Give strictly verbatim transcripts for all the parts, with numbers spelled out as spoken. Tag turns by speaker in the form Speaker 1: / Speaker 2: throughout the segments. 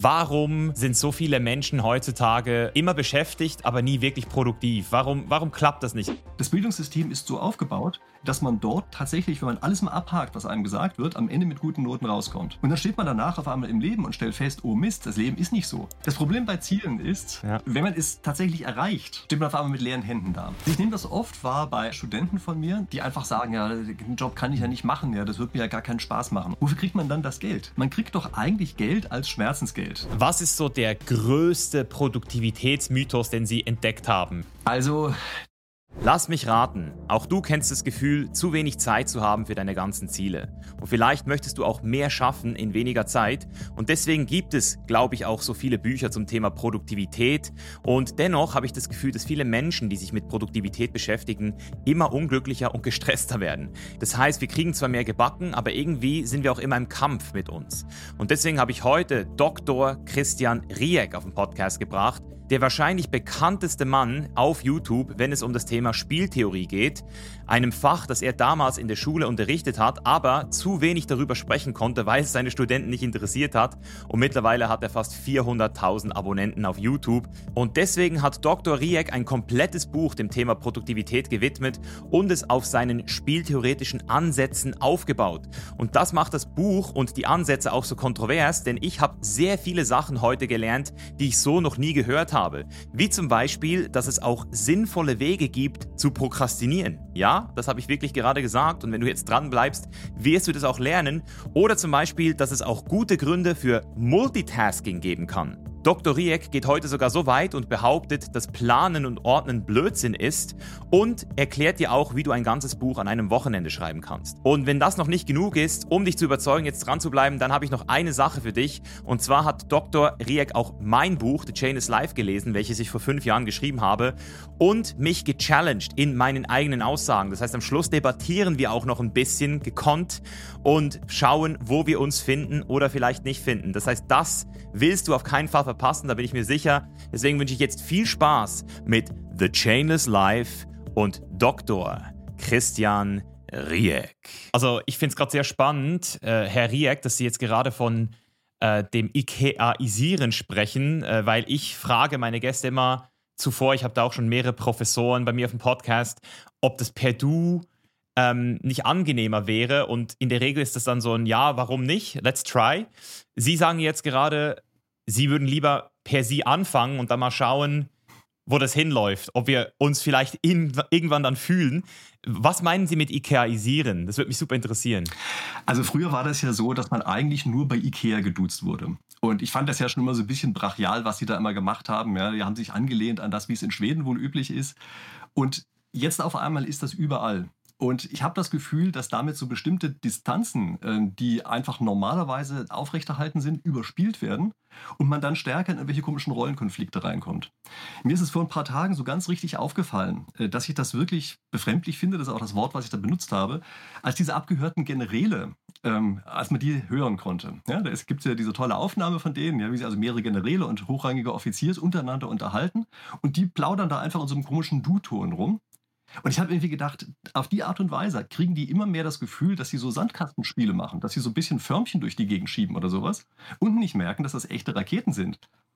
Speaker 1: Warum sind so viele Menschen heutzutage immer beschäftigt, aber nie wirklich produktiv? Warum, warum klappt das nicht?
Speaker 2: Das Bildungssystem ist so aufgebaut, dass man dort tatsächlich, wenn man alles mal abhakt, was einem gesagt wird, am Ende mit guten Noten rauskommt. Und dann steht man danach auf einmal im Leben und stellt fest, oh Mist, das Leben ist nicht so. Das Problem bei Zielen ist, ja. wenn man es tatsächlich erreicht, steht man auf einmal mit leeren Händen da. Ich nehme das oft wahr bei Studenten von mir, die einfach sagen, ja, den Job kann ich ja nicht machen, ja, das wird mir ja gar keinen Spaß machen. Wofür kriegt man dann das Geld? Man kriegt doch eigentlich Geld als Schmerzensgeld.
Speaker 1: Was ist so der größte Produktivitätsmythos, den Sie entdeckt haben?
Speaker 2: Also...
Speaker 1: Lass mich raten, auch du kennst das Gefühl, zu wenig Zeit zu haben für deine ganzen Ziele. Und vielleicht möchtest du auch mehr schaffen in weniger Zeit. Und deswegen gibt es, glaube ich, auch so viele Bücher zum Thema Produktivität. Und dennoch habe ich das Gefühl, dass viele Menschen, die sich mit Produktivität beschäftigen, immer unglücklicher und gestresster werden. Das heißt, wir kriegen zwar mehr gebacken, aber irgendwie sind wir auch immer im Kampf mit uns. Und deswegen habe ich heute Doktor Christian Rieck auf den Podcast gebracht, der wahrscheinlich bekannteste Mann auf YouTube, wenn es um das Thema Spieltheorie geht, einem Fach, das er damals in der Schule unterrichtet hat, aber zu wenig darüber sprechen konnte, weil es seine Studenten nicht interessiert hat. Und mittlerweile hat er fast vierhunderttausend Abonnenten auf YouTube. Und deswegen hat Doktor Rieck ein komplettes Buch dem Thema Produktivität gewidmet und es auf seinen spieltheoretischen Ansätzen aufgebaut. Und das macht das Buch und die Ansätze auch so kontrovers, denn ich habe sehr viele Sachen heute gelernt, die ich so noch nie gehört habe. Habe. Wie zum Beispiel, dass es auch sinnvolle Wege gibt, zu prokrastinieren. Ja, das habe ich wirklich gerade gesagt und wenn du jetzt dran bleibst, wirst du das auch lernen. Oder zum Beispiel, dass es auch gute Gründe für Multitasking geben kann. Doktor Rieck geht heute sogar so weit und behauptet, dass Planen und Ordnen Blödsinn ist und erklärt dir auch, wie du ein ganzes Buch an einem Wochenende schreiben kannst. Und wenn das noch nicht genug ist, um dich zu überzeugen, jetzt dran zu bleiben, dann habe ich noch eine Sache für dich. Und zwar hat Doktor Rieck auch mein Buch The Chain is Life gelesen, welches ich vor fünf Jahren geschrieben habe und mich gechallenged in meinen eigenen Aussagen. Das heißt, am Schluss debattieren wir auch noch ein bisschen gekonnt und schauen, wo wir uns finden oder vielleicht nicht finden. Das heißt, das willst du auf keinen Fall verpassen, da bin ich mir sicher. Deswegen wünsche ich jetzt viel Spaß mit The Chainless Life und Doktor Christian Rieck. Also ich finde es gerade sehr spannend, äh, Herr Rieck, dass Sie jetzt gerade von äh, dem Ikeaisieren sprechen, äh, weil ich frage meine Gäste immer zuvor, ich habe da auch schon mehrere Professoren bei mir auf dem Podcast, ob das per Du ähm, nicht angenehmer wäre und in der Regel ist das dann so ein Ja, warum nicht? Let's try. Sie sagen jetzt gerade, Sie würden lieber per Sie anfangen und dann mal schauen, wo das hinläuft, ob wir uns vielleicht in, irgendwann dann fühlen. Was meinen Sie mit Ikeaisieren? Das würde mich super interessieren.
Speaker 2: Also früher war das ja so, dass man eigentlich nur bei Ikea geduzt wurde. Und ich fand das ja schon immer so ein bisschen brachial, was sie da immer gemacht haben. Ja, die haben sich angelehnt an das, wie es in Schweden wohl üblich ist. Und jetzt auf einmal ist das überall. Und ich habe das Gefühl, dass damit so bestimmte Distanzen, die einfach normalerweise aufrechterhalten sind, überspielt werden und man dann stärker in irgendwelche komischen Rollenkonflikte reinkommt. Mir ist es vor ein paar Tagen so ganz richtig aufgefallen, dass ich das wirklich befremdlich finde, das ist auch das Wort, was ich da benutzt habe, als diese abgehörten Generäle, ähm, als man die hören konnte. Ja, es gibt ja diese tolle Aufnahme von denen, ja, wie sie also mehrere Generäle und hochrangige Offiziers untereinander unterhalten und die plaudern da einfach in so einem komischen Du-Ton rum. Und ich habe irgendwie gedacht, auf die Art und Weise kriegen die immer mehr das Gefühl, dass sie so Sandkastenspiele machen, dass sie so ein bisschen Förmchen durch die Gegend schieben oder sowas und nicht merken, dass das echte Raketen sind.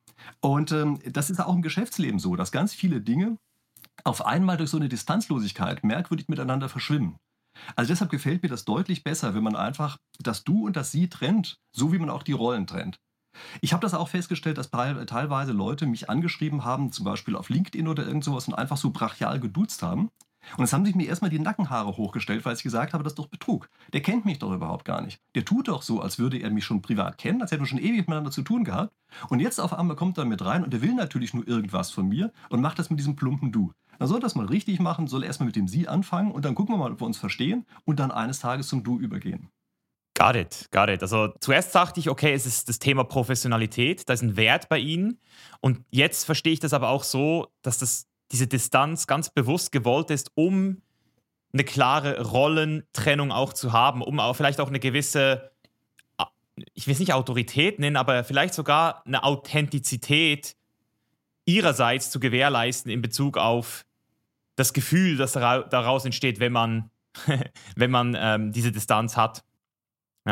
Speaker 2: Und ähm, das ist auch im Geschäftsleben so, dass ganz viele Dinge auf einmal durch so eine Distanzlosigkeit merkwürdig miteinander verschwimmen. Also deshalb gefällt mir das deutlich besser, wenn man einfach das Du und das Sie trennt, so wie man auch die Rollen trennt. Ich habe das auch festgestellt, dass teilweise Leute mich angeschrieben haben, zum Beispiel auf LinkedIn oder irgend sowas und einfach so brachial geduzt haben. Und es haben sich mir erstmal die Nackenhaare hochgestellt, weil ich gesagt habe, das ist doch Betrug. Der kennt mich doch überhaupt gar nicht. Der tut doch so, als würde er mich schon privat kennen, als hätten wir schon ewig miteinander zu tun gehabt. Und jetzt auf einmal kommt er mit rein und der will natürlich nur irgendwas von mir und macht das mit diesem plumpen Du. Dann soll das mal richtig machen, soll erstmal mit dem Sie anfangen und dann gucken wir mal, ob wir uns verstehen und dann eines Tages zum Du übergehen.
Speaker 1: Got it, got it. Also zuerst dachte ich, okay, es ist das Thema Professionalität, da ist ein Wert bei Ihnen. Und jetzt verstehe ich das aber auch so, dass das, diese Distanz ganz bewusst gewollt ist, um eine klare Rollentrennung auch zu haben, um auch vielleicht auch eine gewisse, ich will es nicht Autorität nennen, aber vielleicht sogar eine Authentizität Ihrerseits zu gewährleisten in Bezug auf das Gefühl, das daraus entsteht, wenn man, wenn man ähm, diese Distanz hat. Ja.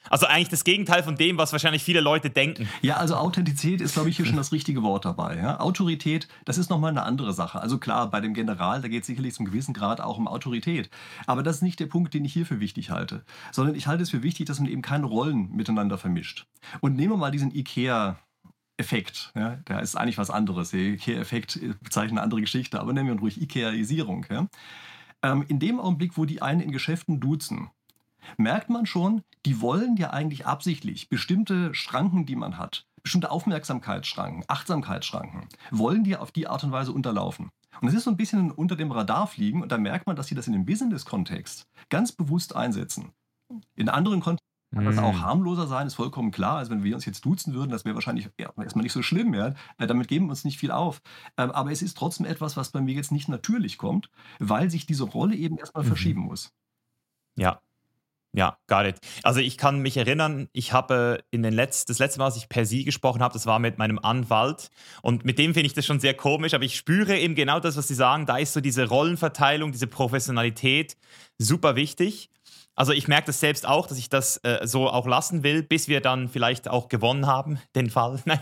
Speaker 1: Also eigentlich das Gegenteil von dem, was wahrscheinlich viele Leute denken.
Speaker 2: Ja, also Authentizität ist, glaube ich, hier schon das richtige Wort dabei. Ja? Autorität, das ist nochmal eine andere Sache. Also klar, bei dem General, da geht es sicherlich zum gewissen Grad auch um Autorität. Aber das ist nicht der Punkt, den ich hier für wichtig halte. Sondern ich halte es für wichtig, dass man eben keine Rollen miteinander vermischt. Und nehmen wir mal diesen IKEA- Effekt, ja, der ist eigentlich was anderes. Der IKEA-Effekt bezeichnet eine andere Geschichte, aber nennen wir ihn ruhig Ikeaisierung. Ja. Ähm, in dem Augenblick, wo die einen in Geschäften duzen, merkt man schon, die wollen ja eigentlich absichtlich bestimmte Schranken, die man hat, bestimmte Aufmerksamkeitsschranken, Achtsamkeitsschranken, wollen die auf die Art und Weise unterlaufen. Und das ist so ein bisschen unter dem Radar fliegen und da merkt man, dass sie das in dem Business-Kontext ganz bewusst einsetzen. In anderen Kontexten kann das auch harmloser sein, ist vollkommen klar. Also wenn wir uns jetzt duzen würden, das wäre wahrscheinlich ja, erstmal nicht so schlimm. Ja? Äh, Damit geben wir uns nicht viel auf. Ähm, Aber es ist trotzdem etwas, was bei mir jetzt nicht natürlich kommt, weil sich diese Rolle eben erstmal
Speaker 1: Mhm.
Speaker 2: verschieben muss.
Speaker 1: Ja, ja, got it. Also ich kann mich erinnern, ich habe in den Letz-, das letzte Mal, als ich per Sie gesprochen habe, das war mit meinem Anwalt und mit dem finde ich das schon sehr komisch, aber ich spüre eben genau das, was Sie sagen, da ist so diese Rollenverteilung, diese Professionalität super wichtig. Also ich merke das selbst auch, dass ich das äh, so auch lassen will, bis wir dann vielleicht auch gewonnen haben, den Fall. Nein.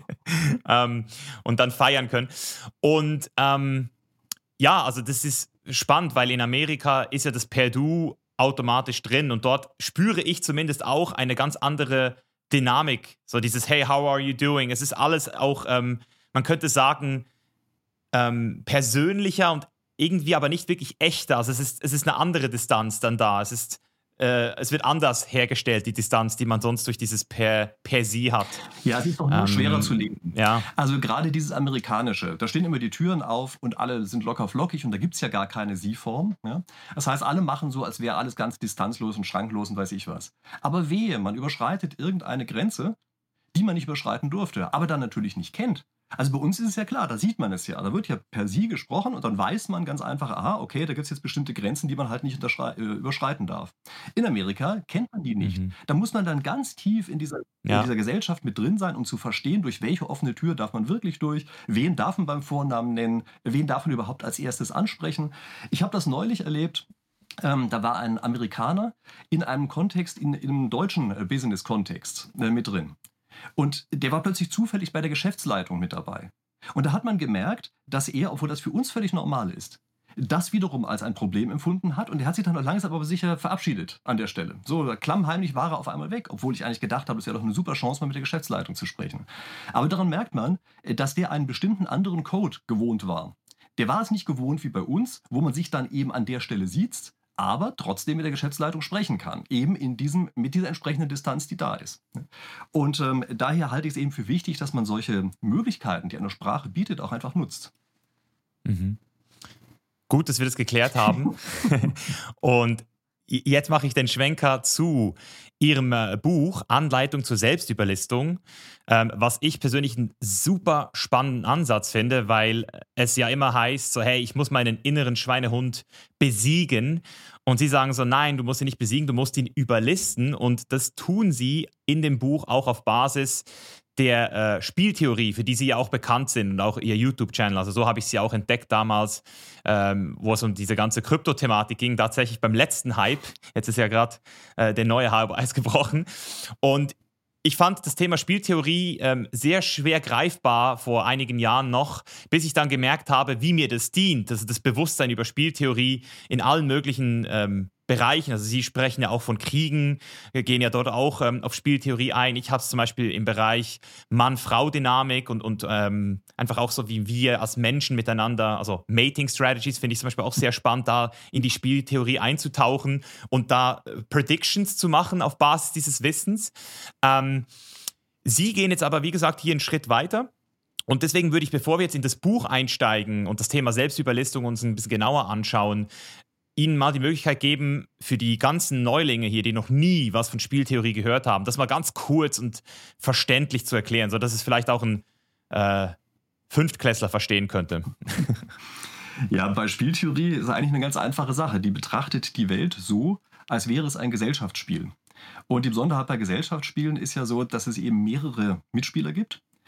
Speaker 1: ähm, und dann feiern können. Und ähm, ja, also das ist spannend, weil in Amerika ist ja das Per Du automatisch drin und dort spüre ich zumindest auch eine ganz andere Dynamik. So dieses Hey, how are you doing? Es ist alles auch, ähm, man könnte sagen, ähm, persönlicher und irgendwie aber nicht wirklich echter. Also es ist, es ist eine andere Distanz dann da. Es ist, äh, es wird anders hergestellt, die Distanz, die man sonst durch dieses Per, per Sie hat.
Speaker 2: Ja, es ist doch nur
Speaker 1: Ähm,
Speaker 2: schwerer zu leben.
Speaker 1: Ja.
Speaker 2: Also gerade dieses Amerikanische, da stehen immer die Türen auf und alle sind locker flockig und da gibt es ja gar keine Sie-Form. Ja? Das heißt, alle machen so, als wäre alles ganz distanzlos und schranklos und weiß ich was. Aber wehe, man überschreitet irgendeine Grenze, die man nicht überschreiten durfte, aber dann natürlich nicht kennt. Also bei uns ist es ja klar, da sieht man es ja. Da wird ja per Sie gesprochen und dann weiß man ganz einfach, aha, okay, da gibt es jetzt bestimmte Grenzen, die man halt nicht unterschrei- äh, überschreiten darf. In Amerika kennt man die nicht.
Speaker 1: Mhm.
Speaker 2: Da muss man dann ganz tief in dieser, in
Speaker 1: Ja.
Speaker 2: dieser Gesellschaft mit drin sein, um zu verstehen, durch welche offene Tür darf man wirklich durch, wen darf man beim Vornamen nennen, wen darf man überhaupt als erstes ansprechen. Ich habe das neulich erlebt. Ähm, da war ein Amerikaner in einem Kontext, in, in einem deutschen äh, Business-Kontext äh, mit drin. Und der war plötzlich zufällig bei der Geschäftsleitung mit dabei. Und da hat man gemerkt, dass er, obwohl das für uns völlig normal ist, das wiederum als ein Problem empfunden hat. Und er hat sich dann langsam aber sicher verabschiedet an der Stelle. So klammheimlich war er auf einmal weg, obwohl ich eigentlich gedacht habe, es wäre doch eine super Chance, mal mit der Geschäftsleitung zu sprechen. Aber daran merkt man, dass der einen bestimmten anderen Code gewohnt war. Der war es nicht gewohnt wie bei uns, wo man sich dann eben an der Stelle sieht, aber trotzdem mit der Geschäftsleitung sprechen kann. Eben in diesem, mit dieser entsprechenden Distanz, die da ist. Und ähm, daher halte ich es eben für wichtig, dass man solche Möglichkeiten, die eine Sprache bietet, auch einfach nutzt.
Speaker 1: Mhm. Gut, dass wir das geklärt haben. Und jetzt mache ich den Schwenker zu Ihrem äh, Buch Anleitung zur Selbstüberlistung, ähm, was ich persönlich einen super spannenden Ansatz finde, weil es ja immer heißt, so hey, ich muss meinen inneren Schweinehund besiegen. Und Sie sagen so, nein, du musst ihn nicht besiegen, du musst ihn überlisten. Und das tun Sie in dem Buch auch auf Basis der äh, Spieltheorie, für die Sie ja auch bekannt sind und auch Ihr YouTube-Channel. Also so habe ich Sie auch entdeckt damals, ähm, wo es um diese ganze Krypto-Thematik ging, tatsächlich beim letzten Hype. Jetzt ist ja gerade äh, der neue Hype ausgebrochen. Und ich fand das Thema Spieltheorie ähm, sehr schwer greifbar vor einigen Jahren noch, bis ich dann gemerkt habe, wie mir das dient, also das Bewusstsein über Spieltheorie in allen möglichen ähm, Bereichen. Also Sie sprechen ja auch von Kriegen, wir gehen ja dort auch ähm, auf Spieltheorie ein. Ich habe es zum Beispiel im Bereich Mann-Frau-Dynamik und, und ähm, einfach auch so, wie wir als Menschen miteinander, also Mating-Strategies finde ich zum Beispiel auch sehr spannend, da in die Spieltheorie einzutauchen und da äh, Predictions zu machen auf Basis dieses Wissens. Ähm, Sie gehen jetzt aber, wie gesagt, hier einen Schritt weiter. Und deswegen würde ich, bevor wir jetzt in das Buch einsteigen und das Thema Selbstüberlistung uns ein bisschen genauer anschauen, Ihnen mal die Möglichkeit geben, für die ganzen Neulinge hier, die noch nie was von Spieltheorie gehört haben, das mal ganz kurz und verständlich zu erklären, sodass es vielleicht auch ein äh, Fünftklässler verstehen könnte.
Speaker 2: Ja, bei Spieltheorie ist eigentlich eine ganz einfache Sache. Die betrachtet die Welt so, als wäre es ein Gesellschaftsspiel. Und die Besonderheit bei Gesellschaftsspielen ist ja so, dass es eben mehrere Mitspieler gibt,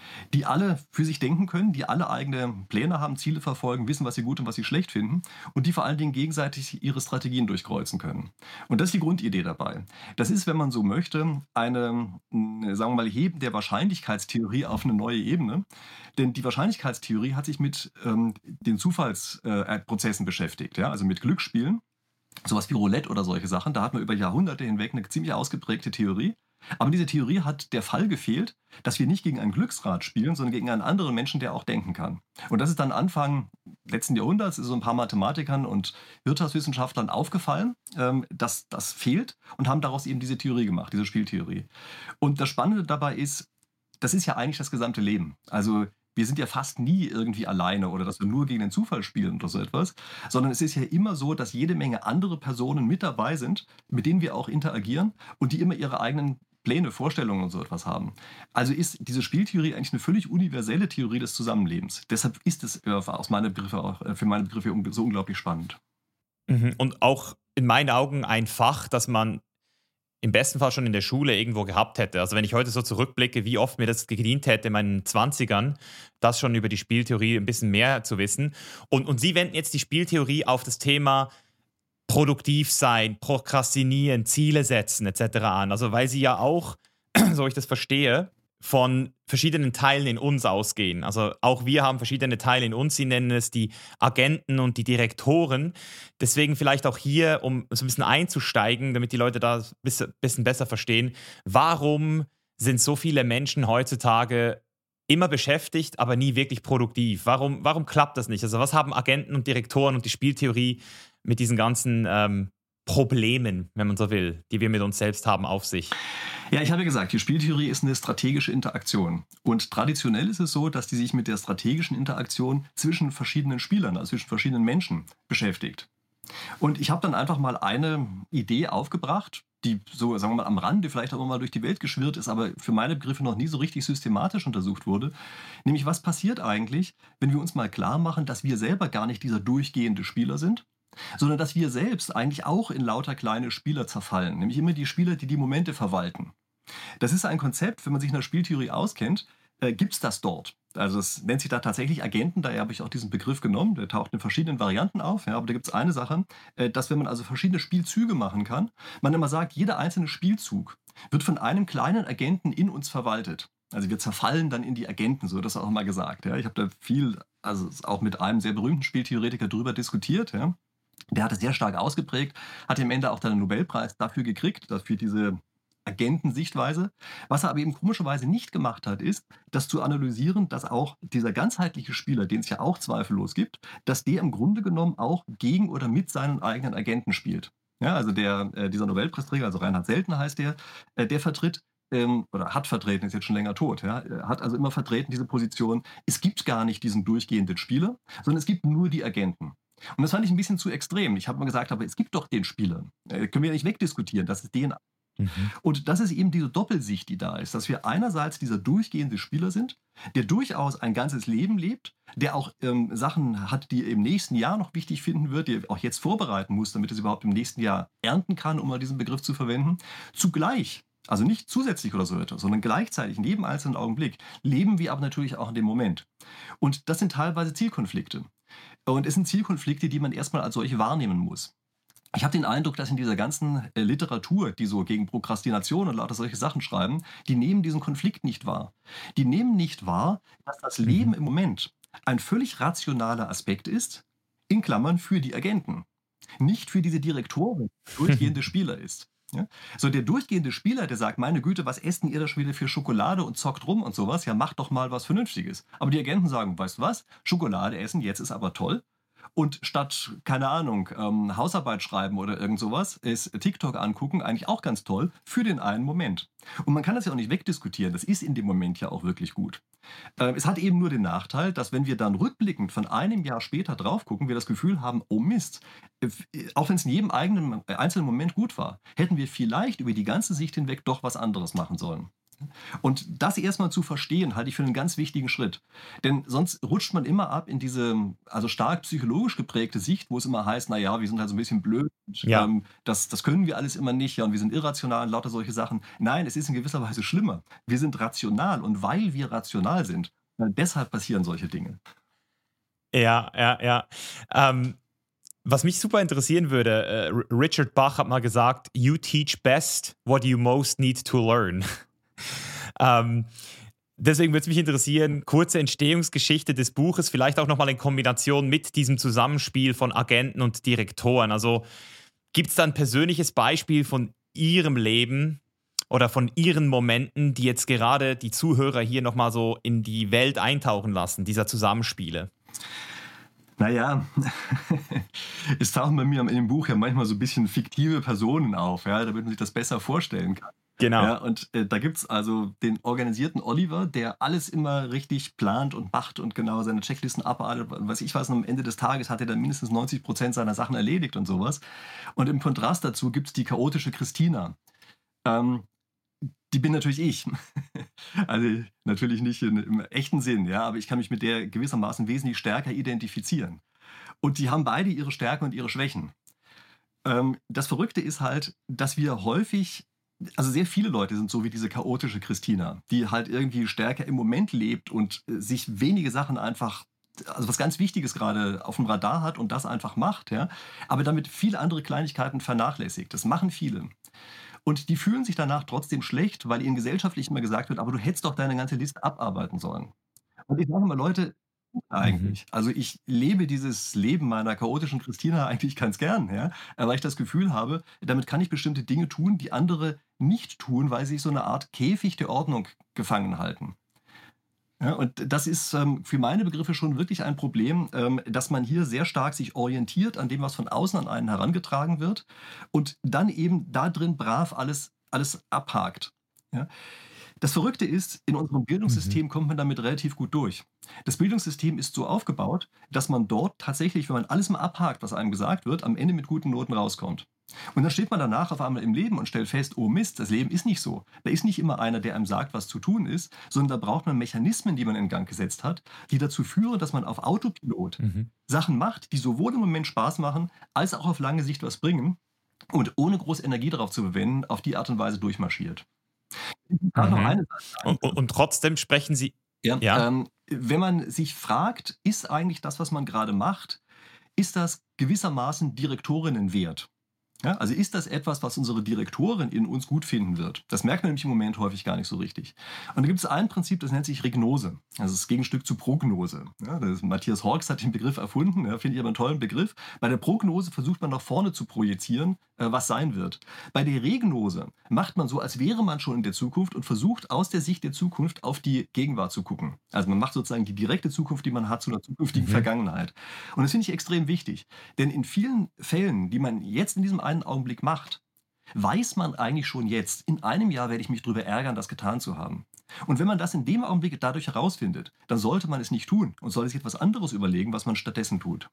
Speaker 2: die alle für sich denken können, die alle eigene Pläne haben, Ziele verfolgen, wissen, was sie gut und was sie schlecht finden und die vor allen Dingen gegenseitig ihre Strategien durchkreuzen können. Und das ist die Grundidee dabei. Das ist, wenn man so möchte, eine, mh, sagen wir mal, Heben der Wahrscheinlichkeitstheorie auf eine neue Ebene. Denn die Wahrscheinlichkeitstheorie hat sich mit ähm, den Zufallsprozessen äh, Prozessen beschäftigt, ja? Also mit Glücksspielen, sowas wie Roulette oder solche Sachen. Da hat man über Jahrhunderte hinweg eine ziemlich ausgeprägte Theorie. Aber diese Theorie hat der Fall gefehlt, dass wir nicht gegen ein Glücksrad spielen, sondern gegen einen anderen Menschen, der auch denken kann. Und das ist dann Anfang letzten Jahrhunderts, ist so ein paar Mathematikern und Wirtschaftswissenschaftlern aufgefallen, ähm, dass das fehlt und haben daraus eben diese Theorie gemacht, diese Spieltheorie. Und das Spannende dabei ist, das ist ja eigentlich das gesamte Leben. Also wir sind ja fast nie irgendwie alleine oder dass wir nur gegen den Zufall spielen oder so etwas, sondern es ist ja immer so, dass jede Menge andere Personen mit dabei sind, mit denen wir auch interagieren und die immer ihre eigenen Pläne, Vorstellungen und so etwas haben. Also ist diese Spieltheorie eigentlich eine völlig universelle Theorie des Zusammenlebens. Deshalb ist es äh, aus meiner Begriffe auch, äh, für meine Begriffe un- so unglaublich spannend.
Speaker 1: Mhm. Und auch in meinen Augen ein Fach, das man im besten Fall schon in der Schule irgendwo gehabt hätte. Also wenn ich heute so zurückblicke, wie oft mir das gedient hätte in meinen Zwanzigern, das schon über die Spieltheorie ein bisschen mehr zu wissen. Und, und Sie wenden jetzt die Spieltheorie auf das Thema produktiv sein, prokrastinieren, Ziele setzen et cetera an. Also weil Sie ja auch, so ich das verstehe, von verschiedenen Teilen in uns ausgehen. Also auch wir haben verschiedene Teile in uns. Sie nennen es die Agenten und die Direktoren. Deswegen vielleicht auch hier, um so ein bisschen einzusteigen, damit die Leute da ein bisschen bisschen besser verstehen, warum sind so viele Menschen heutzutage immer beschäftigt, aber nie wirklich produktiv? Warum, warum klappt das nicht? Also was haben Agenten und Direktoren und die Spieltheorie mit diesen ganzen ähm, Problemen, wenn man so will, die wir mit uns selbst haben, auf sich?
Speaker 2: Ja, ich habe ja gesagt, die Spieltheorie ist eine strategische Interaktion. Und traditionell ist es so, dass die sich mit der strategischen Interaktion zwischen verschiedenen Spielern, also zwischen verschiedenen Menschen beschäftigt. Und ich habe dann einfach mal eine Idee aufgebracht, die so, sagen wir mal, am Rande vielleicht auch immer mal durch die Welt geschwirrt ist, aber für meine Begriffe noch nie so richtig systematisch untersucht wurde. Nämlich, was passiert eigentlich, wenn wir uns mal klar machen, dass wir selber gar nicht dieser durchgehende Spieler sind, sondern dass wir selbst eigentlich auch in lauter kleine Spieler zerfallen, nämlich immer die Spieler, die die Momente verwalten. Das ist ein Konzept, wenn man sich in der Spieltheorie auskennt, äh, gibt es das dort. Also es nennt sich da tatsächlich Agenten, daher habe ich auch diesen Begriff genommen, der taucht in verschiedenen Varianten auf, ja, aber da gibt es eine Sache, äh, dass wenn man also verschiedene Spielzüge machen kann, man immer sagt, jeder einzelne Spielzug wird von einem kleinen Agenten in uns verwaltet. Also wir zerfallen dann in die Agenten, so das auch mal gesagt. Ja. Ich habe da viel, also auch mit einem sehr berühmten Spieltheoretiker drüber diskutiert, ja. Der hat es sehr stark ausgeprägt, hat am Ende auch dann einen Nobelpreis dafür gekriegt, dafür diese Agentensichtweise. Was er aber eben komischerweise nicht gemacht hat, ist, das zu analysieren, dass auch dieser ganzheitliche Spieler, den es ja auch zweifellos gibt, dass der im Grunde genommen auch gegen oder mit seinen eigenen Agenten spielt. Ja, also der, äh, dieser Nobelpreisträger, also Reinhard Selten heißt der, äh, der vertritt ähm, oder hat vertreten, ist jetzt schon länger tot, ja, äh, hat also immer vertreten diese Position, es gibt gar nicht diesen durchgehenden Spieler, sondern es gibt nur die Agenten. Und das fand ich ein bisschen zu extrem. Ich habe mal gesagt, aber es gibt doch den Spieler. Äh, können wir ja nicht wegdiskutieren, dass es den.
Speaker 1: Mhm.
Speaker 2: Und das ist eben diese Doppelsicht, die da ist, dass wir einerseits dieser durchgehende Spieler sind, der durchaus ein ganzes Leben lebt, der auch ähm, Sachen hat, die er im nächsten Jahr noch wichtig finden wird, die er auch jetzt vorbereiten muss, damit er es überhaupt im nächsten Jahr ernten kann, um mal diesen Begriff zu verwenden. Zugleich, also nicht zusätzlich oder so etwas, sondern gleichzeitig in jedem einzelnen Augenblick leben wir aber natürlich auch in dem Moment. Und das sind teilweise Zielkonflikte. Und es sind Zielkonflikte, die man erstmal als solche wahrnehmen muss. Ich habe den Eindruck, dass in dieser ganzen äh, Literatur, die so gegen Prokrastination und lauter solche Sachen schreiben, die nehmen diesen Konflikt nicht wahr. Die nehmen nicht wahr, dass das Leben
Speaker 1: Mhm.
Speaker 2: im Moment ein völlig rationaler Aspekt ist, in Klammern für die Agenten, nicht für diese Direktoren, der durchgehende Spieler ist. Ja? So der durchgehende Spieler, der sagt, meine Güte, was esst denn ihr da schon wieder für Schokolade und zockt rum und sowas, ja macht doch mal was Vernünftiges. Aber die Agenten sagen, weißt du was, Schokolade essen, jetzt ist aber toll. Und statt, keine Ahnung, ähm, Hausarbeit schreiben oder irgend sowas, ist TikTok angucken eigentlich auch ganz toll für den einen Moment. Und man kann das ja auch nicht wegdiskutieren, das ist in dem Moment ja auch wirklich gut. Äh, es hat eben nur den Nachteil, dass wenn wir dann rückblickend von einem Jahr später drauf gucken, wir das Gefühl haben, oh Mist, äh, auch wenn es in jedem eigenen, äh, einzelnen Moment gut war, hätten wir vielleicht über die ganze Sicht hinweg doch was anderes machen sollen. Und das erstmal zu verstehen, halte ich für einen ganz wichtigen Schritt. Denn sonst rutscht man immer ab in diese, also stark psychologisch geprägte Sicht, wo es immer heißt, na ja, wir sind halt so ein bisschen blöd, und,
Speaker 1: Ja.
Speaker 2: ähm, das, das können wir alles immer nicht, ja, und wir sind irrational und lauter solche Sachen. Nein, es ist in gewisser Weise schlimmer. Wir sind rational und weil wir rational sind, äh, deshalb passieren solche Dinge.
Speaker 1: Ja, ja, ja. Ähm, was mich super interessieren würde, äh, R- Richard Bach hat mal gesagt, you teach best what you most need to learn. ähm, deswegen würde es mich interessieren, kurze Entstehungsgeschichte des Buches, vielleicht auch nochmal in Kombination mit diesem Zusammenspiel von Agenten und Direktoren. Also gibt es da ein persönliches Beispiel von Ihrem Leben oder von Ihren Momenten, die jetzt gerade die Zuhörer hier nochmal so in die Welt eintauchen lassen, dieser Zusammenspiele?
Speaker 2: Naja, es tauchen bei mir in dem Buch ja manchmal so ein bisschen fiktive Personen auf, ja, damit man sich das besser vorstellen kann.
Speaker 1: Genau.
Speaker 2: Ja, und äh, da gibt es also den organisierten Oliver, der alles immer richtig plant und macht und genau seine Checklisten abarbeitet. Was ich weiß, und am Ende des Tages hat er dann mindestens neunzig Prozent seiner Sachen erledigt und sowas. Und im Kontrast dazu gibt es die chaotische Christina. Ähm, die bin natürlich ich. Also natürlich nicht in, im echten Sinn, ja, aber ich kann mich mit der gewissermaßen wesentlich stärker identifizieren. Und die haben beide ihre Stärken und ihre Schwächen. Ähm, das Verrückte ist halt, dass wir häufig, also sehr viele Leute sind so wie diese chaotische Christina, die halt irgendwie stärker im Moment lebt und äh, sich wenige Sachen einfach, also was ganz Wichtiges gerade auf dem Radar hat und das einfach macht, ja, aber damit viele andere Kleinigkeiten vernachlässigt. Das machen viele. Und die fühlen sich danach trotzdem schlecht, weil ihnen gesellschaftlich immer gesagt wird, aber du hättest doch deine ganze Liste abarbeiten sollen. Und ich sage immer, Leute,
Speaker 1: Mhm.
Speaker 2: eigentlich. Also ich lebe dieses Leben meiner chaotischen Christina eigentlich ganz gern, ja, weil ich das Gefühl habe, damit kann ich bestimmte Dinge tun, die andere nicht tun, weil sie sich so eine Art Käfig der Ordnung gefangen halten. Ja, und das ist ähm, für meine Begriffe schon wirklich ein Problem, ähm, dass man hier sehr stark sich orientiert an dem, was von außen an einen herangetragen wird und dann eben da drin brav alles, alles abhakt. Ja. Das Verrückte ist, in unserem
Speaker 1: Mhm.
Speaker 2: Bildungssystem kommt man damit relativ gut durch. Das Bildungssystem ist so aufgebaut, dass man dort tatsächlich, wenn man alles mal abhakt, was einem gesagt wird, am Ende mit guten Noten rauskommt. Und dann steht man danach auf einmal im Leben und stellt fest, oh Mist, das Leben ist nicht so. Da ist nicht immer einer, der einem sagt, was zu tun ist, sondern da braucht man Mechanismen, die man in Gang gesetzt hat, die dazu führen, dass man auf Autopilot
Speaker 1: Mhm.
Speaker 2: Sachen macht, die sowohl im Moment Spaß machen, als auch auf lange Sicht was bringen und ohne groß Energie darauf zu verwenden, auf die Art und Weise durchmarschiert. Gerade noch
Speaker 1: Mhm.
Speaker 2: eine Sache.
Speaker 1: Und, und, und trotzdem sprechen Sie.
Speaker 2: Ja,
Speaker 1: Ja.
Speaker 2: ähm, wenn man sich fragt, ist eigentlich das, was man gerade macht, ist das gewissermaßen Direktorinnen wert? Ja, also ist das etwas, was unsere Direktorin in uns gut finden wird? Das merkt man nämlich im Moment häufig gar nicht so richtig. Und da gibt es ein Prinzip, das nennt sich Regnose. Also das Gegenstück zu Prognose. Ja, das ist, Matthias Hawkes hat den Begriff erfunden, ja, finde ich aber einen tollen Begriff. Bei der Prognose versucht man nach vorne zu projizieren, äh, was sein wird. Bei der Regnose macht man so, als wäre man schon in der Zukunft und versucht aus der Sicht der Zukunft auf die Gegenwart zu gucken. Also man macht sozusagen die direkte Zukunft, die man hat, zu einer zukünftigen
Speaker 1: Mhm.
Speaker 2: Vergangenheit. Und das finde ich extrem wichtig. Denn in vielen Fällen, die man jetzt in diesem einen Augenblick macht, weiß man eigentlich schon jetzt, in einem Jahr werde ich mich darüber ärgern, das getan zu haben. Und wenn man das in dem Augenblick dadurch herausfindet, dann sollte man es nicht tun und sollte sich etwas anderes überlegen, was man stattdessen tut.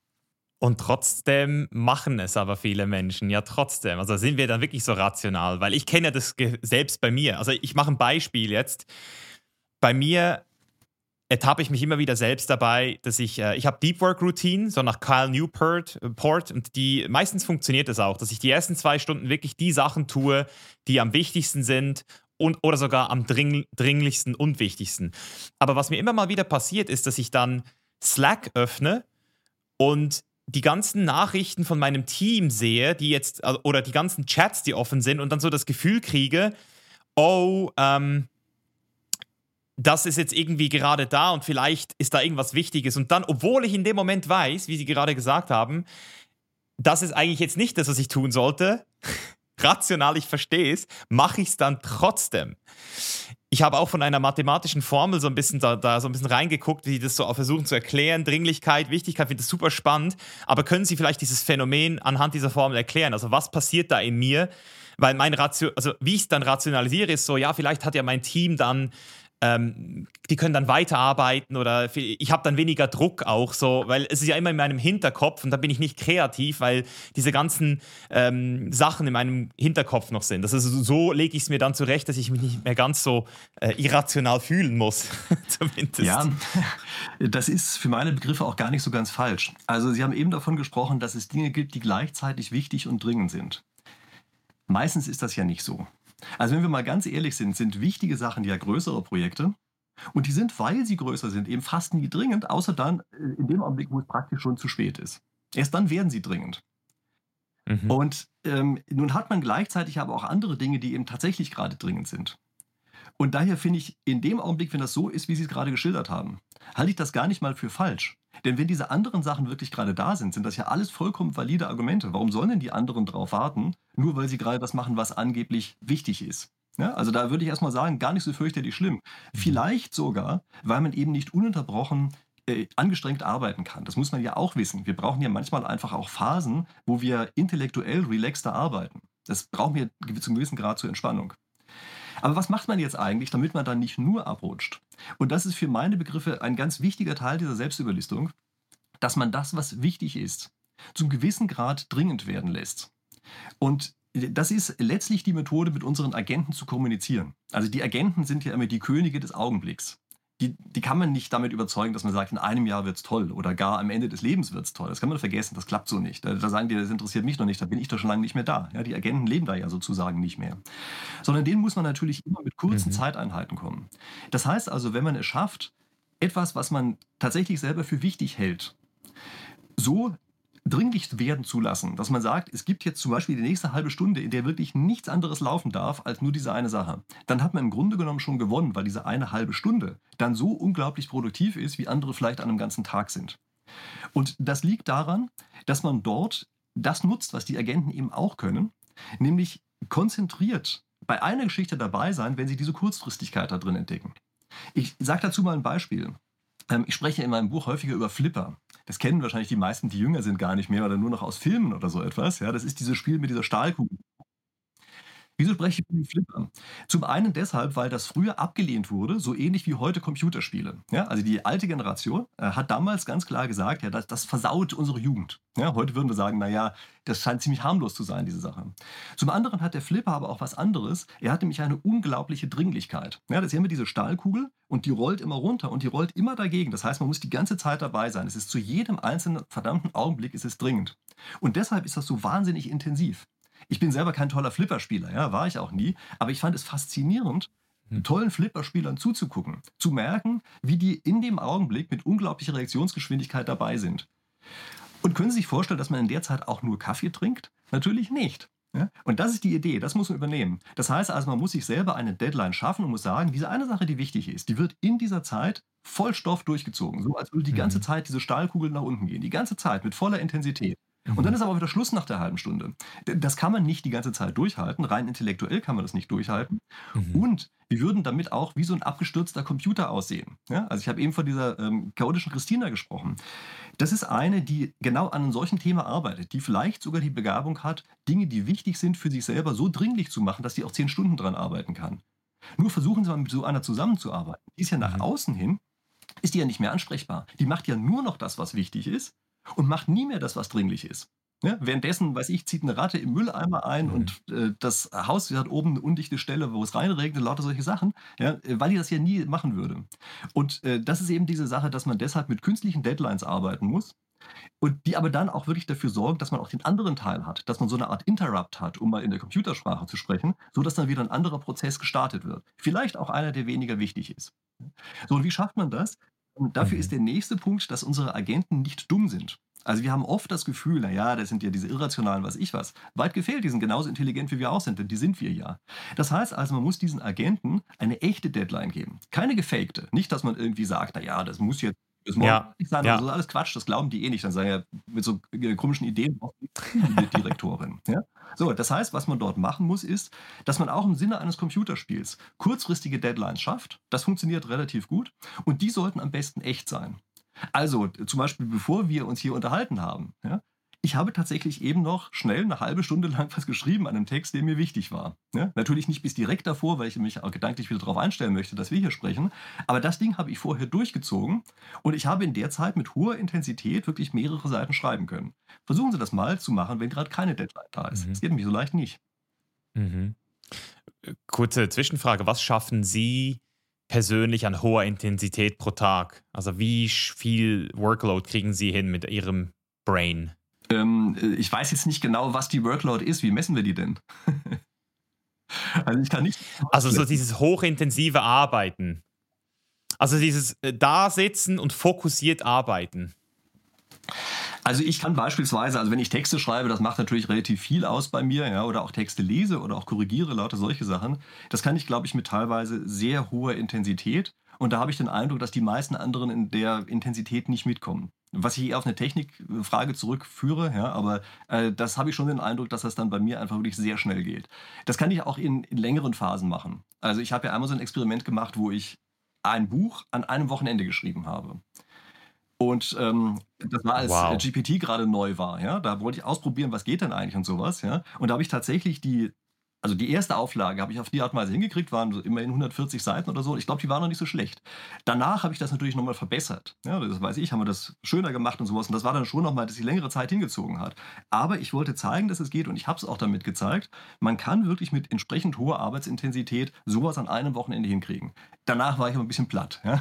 Speaker 1: Und trotzdem machen es aber viele Menschen, ja trotzdem. Also sind wir dann wirklich so rational? Weil ich kenne ja das ge- selbst bei mir. Also ich mache ein Beispiel jetzt. Bei mir ertappe ich mich immer wieder selbst dabei, dass ich, äh, ich habe Deep Work Routine, so nach Kyle Newport, äh, Port, und die, meistens funktioniert das auch, dass ich die ersten zwei Stunden wirklich die Sachen tue, die am wichtigsten sind und, oder sogar am dring, dringlichsten und wichtigsten. Aber was mir immer mal wieder passiert, ist, dass ich dann Slack öffne und die ganzen Nachrichten von meinem Team sehe, die jetzt, also- oder die ganzen Chats, die offen sind und dann so das Gefühl kriege, oh, ähm, das ist jetzt irgendwie gerade da und vielleicht ist da irgendwas Wichtiges. Und dann, obwohl ich in dem Moment weiß, wie Sie gerade gesagt haben, das ist eigentlich jetzt nicht das, was ich tun sollte, rational, ich verstehe es, mache ich es dann trotzdem. Ich habe auch von einer mathematischen Formel so ein bisschen da, da so ein bisschen reingeguckt, wie die das so versuchen zu erklären. Dringlichkeit, Wichtigkeit, finde das super spannend. Aber können Sie vielleicht dieses Phänomen anhand dieser Formel erklären? Also was passiert da in mir? Weil mein Ratio, also wie ich es dann rationalisiere, ist so, ja, vielleicht hat ja mein Team dann ähm, die können dann weiterarbeiten oder ich habe dann weniger Druck auch so, weil es ist ja immer in meinem Hinterkopf und da bin ich nicht kreativ, weil diese ganzen ähm, Sachen in meinem Hinterkopf noch sind. Das ist, so lege ich es mir dann zurecht, dass ich mich nicht mehr ganz so äh, irrational fühlen muss, zumindest.
Speaker 2: Ja, das ist für meine Begriffe auch gar nicht so ganz falsch. Also Sie haben eben davon gesprochen, dass es Dinge gibt, die gleichzeitig wichtig und dringend sind. Meistens ist das ja nicht so. Also wenn wir mal ganz ehrlich sind, sind wichtige Sachen ja größere Projekte und die sind, weil sie größer sind, eben fast nie dringend, außer dann äh, in dem Augenblick, wo es praktisch schon zu spät ist. Erst dann werden sie dringend.
Speaker 1: Mhm.
Speaker 2: Und ähm, nun hat man gleichzeitig aber auch andere Dinge, die eben tatsächlich gerade dringend sind. Und daher finde ich, in dem Augenblick, wenn das so ist, wie Sie es gerade geschildert haben, halte ich das gar nicht mal für falsch. Denn wenn diese anderen Sachen wirklich gerade da sind, sind das ja alles vollkommen valide Argumente. Warum sollen denn die anderen drauf warten, nur weil sie gerade das machen, was angeblich wichtig ist? Ja, also da würde ich erstmal sagen, gar nicht so fürchterlich schlimm. Vielleicht sogar, weil man eben nicht ununterbrochen äh, angestrengt arbeiten kann. Das muss man ja auch wissen. Wir brauchen ja manchmal einfach auch Phasen, wo wir intellektuell relaxter arbeiten. Das brauchen wir zum gewissen Grad zur Entspannung. Aber was macht man jetzt eigentlich, damit man dann nicht nur abrutscht? Und das ist für meine Begriffe ein ganz wichtiger Teil dieser Selbstüberlistung, dass man das, was wichtig ist, zum gewissen Grad dringend werden lässt. Und das ist letztlich die Methode, mit unseren Agenten zu kommunizieren. Also die Agenten sind ja immer die Könige des Augenblicks. Die, die kann man nicht damit überzeugen, dass man sagt, in einem Jahr wird's toll oder gar am Ende des Lebens wird's toll. Das kann man vergessen, das klappt so nicht. Da, da sagen die, das interessiert mich noch nicht, da bin ich doch schon lange nicht mehr da. Ja, die Agenten leben da ja sozusagen nicht mehr. Sondern denen muss man natürlich immer mit kurzen
Speaker 1: Mhm.
Speaker 2: Zeiteinheiten kommen. Das heißt also, wenn man es schafft, etwas, was man tatsächlich selber für wichtig hält, so dringlich werden zu lassen, dass man sagt, es gibt jetzt zum Beispiel die nächste halbe Stunde, in der wirklich nichts anderes laufen darf als nur diese eine Sache, dann hat man im Grunde genommen schon gewonnen, weil diese eine halbe Stunde dann so unglaublich produktiv ist, wie andere vielleicht an einem ganzen Tag sind. Und das liegt daran, dass man dort das nutzt, was die Agenten eben auch können, nämlich konzentriert bei einer Geschichte dabei sein, wenn sie diese Kurzfristigkeit da drin entdecken. Ich sage dazu mal ein Beispiel. Ähm, Ich spreche in meinem Buch häufiger über Flipper. Das kennen wahrscheinlich die meisten, die jünger sind, gar nicht mehr oder nur noch aus Filmen oder so etwas. Ja, das ist dieses Spiel mit dieser Stahlkugel. Wieso spreche ich über die Flipper? Zum einen deshalb, weil das früher abgelehnt wurde, so ähnlich wie heute Computerspiele. Ja, also die alte Generation äh, hat damals ganz klar gesagt, ja, das, das versaut unsere Jugend. Ja, heute würden wir sagen, naja, das scheint ziemlich harmlos zu sein, diese Sache. Zum anderen hat der Flipper aber auch was anderes. Er hat nämlich eine unglaubliche Dringlichkeit. Ja, das ist immer diese Stahlkugel und die rollt immer runter und die rollt immer dagegen. Das heißt, man muss die ganze Zeit dabei sein. Es ist zu jedem einzelnen verdammten Augenblick ist es dringend. Und deshalb ist das so wahnsinnig intensiv. Ich bin selber kein toller Flipperspieler, ja, war ich auch nie, aber ich fand es faszinierend,
Speaker 1: Hm.
Speaker 2: tollen Flipperspielern zuzugucken, zu merken, wie die in dem Augenblick mit unglaublicher Reaktionsgeschwindigkeit dabei sind. Und können Sie sich vorstellen, dass man in der Zeit auch nur Kaffee trinkt? Natürlich nicht. Ja? Und das ist die Idee, das muss man übernehmen. Das heißt also, man muss sich selber eine Deadline schaffen und muss sagen, diese eine Sache, die wichtig ist, die wird in dieser Zeit voll Stoff durchgezogen. So als würde die ganze
Speaker 1: Mhm.
Speaker 2: Zeit diese Stahlkugel nach unten gehen. Die ganze Zeit mit voller Intensität. Und dann
Speaker 1: Mhm.
Speaker 2: ist aber auch wieder Schluss nach der halben Stunde. D- Das kann man nicht die ganze Zeit durchhalten. Rein intellektuell kann man das nicht durchhalten.
Speaker 1: Mhm.
Speaker 2: Und wir würden damit auch wie so ein abgestürzter Computer aussehen. Ja? Also ich habe eben von dieser ähm, chaotischen Christina gesprochen. Das ist eine, die genau an einem solchen Thema arbeitet, die vielleicht sogar die Begabung hat, Dinge, die wichtig sind für sich selber, so dringlich zu machen, dass sie auch zehn Stunden dran arbeiten kann. Nur versuchen Sie mal mit so einer zusammenzuarbeiten. Die ist ja nach
Speaker 1: Mhm.
Speaker 2: außen hin, ist die ja nicht mehr ansprechbar. Die macht ja nur noch das, was wichtig ist und macht nie mehr das, was dringlich ist. Ja, währenddessen, weiß ich, zieht eine Ratte im Mülleimer ein
Speaker 1: Mhm.
Speaker 2: und äh, das Haus hat oben eine undichte Stelle, wo es reinregnet, lauter solche Sachen, ja, äh, weil die das ja nie machen würde. Und äh, das ist eben diese Sache, dass man deshalb mit künstlichen Deadlines arbeiten muss und die aber dann auch wirklich dafür sorgen, dass man auch den anderen Teil hat, dass man so eine Art Interrupt hat, um mal in der Computersprache zu sprechen, so dass dann wieder ein anderer Prozess gestartet wird. Vielleicht auch einer, der weniger wichtig ist. So, und wie schafft man das? Und dafür ist
Speaker 1: Mhm.
Speaker 2: der nächste Punkt, dass unsere Agenten nicht dumm sind. Also wir haben oft das Gefühl, naja, das sind ja diese irrationalen, was ich was. Weit gefehlt, die sind genauso intelligent, wie wir auch sind, denn die sind wir ja. Das heißt also, man muss diesen Agenten eine echte Deadline geben. Keine gefakte. Nicht, dass man irgendwie sagt, naja, das muss jetzt bis morgen
Speaker 1: Ja,
Speaker 2: fertig sein oder so.
Speaker 1: ja.
Speaker 2: Alles Quatsch, das glauben die eh nicht. Dann sagen ja mit so äh, komischen Ideen auch die Direktorin. Ja? So, das heißt, was man dort machen muss, ist, dass man auch im Sinne eines Computerspiels kurzfristige Deadlines schafft. Das funktioniert relativ gut. Und die sollten am besten echt sein. Also, zum Beispiel, bevor wir uns hier unterhalten haben, ja, ich habe tatsächlich eben noch schnell eine halbe Stunde lang was geschrieben an einem Text, der mir wichtig war. Ne? Natürlich nicht bis direkt davor, weil ich mich auch gedanklich wieder darauf einstellen möchte, dass wir hier sprechen. Aber das Ding habe ich vorher durchgezogen und ich habe in der Zeit mit hoher Intensität wirklich mehrere Seiten schreiben können. Versuchen Sie das mal zu machen, wenn gerade keine Deadline da ist. Es
Speaker 1: Mhm.
Speaker 2: geht nämlich so leicht nicht.
Speaker 1: Mhm. Kurze Zwischenfrage. Was schaffen Sie persönlich an hoher Intensität pro Tag? Also wie sch- viel Workload kriegen Sie hin mit Ihrem Brain?
Speaker 2: Ähm, äh, ich weiß jetzt nicht genau, was die Workload ist. Wie messen wir die denn? Also ich kann nicht
Speaker 1: Also so
Speaker 2: messen.
Speaker 1: dieses hochintensive Arbeiten. Also dieses äh, Dasitzen und fokussiert arbeiten.
Speaker 2: Also ich kann beispielsweise, also wenn ich Texte schreibe, das macht natürlich relativ viel aus bei mir, ja, oder auch Texte lese oder auch korrigiere, lauter solche Sachen. Das kann ich, glaube ich, mit teilweise sehr hoher Intensität. Und da habe ich den Eindruck, dass die meisten anderen in der Intensität nicht mitkommen. Was ich eher auf eine Technikfrage zurückführe, ja, aber äh, das habe ich schon den Eindruck, dass das dann bei mir einfach wirklich sehr schnell geht. Das kann ich auch in, in längeren Phasen machen. Also ich habe ja einmal so ein Experiment gemacht, wo ich ein Buch an einem Wochenende geschrieben habe. Und ähm, das war, als äh,
Speaker 1: Wow.
Speaker 2: G P T gerade neu war, ja. Da wollte ich ausprobieren, was geht denn eigentlich und sowas, ja. Und da habe ich tatsächlich die, also die erste Auflage habe ich auf die Art und Weise hingekriegt, waren so immerhin hundertvierzig Seiten oder so. Ich glaube, die waren noch nicht so schlecht. Danach habe ich das natürlich nochmal verbessert. Ja, das weiß ich, haben wir das schöner gemacht und sowas. Und das war dann schon nochmal, dass die längere Zeit hingezogen hat. Aber ich wollte zeigen, dass es geht und ich habe es auch damit gezeigt. Man kann wirklich mit entsprechend hoher Arbeitsintensität sowas an einem Wochenende hinkriegen. Danach war ich aber ein bisschen platt, ja.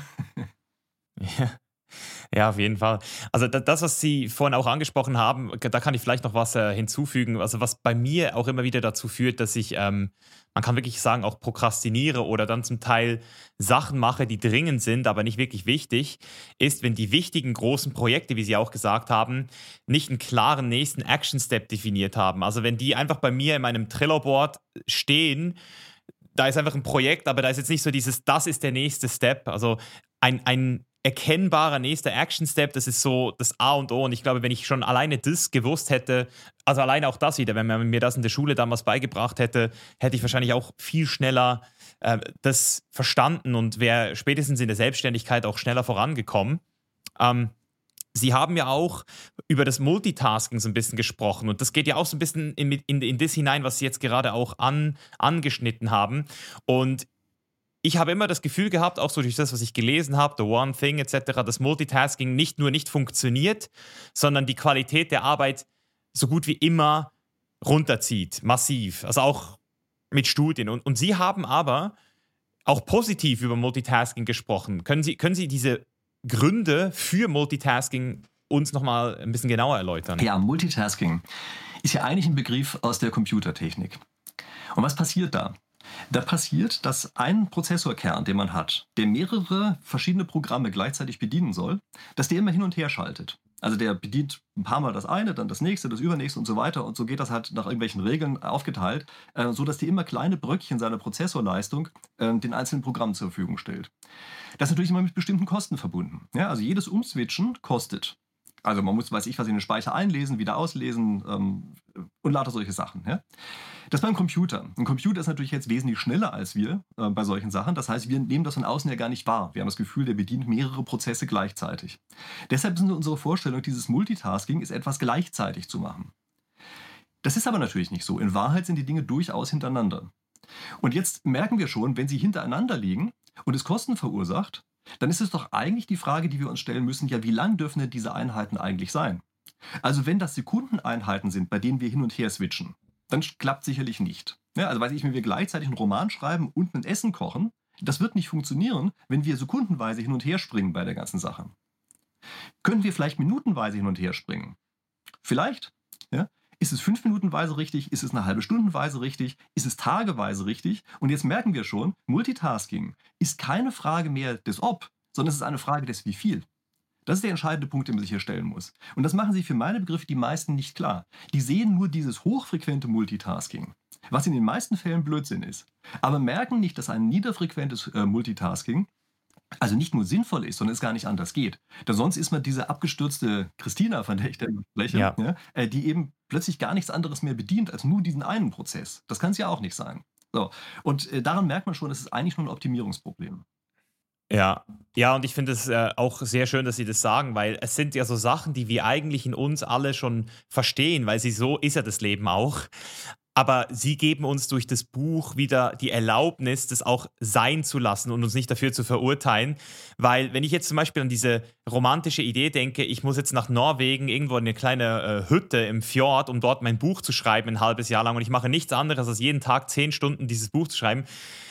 Speaker 1: Ja. Ja, auf jeden Fall. Also da das, was Sie vorhin auch angesprochen haben, k da kann ich vielleicht noch was, äh, hinzufügen. Also, was bei mir auch immer wieder dazu führt, dass ich, ähm, man kann wirklich sagen, auch prokrastiniere oder dann zum Teil Sachen mache, die dringend sind, aber nicht wirklich wichtig, ist, wenn die wichtigen großen Projekte, wie Sie auch gesagt haben, nicht einen klaren nächsten Action Step definiert haben. Also, wenn die einfach bei mir in meinem Trello-Board stehen, da ist einfach ein Projekt, aber da ist jetzt nicht so dieses, das ist der nächste Step. Also ein, ein erkennbarer nächster Action-Step, das ist so das A und O. Und ich glaube, wenn ich schon alleine das gewusst hätte, also alleine auch das wieder, wenn man mir das in der Schule damals beigebracht hätte, hätte ich wahrscheinlich auch viel schneller äh, das verstanden und wäre spätestens in der Selbstständigkeit auch schneller vorangekommen. Ähm, Sie haben ja auch über das Multitasking so ein bisschen gesprochen und das geht ja auch so ein bisschen in in in das hinein, was Sie jetzt gerade auch an angeschnitten haben. Und ich habe immer das Gefühl gehabt, auch so durch das, was ich gelesen habe, The One Thing et cetera, dass Multitasking nicht nur nicht funktioniert, sondern die Qualität der Arbeit so gut wie immer runterzieht, massiv. Also auch mit Studien. Und und Sie haben aber auch positiv über Multitasking gesprochen. Können Sie, können Sie diese Gründe für Multitasking uns nochmal ein bisschen genauer erläutern?
Speaker 2: Ja, Multitasking ist ja eigentlich ein Begriff aus der Computertechnik. Und was passiert da? Da passiert, dass ein Prozessorkern, den man hat, der mehrere verschiedene Programme gleichzeitig bedienen soll, dass der immer hin und her schaltet. Also der bedient ein paar Mal das eine, dann das nächste, das übernächste und so weiter. Und so geht das halt nach irgendwelchen Regeln aufgeteilt, äh, so dass die immer kleine Bröckchen seiner Prozessorleistung äh, den einzelnen Programmen zur Verfügung stellt. Das ist natürlich immer mit bestimmten Kosten verbunden. Ja, also jedes Umswitchen kostet. Also man muss, weiß ich was, in den Speicher einlesen, wieder auslesen ähm, und lauter solche Sachen. Ja? Das beim Computer. Ein Computer ist natürlich jetzt wesentlich schneller als wir äh, bei solchen Sachen. Das heißt, wir nehmen das von außen ja gar nicht wahr. Wir haben das Gefühl, der bedient mehrere Prozesse gleichzeitig. Deshalb ist unsere Vorstellung, dieses Multitasking ist etwas gleichzeitig zu machen. Das ist aber natürlich nicht so. In Wahrheit sind die Dinge durchaus hintereinander. Und jetzt merken wir schon, wenn sie hintereinander liegen und es Kosten verursacht, dann ist es doch eigentlich die Frage, die wir uns stellen müssen, ja, wie lang dürfen denn diese Einheiten eigentlich sein? Also wenn das Sekundeneinheiten sind, bei denen wir hin und her switchen, dann klappt sicherlich nicht. Ja, also weiß ich, wenn wir gleichzeitig einen Roman schreiben und ein Essen kochen, das wird nicht funktionieren, wenn wir sekundenweise hin und her springen bei der ganzen Sache. Können wir vielleicht minutenweise hin und her springen? Vielleicht. Ja? Ist es fünf Minutenweise richtig? Ist es eine halbe Stundenweise richtig? Ist es tageweise richtig? Und jetzt merken wir schon, Multitasking ist keine Frage mehr des Ob, sondern es ist eine Frage des Wie viel. Das ist der entscheidende Punkt, den man sich hier stellen muss. Und das machen sich für meine Begriffe die meisten nicht klar. Die sehen nur dieses hochfrequente Multitasking, was in den meisten Fällen Blödsinn ist. Aber merken nicht, dass ein niederfrequentes äh, Multitasking also nicht nur sinnvoll ist, sondern es gar nicht anders geht. Denn sonst ist man diese abgestürzte Christina, von der ich da spreche,
Speaker 1: Ja.
Speaker 2: ja, äh, die eben plötzlich gar nichts anderes mehr bedient als nur diesen einen Prozess. Das kann es ja auch nicht sein. So. Und äh, daran merkt man schon, es ist eigentlich nur ein Optimierungsproblem.
Speaker 1: Ja. Ja, und ich finde es äh, auch sehr schön, dass Sie das sagen, weil es sind ja so Sachen, die wir eigentlich in uns alle schon verstehen, weil sie so ist ja das Leben auch. Aber Sie geben uns durch das Buch wieder die Erlaubnis, das auch sein zu lassen und uns nicht dafür zu verurteilen. Weil, wenn ich jetzt zum Beispiel an diese romantische Idee denke, ich muss jetzt nach Norwegen irgendwo in eine kleine äh, Hütte im Fjord, um dort mein Buch zu schreiben, ein halbes Jahr lang, und ich mache nichts anderes, als jeden Tag zehn Stunden dieses Buch zu schreiben.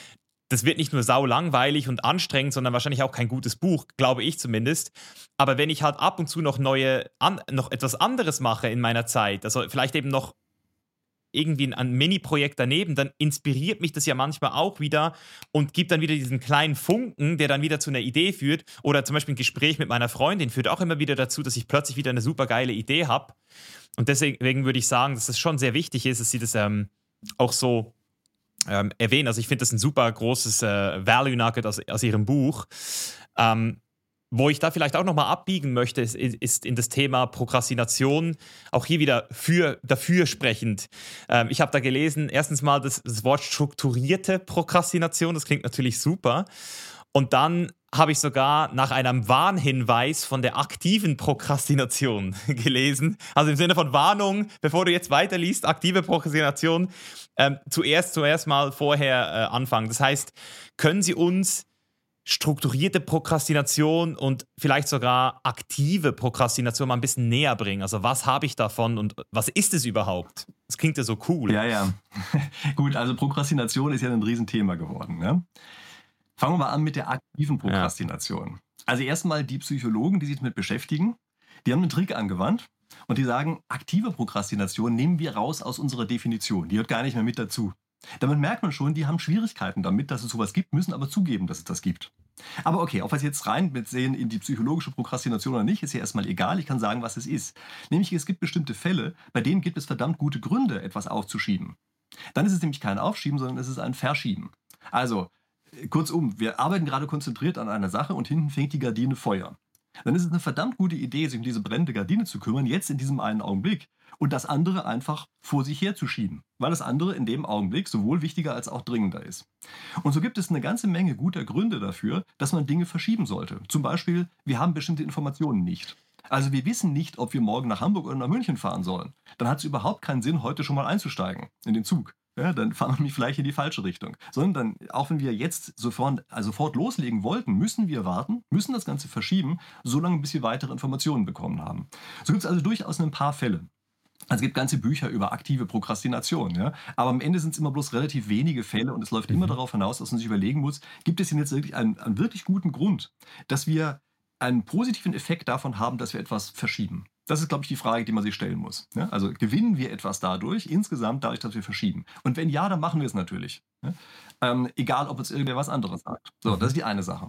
Speaker 1: Das wird nicht nur sau langweilig und anstrengend, sondern wahrscheinlich auch kein gutes Buch, glaube ich zumindest. Aber wenn ich halt ab und zu noch neue, an, noch etwas anderes mache in meiner Zeit, also vielleicht eben noch irgendwie ein, ein Mini-Projekt daneben, dann inspiriert mich das ja manchmal auch wieder und gibt dann wieder diesen kleinen Funken, der dann wieder zu einer Idee führt. Oder zum Beispiel ein Gespräch mit meiner Freundin führt auch immer wieder dazu, dass ich plötzlich wieder eine super geile Idee habe. Und deswegen würde ich sagen, dass es schon sehr wichtig ist, dass sie das ähm, auch so ähm, erwähnen. Also ich finde das ein super großes äh, Value Nugget aus, aus ihrem Buch. Ähm, wo ich da vielleicht auch nochmal abbiegen möchte, ist, ist in das Thema Prokrastination, auch hier wieder für, dafür sprechend. Ähm, ich habe da gelesen, erstens mal das, das Wort strukturierte Prokrastination, das klingt natürlich super. Und dann habe ich sogar nach einem Warnhinweis von der aktiven Prokrastination gelesen. Also im Sinne von Warnung, bevor du jetzt weiterliest, aktive Prokrastination, ähm, zuerst, zuerst mal vorher äh, anfangen. Das heißt, können Sie uns strukturierte Prokrastination und vielleicht sogar aktive Prokrastination mal ein bisschen näher bringen? Also was habe ich davon und was ist es überhaupt? Das klingt ja so cool.
Speaker 2: Ja, ja. Gut, also Prokrastination ist ja ein Riesenthema geworden. Ne? Fangen wir mal an mit der aktiven Prokrastination. Ja. Also erstmal die Psychologen, die sich damit beschäftigen, die haben einen Trick angewandt und die sagen, aktive Prokrastination nehmen wir raus aus unserer Definition. Die hört gar nicht mehr mit dazu. Damit merkt man schon, die haben Schwierigkeiten damit, dass es sowas gibt, müssen aber zugeben, dass es das gibt. Aber okay, ob wir jetzt rein mit sehen in die psychologische Prokrastination oder nicht, ist ja erstmal egal. Ich kann sagen, was es ist. Nämlich, es gibt bestimmte Fälle, bei denen gibt es verdammt gute Gründe, etwas aufzuschieben. Dann ist es nämlich kein Aufschieben, sondern es ist ein Verschieben. Also, kurzum, wir arbeiten gerade konzentriert an einer Sache und hinten fängt die Gardine Feuer. Dann ist es eine verdammt gute Idee, sich um diese brennende Gardine zu kümmern, jetzt in diesem einen Augenblick. Und das andere einfach vor sich herzuschieben, weil das andere in dem Augenblick sowohl wichtiger als auch dringender ist. Und so gibt es eine ganze Menge guter Gründe dafür, dass man Dinge verschieben sollte. Zum Beispiel, wir haben bestimmte Informationen nicht. Also wir wissen nicht, ob wir morgen nach Hamburg oder nach München fahren sollen. Dann hat es überhaupt keinen Sinn, heute schon mal einzusteigen in den Zug. Ja, dann fahren wir nämlich vielleicht in die falsche Richtung. Sondern auch wenn wir jetzt sofort, also sofort loslegen wollten, müssen wir warten, müssen das Ganze verschieben, solange bis wir weitere Informationen bekommen haben. So gibt es also durchaus ein paar Fälle. Also es gibt ganze Bücher über aktive Prokrastination, ja? Aber am Ende sind es immer bloß relativ wenige Fälle und es läuft immer darauf hinaus, dass man sich überlegen muss, gibt es denn jetzt wirklich einen, einen wirklich guten Grund, dass wir einen positiven Effekt davon haben, dass wir etwas verschieben? Das ist, glaube ich, die Frage, die man sich stellen muss. Ja? Also gewinnen wir etwas dadurch, insgesamt dadurch, dass wir verschieben? Und wenn ja, dann machen wir es natürlich. Ja? Ähm, egal, ob uns irgendwer was anderes sagt. So, das ist die eine Sache.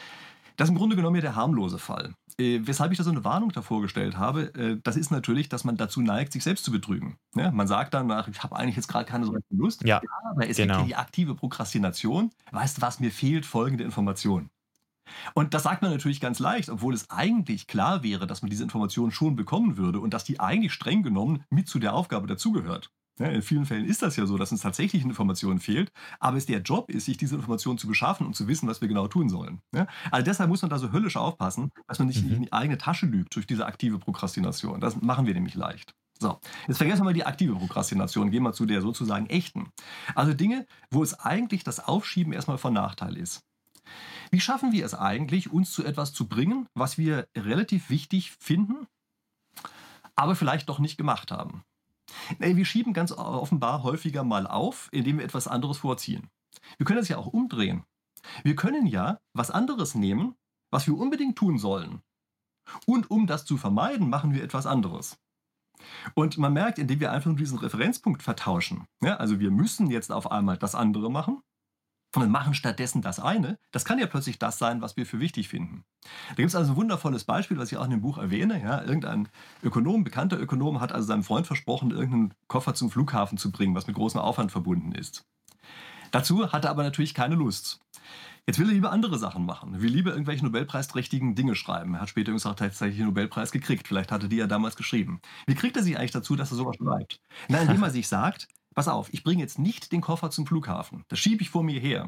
Speaker 2: Das ist im Grunde genommen ja der harmlose Fall. Äh, weshalb ich da so eine Warnung davor gestellt habe, äh, das ist natürlich, dass man dazu neigt, sich selbst zu betrügen. Ja, man sagt dann, ach, ich habe eigentlich jetzt gerade keine so rechte Lust.
Speaker 1: Ja,
Speaker 2: aber es
Speaker 1: genau.
Speaker 2: gibt ja die aktive Prokrastination. Weißt du was, mir fehlt folgende Information. Und das sagt man natürlich ganz leicht, obwohl es eigentlich klar wäre, dass man diese Information schon bekommen würde und dass die eigentlich streng genommen mit zu der Aufgabe dazugehört. Ja, in vielen Fällen ist das ja so, dass uns tatsächlich Informationen fehlt, aber es der Job ist, sich diese Informationen zu beschaffen und zu wissen, was wir genau tun sollen. Ja? Also deshalb muss man da so höllisch aufpassen, dass man nicht
Speaker 1: Mhm.
Speaker 2: in die eigene Tasche lügt durch diese aktive Prokrastination. Das machen wir nämlich leicht. So, jetzt vergessen wir mal die aktive Prokrastination, gehen wir zu der sozusagen echten. Also Dinge, wo es eigentlich das Aufschieben erstmal von Nachteil ist. Wie schaffen wir es eigentlich, uns zu etwas zu bringen, was wir relativ wichtig finden, aber vielleicht doch nicht gemacht haben? Nee, wir schieben ganz offenbar häufiger mal auf, indem wir etwas anderes vorziehen. Wir können es ja auch umdrehen. Wir können ja was anderes nehmen, was wir unbedingt tun sollen. Und um das zu vermeiden, machen wir etwas anderes. Und man merkt, indem wir einfach nur diesen Referenzpunkt vertauschen, ja, also wir müssen jetzt auf einmal das andere machen, und machen stattdessen das eine, das kann ja plötzlich das sein, was wir für wichtig finden. Da gibt es also ein wundervolles Beispiel, was ich auch in dem Buch erwähne. Ja, irgendein Ökonom, bekannter Ökonom, hat also seinem Freund versprochen, irgendeinen Koffer zum Flughafen zu bringen, was mit großem Aufwand verbunden ist. Dazu hat er aber natürlich keine Lust. Jetzt will er lieber andere Sachen machen, will lieber irgendwelche nobelpreisträchtigen Dinge schreiben. Er hat später übrigens auch tatsächlich den Nobelpreis gekriegt. Vielleicht hatte die ja damals geschrieben. Wie kriegt er sich eigentlich dazu, dass er sowas schreibt? Na, indem er sich sagt, pass auf, ich bringe jetzt nicht den Koffer zum Flughafen. Das schiebe ich vor mir her.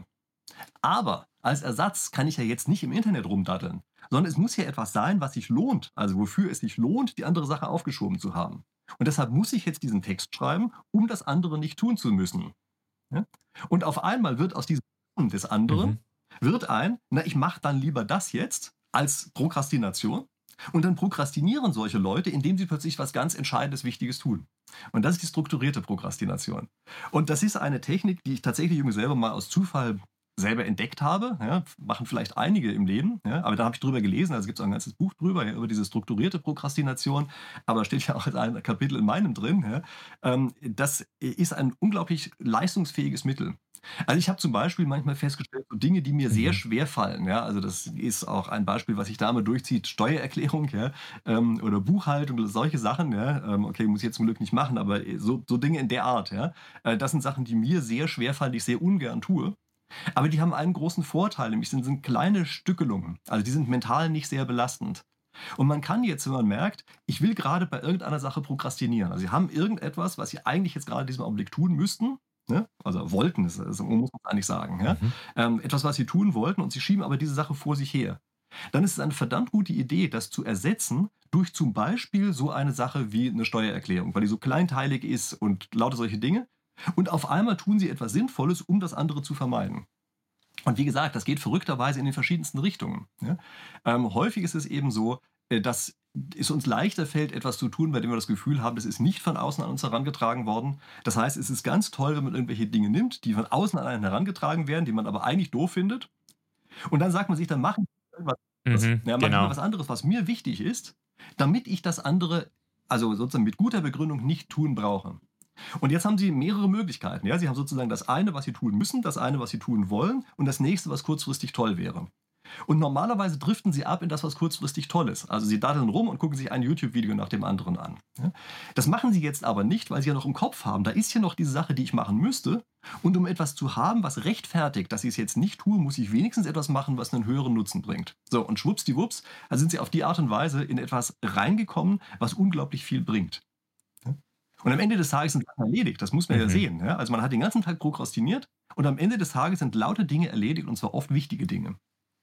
Speaker 2: Aber als Ersatz kann ich ja jetzt nicht im Internet rumdaddeln, sondern es muss ja etwas sein, was sich lohnt, also wofür es sich lohnt, die andere Sache aufgeschoben zu haben. Und deshalb muss ich jetzt diesen Text schreiben, um das andere nicht tun zu müssen. Ja? Und auf einmal wird aus diesem des anderen,
Speaker 1: Mhm.
Speaker 2: wird ein, na, ich mache dann lieber das jetzt als Prokrastination. Und dann prokrastinieren solche Leute, indem sie plötzlich was ganz Entscheidendes, Wichtiges tun. Und das ist die strukturierte Prokrastination. Und das ist eine Technik, die ich tatsächlich irgendwie selber mal aus Zufall selber entdeckt habe. Ja, machen vielleicht einige im Leben, ja, aber da habe ich drüber gelesen, also gibt es auch ein ganzes Buch drüber, ja, über diese strukturierte Prokrastination, aber steht ja auch ein Kapitel in meinem drin. Ja. Ähm, das ist ein unglaublich leistungsfähiges Mittel. Also ich habe zum Beispiel manchmal festgestellt, so Dinge, die mir sehr
Speaker 1: Mhm.
Speaker 2: schwer fallen. Ja, also das ist auch ein Beispiel, was sich da immer durchzieht, Steuererklärung, ja, ähm, oder Buchhaltung oder solche Sachen. Ja, ähm, okay, muss ich jetzt zum Glück nicht machen, aber so, so Dinge in der Art. Ja, äh, das sind Sachen, die mir sehr schwer fallen, die ich sehr ungern tue. Aber die haben einen großen Vorteil, nämlich sind, sind kleine Stückelungen. Also die sind mental nicht sehr belastend. Und man kann jetzt, wenn man merkt, ich will gerade bei irgendeiner Sache prokrastinieren. Also Sie haben irgendetwas, was Sie eigentlich jetzt gerade in diesem Augenblick tun müssten. Ne? Also wollten, es, also muss man eigentlich sagen. Ja?
Speaker 1: Mhm.
Speaker 2: Ähm, etwas, was Sie tun wollten und Sie schieben aber diese Sache vor sich her. Dann ist es eine verdammt gute Idee, das zu ersetzen durch zum Beispiel so eine Sache wie eine Steuererklärung, weil die so kleinteilig ist und lauter solche Dinge. Und auf einmal tun Sie etwas Sinnvolles, um das andere zu vermeiden. Und wie gesagt, das geht verrückterweise in den verschiedensten Richtungen. Ja? Ähm, häufig ist es eben so, äh, dass es uns leichter fällt, etwas zu tun, bei dem wir das Gefühl haben, das ist nicht von außen an uns herangetragen worden. Das heißt, es ist ganz toll, wenn man irgendwelche Dinge nimmt, die von außen an einen herangetragen werden, die man aber eigentlich doof findet. Und dann sagt man sich, dann machen wir irgendwas anderes.
Speaker 1: Mhm.
Speaker 2: Ja, mache ich lieber
Speaker 1: Genau.
Speaker 2: was anderes, was mir wichtig ist, damit ich das andere, also sozusagen mit guter Begründung, nicht tun brauche. Und jetzt haben Sie mehrere Möglichkeiten. Ja? Sie haben sozusagen das eine, was Sie tun müssen, das eine, was Sie tun wollen und das nächste, was kurzfristig toll wäre. Und normalerweise driften Sie ab in das, was kurzfristig toll ist. Also Sie daddeln rum und gucken sich ein YouTube-Video nach dem anderen an. Ja? Das machen Sie jetzt aber nicht, weil Sie ja noch im Kopf haben, da ist ja noch diese Sache, die ich machen müsste. Und um etwas zu haben, was rechtfertigt, dass ich es jetzt nicht tue, muss ich wenigstens etwas machen, was einen höheren Nutzen bringt. So, und schwuppsdiwupps, da sind Sie auf die Art und Weise in etwas reingekommen, was unglaublich viel bringt. Und am Ende des Tages sind Sachen erledigt, das muss man ja
Speaker 1: Mhm.
Speaker 2: sehen. Ja? Also man hat den ganzen Tag prokrastiniert und am Ende des Tages sind lauter Dinge erledigt und zwar oft wichtige Dinge.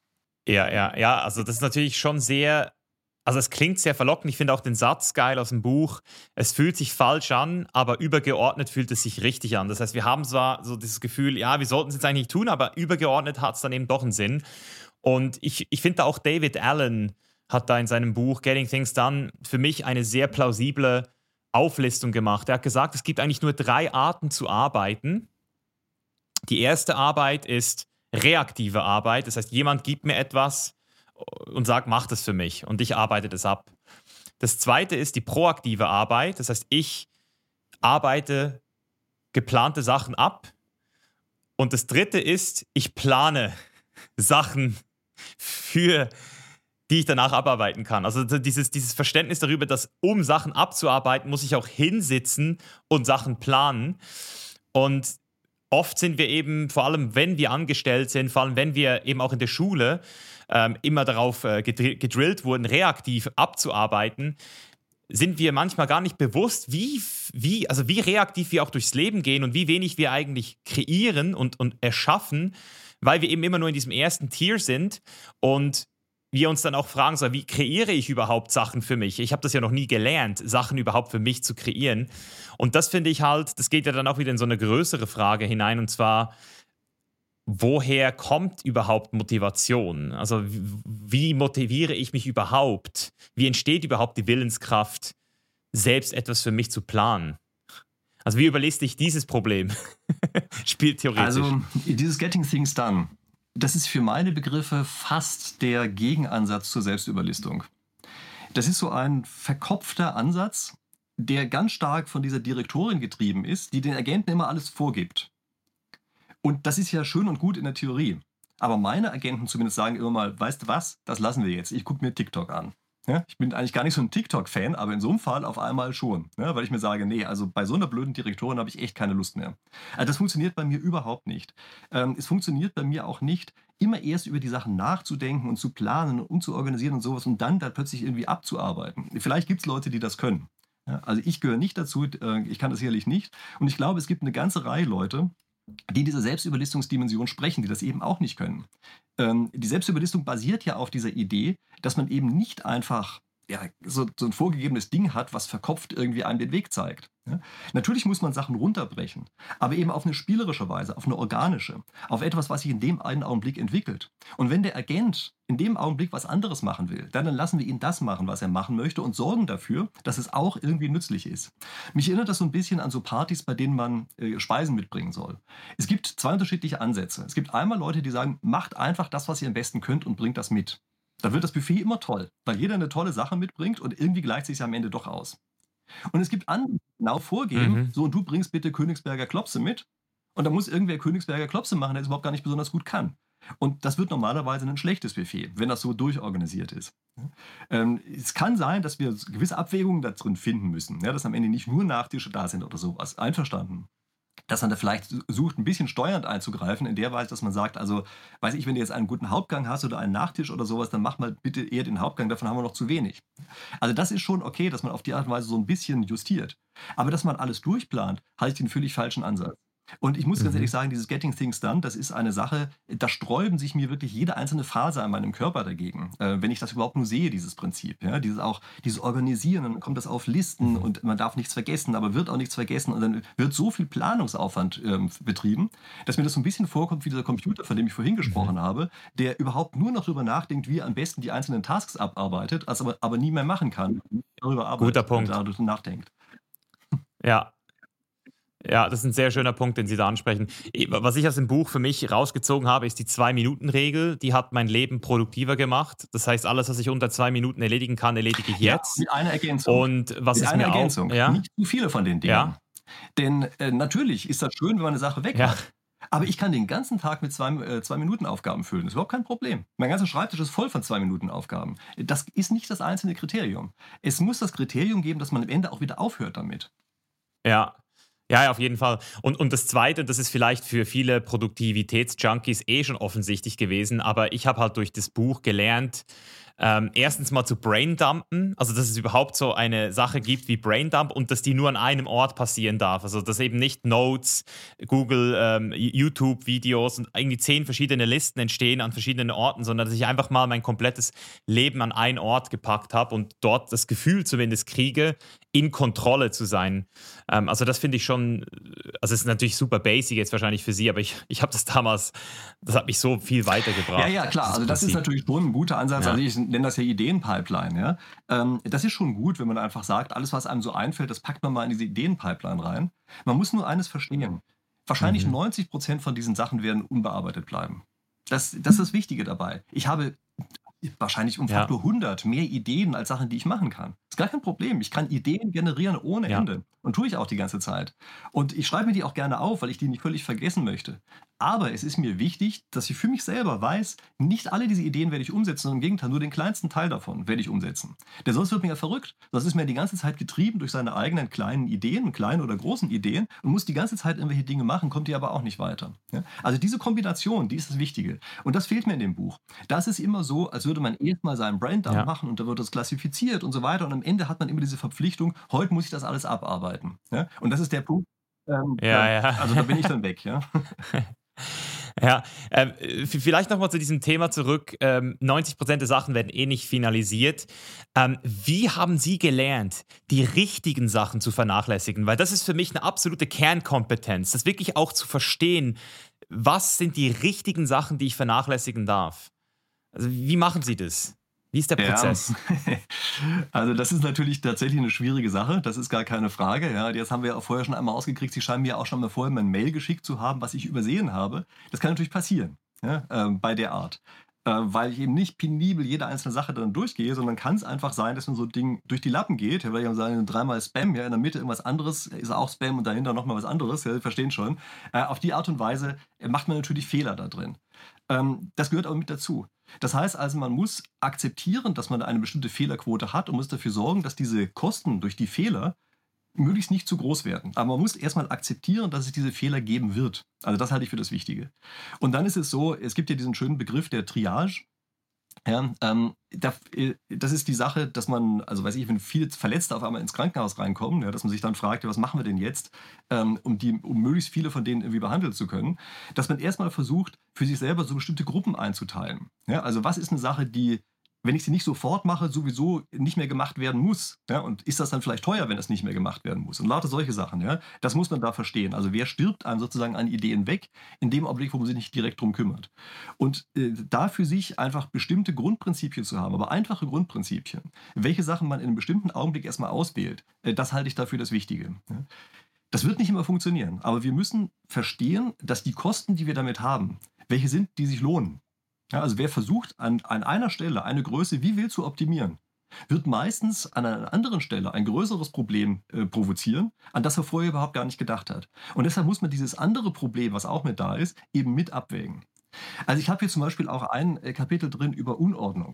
Speaker 1: Ja, ja, ja, also das ist natürlich schon sehr, also es klingt sehr verlockend. Ich finde auch den Satz geil aus dem Buch. Es fühlt sich falsch an, aber übergeordnet fühlt es sich richtig an. Das heißt, wir haben zwar so dieses Gefühl, ja, wir sollten es jetzt eigentlich nicht tun, aber übergeordnet hat es dann eben doch einen Sinn. Und ich, ich finde auch David Allen hat da in seinem Buch Getting Things Done für mich eine sehr plausible Auflistung gemacht. Er hat gesagt, es gibt eigentlich nur drei Arten zu arbeiten. Die erste Arbeit ist reaktive Arbeit. Das heißt, jemand gibt mir etwas und sagt, mach das für mich und ich arbeite das ab. Das zweite ist die proaktive Arbeit. Das heißt, ich arbeite geplante Sachen ab. Und das dritte ist, ich plane Sachen für die ich danach abarbeiten kann. Also dieses, dieses Verständnis darüber, dass um Sachen abzuarbeiten, muss ich auch hinsitzen und Sachen planen. Und oft sind wir eben, vor allem wenn wir angestellt sind, vor allem wenn wir eben auch in der Schule ähm, immer darauf äh, gedr- gedrillt wurden, reaktiv abzuarbeiten, sind wir manchmal gar nicht bewusst, wie, wie, also wie reaktiv wir auch durchs Leben gehen und wie wenig wir eigentlich kreieren und, und erschaffen, weil wir eben immer nur in diesem ersten Tier sind und wir uns dann auch fragen, so, wie kreiere ich überhaupt Sachen für mich? Ich habe das ja noch nie gelernt, Sachen überhaupt für mich zu kreieren. Und das finde ich halt, das geht ja dann auch wieder in so eine größere Frage hinein, und zwar, woher kommt überhaupt Motivation? Also wie motiviere ich mich überhaupt? Wie entsteht überhaupt die Willenskraft, selbst etwas für mich zu planen? Also wie überliste ich dieses Problem? Spielt theoretisch.
Speaker 2: Also dieses Getting Things Done, das ist für meine Begriffe fast der Gegenansatz zur Selbstüberlistung. Das ist so ein verkopfter Ansatz, der ganz stark von dieser Direktorin getrieben ist, die den Agenten immer alles vorgibt. Und das ist ja schön und gut in der Theorie. Aber meine Agenten zumindest sagen immer mal, weißt du was, das lassen wir jetzt. Ich gucke mir TikTok an. Ja, ich bin eigentlich gar nicht so ein TikTok-Fan, aber in so einem Fall auf einmal schon. Ja, weil ich mir sage, nee, also bei so einer blöden Direktorin habe ich echt keine Lust mehr. Also das funktioniert bei mir überhaupt nicht. Ähm, es funktioniert bei mir auch nicht, immer erst über die Sachen nachzudenken und zu planen und umzuorganisieren und sowas und dann da plötzlich irgendwie abzuarbeiten. Vielleicht gibt es Leute, die das können. Ja, also ich gehöre nicht dazu, äh, ich kann das sicherlich nicht. Und ich glaube, es gibt eine ganze Reihe Leute, die diese Selbstüberlistungsdimension sprechen, die das eben auch nicht können. Ähm, die Selbstüberlistung basiert ja auf dieser Idee, dass man eben nicht einfach ja, so, so ein vorgegebenes Ding hat, was verkopft irgendwie einem den Weg zeigt. Ja? Natürlich muss man Sachen runterbrechen, aber eben auf eine spielerische Weise, auf eine organische, auf etwas, was sich in dem einen Augenblick entwickelt. Und wenn der Agent in dem Augenblick was anderes machen will, dann, dann lassen wir ihn das machen, was er machen möchte und sorgen dafür, dass es auch irgendwie nützlich ist. Mich erinnert das so ein bisschen an so Partys, bei denen man äh, Speisen mitbringen soll. Es gibt zwei unterschiedliche Ansätze. Es gibt einmal Leute, die sagen, macht einfach das, was ihr am besten könnt und bringt das mit. Dann wird das Buffet immer toll, weil jeder eine tolle Sache mitbringt und irgendwie gleicht sich am Ende doch aus. Und es gibt andere, die genau vorgeben,
Speaker 1: Mhm.
Speaker 2: so und du bringst bitte Königsberger Klopse mit und dann muss irgendwer Königsberger Klopse machen, der es überhaupt gar nicht besonders gut kann. Und das wird normalerweise ein schlechtes Buffet, wenn das so durchorganisiert ist. Ähm, es kann sein, dass wir gewisse Abwägungen da drin finden müssen, ja, dass am Ende nicht nur Nachtische da sind oder sowas. Einverstanden. Dass man da vielleicht sucht, ein bisschen steuernd einzugreifen, in der Weise, dass man sagt, also, weiß ich, wenn du jetzt einen guten Hauptgang hast oder einen Nachtisch oder sowas, dann mach mal bitte eher den Hauptgang, davon haben wir noch zu wenig. Also das ist schon okay, dass man auf die Art und Weise so ein bisschen justiert. Aber dass man alles durchplant, halte ich den völlig falschen Ansatz. Und ich muss ganz ehrlich
Speaker 1: Mhm.
Speaker 2: sagen, dieses Getting Things Done, das ist eine Sache, da sträuben sich mir wirklich jede einzelne Faser an meinem Körper dagegen, äh, wenn ich das überhaupt nur sehe, dieses Prinzip. Ja? Dieses auch, dieses Organisieren, und dann kommt das auf Listen
Speaker 1: Mhm.
Speaker 2: und man darf nichts vergessen, aber wird auch nichts vergessen und dann wird so viel Planungsaufwand ähm, betrieben, dass mir das so ein bisschen vorkommt wie dieser Computer, von dem ich vorhin
Speaker 1: Mhm.
Speaker 2: gesprochen habe, der überhaupt nur noch darüber nachdenkt, wie er am besten die einzelnen Tasks abarbeitet, also aber, aber nie mehr machen kann, darüber
Speaker 1: Guter
Speaker 2: arbeitet, äh,
Speaker 1: Punkt.
Speaker 2: darüber nachdenkt.
Speaker 1: Ja. Ja, das ist ein sehr schöner Punkt, den Sie da ansprechen. I- Was ich aus dem Buch für mich rausgezogen habe, ist die Zwei-Minuten-Regel. Die hat mein Leben produktiver gemacht. Das heißt, alles, was ich unter zwei Minuten erledigen kann, erledige ich
Speaker 2: Ja,
Speaker 1: jetzt.
Speaker 2: mit einer Ergänzung.
Speaker 1: Und was
Speaker 2: Mit
Speaker 1: ist
Speaker 2: einer
Speaker 1: mir auch,
Speaker 2: Ergänzung.
Speaker 1: ja,
Speaker 2: Nicht zu viele von den Dingern.
Speaker 1: ja,
Speaker 2: Denn äh, natürlich ist das schön, wenn man eine Sache weg
Speaker 1: ja,
Speaker 2: hat. Aber ich kann den ganzen Tag mit zwei, äh, zwei Minuten Aufgaben füllen. Das ist überhaupt kein Problem. Mein ganzer Schreibtisch ist voll von zwei Minuten Aufgaben. Das ist nicht das einzelne Kriterium. Es muss das Kriterium geben, dass man am Ende auch wieder aufhört damit.
Speaker 1: ja. Ja, ja, auf jeden Fall. Und, und das Zweite, das ist vielleicht für viele Produktivitätsjunkies eh schon offensichtlich gewesen, aber ich habe halt durch das Buch gelernt, ähm, erstens mal zu braindumpen, also dass es überhaupt so eine Sache gibt wie Braindump und dass die nur an einem Ort passieren darf. Also dass eben nicht Notes, Google, ähm, YouTube-Videos und irgendwie zehn verschiedene Listen entstehen an verschiedenen Orten, sondern dass ich einfach mal mein komplettes Leben an einen Ort gepackt habe und dort das Gefühl zumindest kriege, in Kontrolle zu sein. Ähm, also das finde ich schon, also es ist natürlich super basic jetzt wahrscheinlich für Sie, aber ich, ich habe das damals, das hat mich so viel
Speaker 2: Ja,
Speaker 1: weitergebracht,
Speaker 2: ja, klar.
Speaker 1: dieses
Speaker 2: Also das ist
Speaker 1: Prinzip.
Speaker 2: natürlich schon ein guter Ansatz. Also
Speaker 1: Ja,
Speaker 2: ich nenne das ja Ideenpipeline. Ja? Ähm, das ist schon gut, wenn man einfach sagt, alles, was einem so einfällt, das packt man mal in diese Ideenpipeline rein. Man muss nur eines verstehen. Wahrscheinlich
Speaker 1: mhm.
Speaker 2: neunzig Prozent von diesen Sachen werden unbearbeitet bleiben. Das, das ist das Wichtige dabei. Ich habe wahrscheinlich um
Speaker 1: Ja,
Speaker 2: Faktor hundert mehr Ideen als Sachen, die ich machen kann. Ist gar kein Problem. Ich kann Ideen generieren ohne
Speaker 1: ja,
Speaker 2: Ende. Und tue ich auch die ganze Zeit. Und ich schreibe mir die auch gerne auf, weil ich die nicht völlig vergessen möchte. Aber es ist mir wichtig, dass ich für mich selber weiß, nicht alle diese Ideen werde ich umsetzen, sondern im Gegenteil, nur den kleinsten Teil davon werde ich umsetzen. Denn sonst wird mir ja verrückt. Sonst ist man die ganze Zeit getrieben durch seine eigenen kleinen Ideen, kleinen oder großen Ideen und muss die ganze Zeit irgendwelche Dinge machen, kommt die aber auch nicht weiter. Ja? Also diese Kombination, die ist das Wichtige. Und das fehlt mir in dem Buch. Das ist immer so, als würde man erst mal seinen Braindump
Speaker 1: ja,
Speaker 2: machen und da wird das klassifiziert und so weiter. Und am Ende hat man immer diese Verpflichtung, heute muss ich das alles abarbeiten. Ja? Und das ist der Punkt, ähm,
Speaker 1: ja,
Speaker 2: da,
Speaker 1: ja.
Speaker 2: also da bin ich dann weg. Ja?
Speaker 1: Ja, ähm, v- vielleicht nochmal zu diesem Thema zurück. Ähm, neunzig Prozent der Sachen werden eh nicht finalisiert. Ähm, wie haben Sie gelernt, die richtigen Sachen zu vernachlässigen? Weil das ist für mich eine absolute Kernkompetenz, das wirklich auch zu verstehen, was sind die richtigen Sachen, die ich vernachlässigen darf. Also wie machen Sie das? Wie ist der
Speaker 2: Ja,
Speaker 1: Prozess?
Speaker 2: also das ist natürlich tatsächlich eine schwierige Sache, das ist gar keine Frage. Ja, jetzt haben wir ja auch vorher schon einmal ausgekriegt, Sie scheinen mir auch schon mal vorher mal 'n Mail geschickt zu haben, was ich übersehen habe. Das kann natürlich passieren, ja, ähm, bei der Art. Äh, weil ich eben nicht penibel jede einzelne Sache dann durchgehe, sondern kann es einfach sein, dass mir so 'n Ding durch die Lappen geht, ja, weil ich sagen, dreimal Spam, ja, in der Mitte irgendwas anderes, ist auch Spam und dahinter noch mal was anderes, ja, Sie verstehen schon. Äh, auf die Art und Weise, äh, macht man natürlich Fehler da drin. Ähm, das gehört aber mit dazu. Das heißt also, man muss akzeptieren, dass man eine bestimmte Fehlerquote hat und muss dafür sorgen, dass diese Kosten durch die Fehler möglichst nicht zu groß werden. Aber man muss erstmal akzeptieren, dass es diese Fehler geben wird. Also das halte ich für das Wichtige. Und dann ist es so, es gibt ja diesen schönen Begriff der Triage. Ja, ähm, da, äh, das ist die Sache, dass man, also weiß ich, wenn viele Verletzte auf einmal ins Krankenhaus reinkommen, ja, dass man sich dann fragt, ja, was machen wir denn jetzt, ähm, um, die, um möglichst viele von denen irgendwie behandeln zu können, dass man erstmal versucht, für sich selber so bestimmte Gruppen einzuteilen. Ja, also was ist eine Sache, die, wenn ich sie nicht sofort mache, sowieso nicht mehr gemacht werden muss. Ja, und ist das dann vielleicht teuer, wenn das nicht mehr gemacht werden muss? Und lauter solche Sachen. Ja, das muss man da verstehen. Also wer stirbt einem sozusagen an Ideen weg, in dem Augenblick, wo man sich nicht direkt drum kümmert. Und äh, da für sich einfach bestimmte Grundprinzipien zu haben, aber einfache Grundprinzipien, welche Sachen man in einem bestimmten Augenblick erstmal auswählt, äh, das halte ich dafür das Wichtige. Ja. Das wird nicht immer funktionieren, aber wir müssen verstehen, dass die Kosten, die wir damit haben, welche sind, die sich lohnen. Ja, also wer versucht, an, an einer Stelle eine Größe wie wild zu optimieren, wird meistens an einer anderen Stelle ein größeres Problem äh, provozieren, an das er vorher überhaupt gar nicht gedacht hat. Und deshalb muss man dieses andere Problem, was auch mit da ist, eben mit abwägen. Also ich habe hier zum Beispiel auch ein äh, Kapitel drin über Unordnung.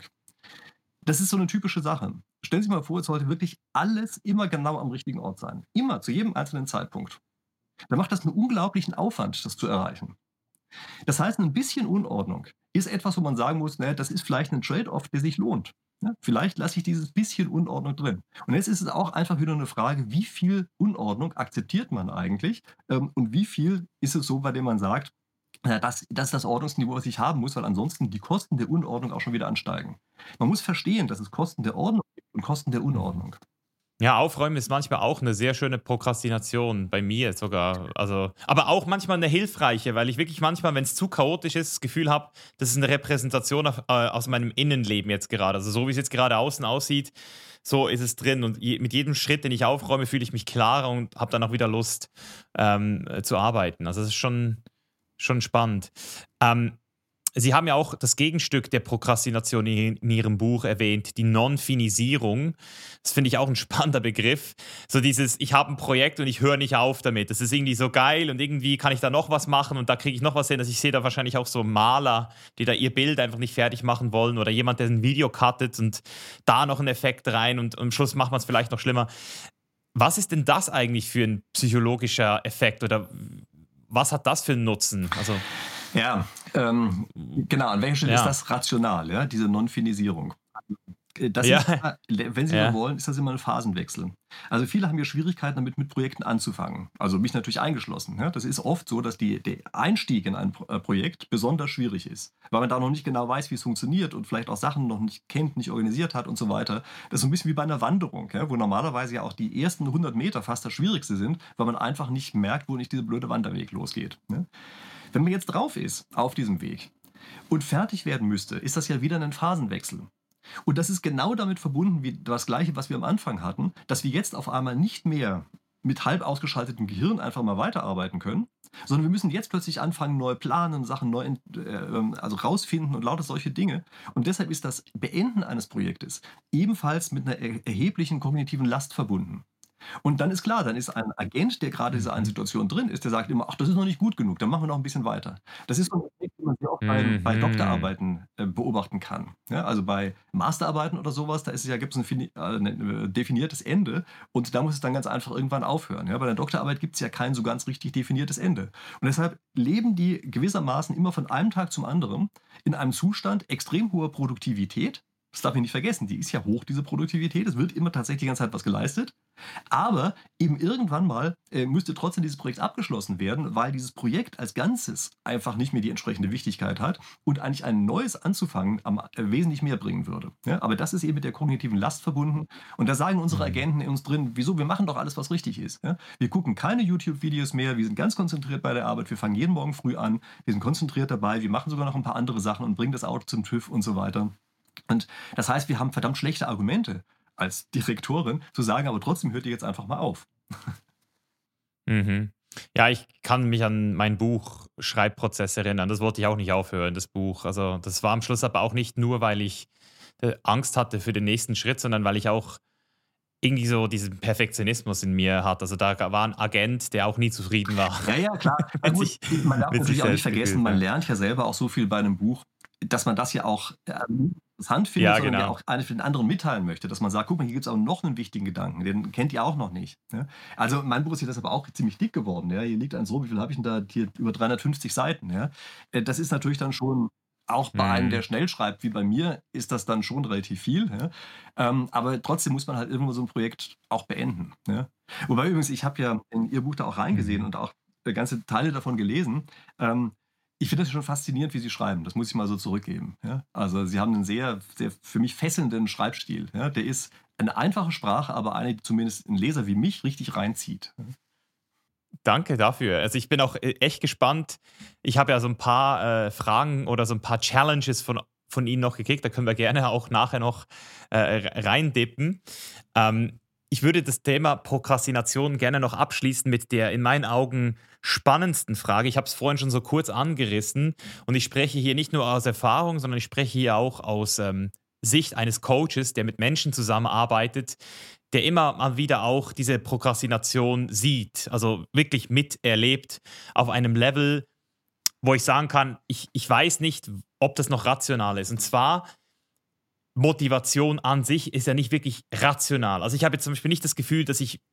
Speaker 2: Das ist so eine typische Sache. Stellen Sie sich mal vor, es sollte wirklich alles immer genau am richtigen Ort sein. Immer, zu jedem einzelnen Zeitpunkt. Dann macht das einen unglaublichen Aufwand, das zu erreichen. Das heißt, ein bisschen Unordnung ist etwas, wo man sagen muss, naja, das ist vielleicht ein Trade-off, der sich lohnt. Ja, vielleicht lasse ich dieses bisschen Unordnung drin. Und jetzt ist es auch einfach wieder eine Frage, wie viel Unordnung akzeptiert man eigentlich ähm, und wie viel ist es so, bei dem man sagt, ja, das, das ist das Ordnungsniveau, was ich haben muss, weil ansonsten die Kosten der Unordnung auch schon wieder ansteigen. Man muss verstehen, dass es Kosten der Ordnung gibt und Kosten der Unordnung.
Speaker 1: Ja, aufräumen ist manchmal auch eine sehr schöne Prokrastination, bei mir sogar. Also, aber auch manchmal eine hilfreiche, weil ich wirklich manchmal, wenn es zu chaotisch ist, das Gefühl habe, das ist eine Repräsentation auf, äh, aus meinem Innenleben jetzt gerade. Also so wie es jetzt gerade außen aussieht, so ist es drin. Und je, mit jedem Schritt, den ich aufräume, fühle ich mich klarer und habe dann auch wieder Lust ähm, äh, zu arbeiten. Also das ist schon, schon spannend. Ähm, Sie haben ja auch das Gegenstück der Prokrastination in, in Ihrem Buch erwähnt, die Non-Finisierung. Das finde ich auch ein spannender Begriff. So dieses, ich habe ein Projekt und ich höre nicht auf damit. Das ist irgendwie so geil und irgendwie kann ich da noch was machen und da kriege ich noch was hin. Also ich sehe da wahrscheinlich auch so Maler, die da ihr Bild einfach nicht fertig machen wollen oder jemand, der ein Video cuttet und da noch einen Effekt rein und am Schluss macht man es vielleicht noch schlimmer. Was ist denn das eigentlich für ein psychologischer Effekt oder was hat das für einen Nutzen? Also
Speaker 2: Ja, ähm, genau. An welcher Stelle
Speaker 1: Ja.
Speaker 2: ist das rational, ja, diese Non-Finisierung? Äh, Das
Speaker 1: Ja.
Speaker 2: ist, immer- wenn Sie
Speaker 1: Ja.
Speaker 2: so wollen, ist das immer ein Phasenwechsel. Also viele haben ja Schwierigkeiten damit, mit Projekten anzufangen. Also mich natürlich eingeschlossen. Ja. Das ist oft so, dass die, der Einstieg in ein Pro- äh, Projekt besonders schwierig ist, weil man da noch nicht genau weiß, wie es funktioniert und vielleicht auch Sachen noch nicht kennt, nicht organisiert hat und so weiter. Das ist so ein bisschen wie bei einer Wanderung, ja, wo normalerweise ja auch die ersten hundert Meter fast das Schwierigste sind, weil man einfach nicht merkt, wo nicht dieser blöde Wanderweg losgeht. Ja. Wenn man jetzt drauf ist auf diesem Weg und fertig werden müsste, ist das ja wieder ein Phasenwechsel. Und das ist genau damit verbunden wie das Gleiche, was wir am Anfang hatten, dass wir jetzt auf einmal nicht mehr mit halb ausgeschaltetem Gehirn einfach mal weiterarbeiten können, sondern wir müssen jetzt plötzlich anfangen, neu planen, Sachen neu äh, ähm, also rausfinden und lauter solche Dinge. Und deshalb ist das Beenden eines Projektes ebenfalls mit einer er erheblichen kognitiven Last verbunden. Und dann ist klar, dann ist ein Agent, der gerade in dieser einen
Speaker 1: Mhm.
Speaker 2: Situation drin ist, der sagt immer, ach, das ist noch nicht gut genug, dann machen wir noch ein bisschen weiter. Das ist so ein Effekt, den man sehr oft bei, bei
Speaker 1: Mhm.
Speaker 2: Doktorarbeiten äh, beobachten kann. Ja, also bei Masterarbeiten oder sowas, da ist es ja, gibt es ein fini- äh, ein äh, definiertes Ende und da muss es dann ganz einfach irgendwann aufhören. Ja, bei der Doktorarbeit gibt es ja kein so ganz richtig definiertes Ende. Und deshalb leben die gewissermaßen immer von einem Tag zum anderen in einem Zustand extrem hoher Produktivität. Das darf ich nicht vergessen, die ist ja hoch, diese Produktivität. Es wird immer tatsächlich die ganze Zeit was geleistet. Aber eben irgendwann mal äh, müsste trotzdem dieses Projekt abgeschlossen werden, weil dieses Projekt als Ganzes einfach nicht mehr die entsprechende Wichtigkeit hat und eigentlich ein neues anzufangen am, äh, wesentlich mehr bringen würde. Ja, aber das ist eben mit der kognitiven Last verbunden. Und da sagen unsere
Speaker 1: Mhm.
Speaker 2: Agenten in uns drin, wieso, wir machen doch alles, was richtig ist. Ja? Wir gucken keine YouTube-Videos mehr, wir sind ganz konzentriert bei der Arbeit, wir fangen jeden Morgen früh an, wir sind konzentriert dabei, wir machen sogar noch ein paar andere Sachen und bringen das Auto zum TÜV und so weiter. Und das heißt, wir haben verdammt schlechte Argumente als Direktorin zu sagen, aber trotzdem hört ihr jetzt einfach mal auf.
Speaker 1: Mhm. Ja, ich kann mich an mein Buch Schreibprozess erinnern. Das wollte ich auch nicht aufhören, das Buch. Also, das war am Schluss aber auch nicht nur, weil ich, äh, Angst hatte für den nächsten Schritt, sondern weil ich auch irgendwie so diesen Perfektionismus in mir hatte. Also, da ga war 'n Agent, der auch nie zufrieden war
Speaker 2: Ja, ja, klar. Na
Speaker 1: mit
Speaker 2: gut,
Speaker 1: sich
Speaker 2: man darf
Speaker 1: mit sich
Speaker 2: natürlich auch nicht
Speaker 1: selbst
Speaker 2: vergessen,
Speaker 1: gefühlt,
Speaker 2: man
Speaker 1: ja.
Speaker 2: lernt ja selber auch so viel bei einem Buch, dass man das ja auch ähm, interessant findet,
Speaker 1: Ja,
Speaker 2: sondern ja
Speaker 1: genau.
Speaker 2: auch eigentlich den anderen mitteilen möchte, dass man sagt, guck mal, hier gibt es auch noch einen wichtigen Gedanken, den kennt ihr auch noch nicht. Ja? Also mein Buch ist hier deshalb auch ziemlich dick geworden. Ja? Hier liegt eins so, wie viel habe ich denn da? Hier über dreihundertfünfzig Seiten. Ja? Äh, Das ist natürlich dann schon auch bei einem, der
Speaker 1: Mhm.
Speaker 2: schnell schreibt wie bei mir, ist das dann schon relativ viel. Ja? Ähm, aber trotzdem muss man halt irgendwo so ein Projekt auch beenden. Ja? Wobei übrigens, ich habe ja in Ihr Buch da auch reingesehen
Speaker 1: Mhm.
Speaker 2: und auch äh, ganze Teile davon gelesen. Ähm, ich finde das schon faszinierend, wie Sie schreiben. Das muss ich mal so zurückgeben. Ja? Also Sie haben einen sehr, sehr für mich fesselnden Schreibstil. Ja? Der ist eine einfache Sprache, aber eine, die zumindest einen Leser wie mich richtig reinzieht.
Speaker 1: Danke dafür. Also ich bin auch äh, echt gespannt. Ich habe ja so ein paar äh, Fragen oder so ein paar Challenges von, von Ihnen noch gekriegt. Da können wir gerne auch nachher noch äh, reindippen. Ähm, ich würde das Thema Prokrastination gerne noch abschließen mit der in meinen Augen spannendsten Frage. Ich habe es vorhin schon so kurz angerissen und ich spreche hier nicht nur aus Erfahrung, sondern ich spreche hier auch aus ähm, Sicht eines Coaches, der mit Menschen zusammenarbeitet, der immer mal wieder auch diese Prokrastination sieht, also wirklich miterlebt auf einem Level, wo ich sagen kann, ich, ich weiß nicht, ob das noch rational ist. Und zwar, Motivation an sich ist ja nicht wirklich rational. Also ich habe jetzt zum Beispiel nicht das Gefühl, dass ich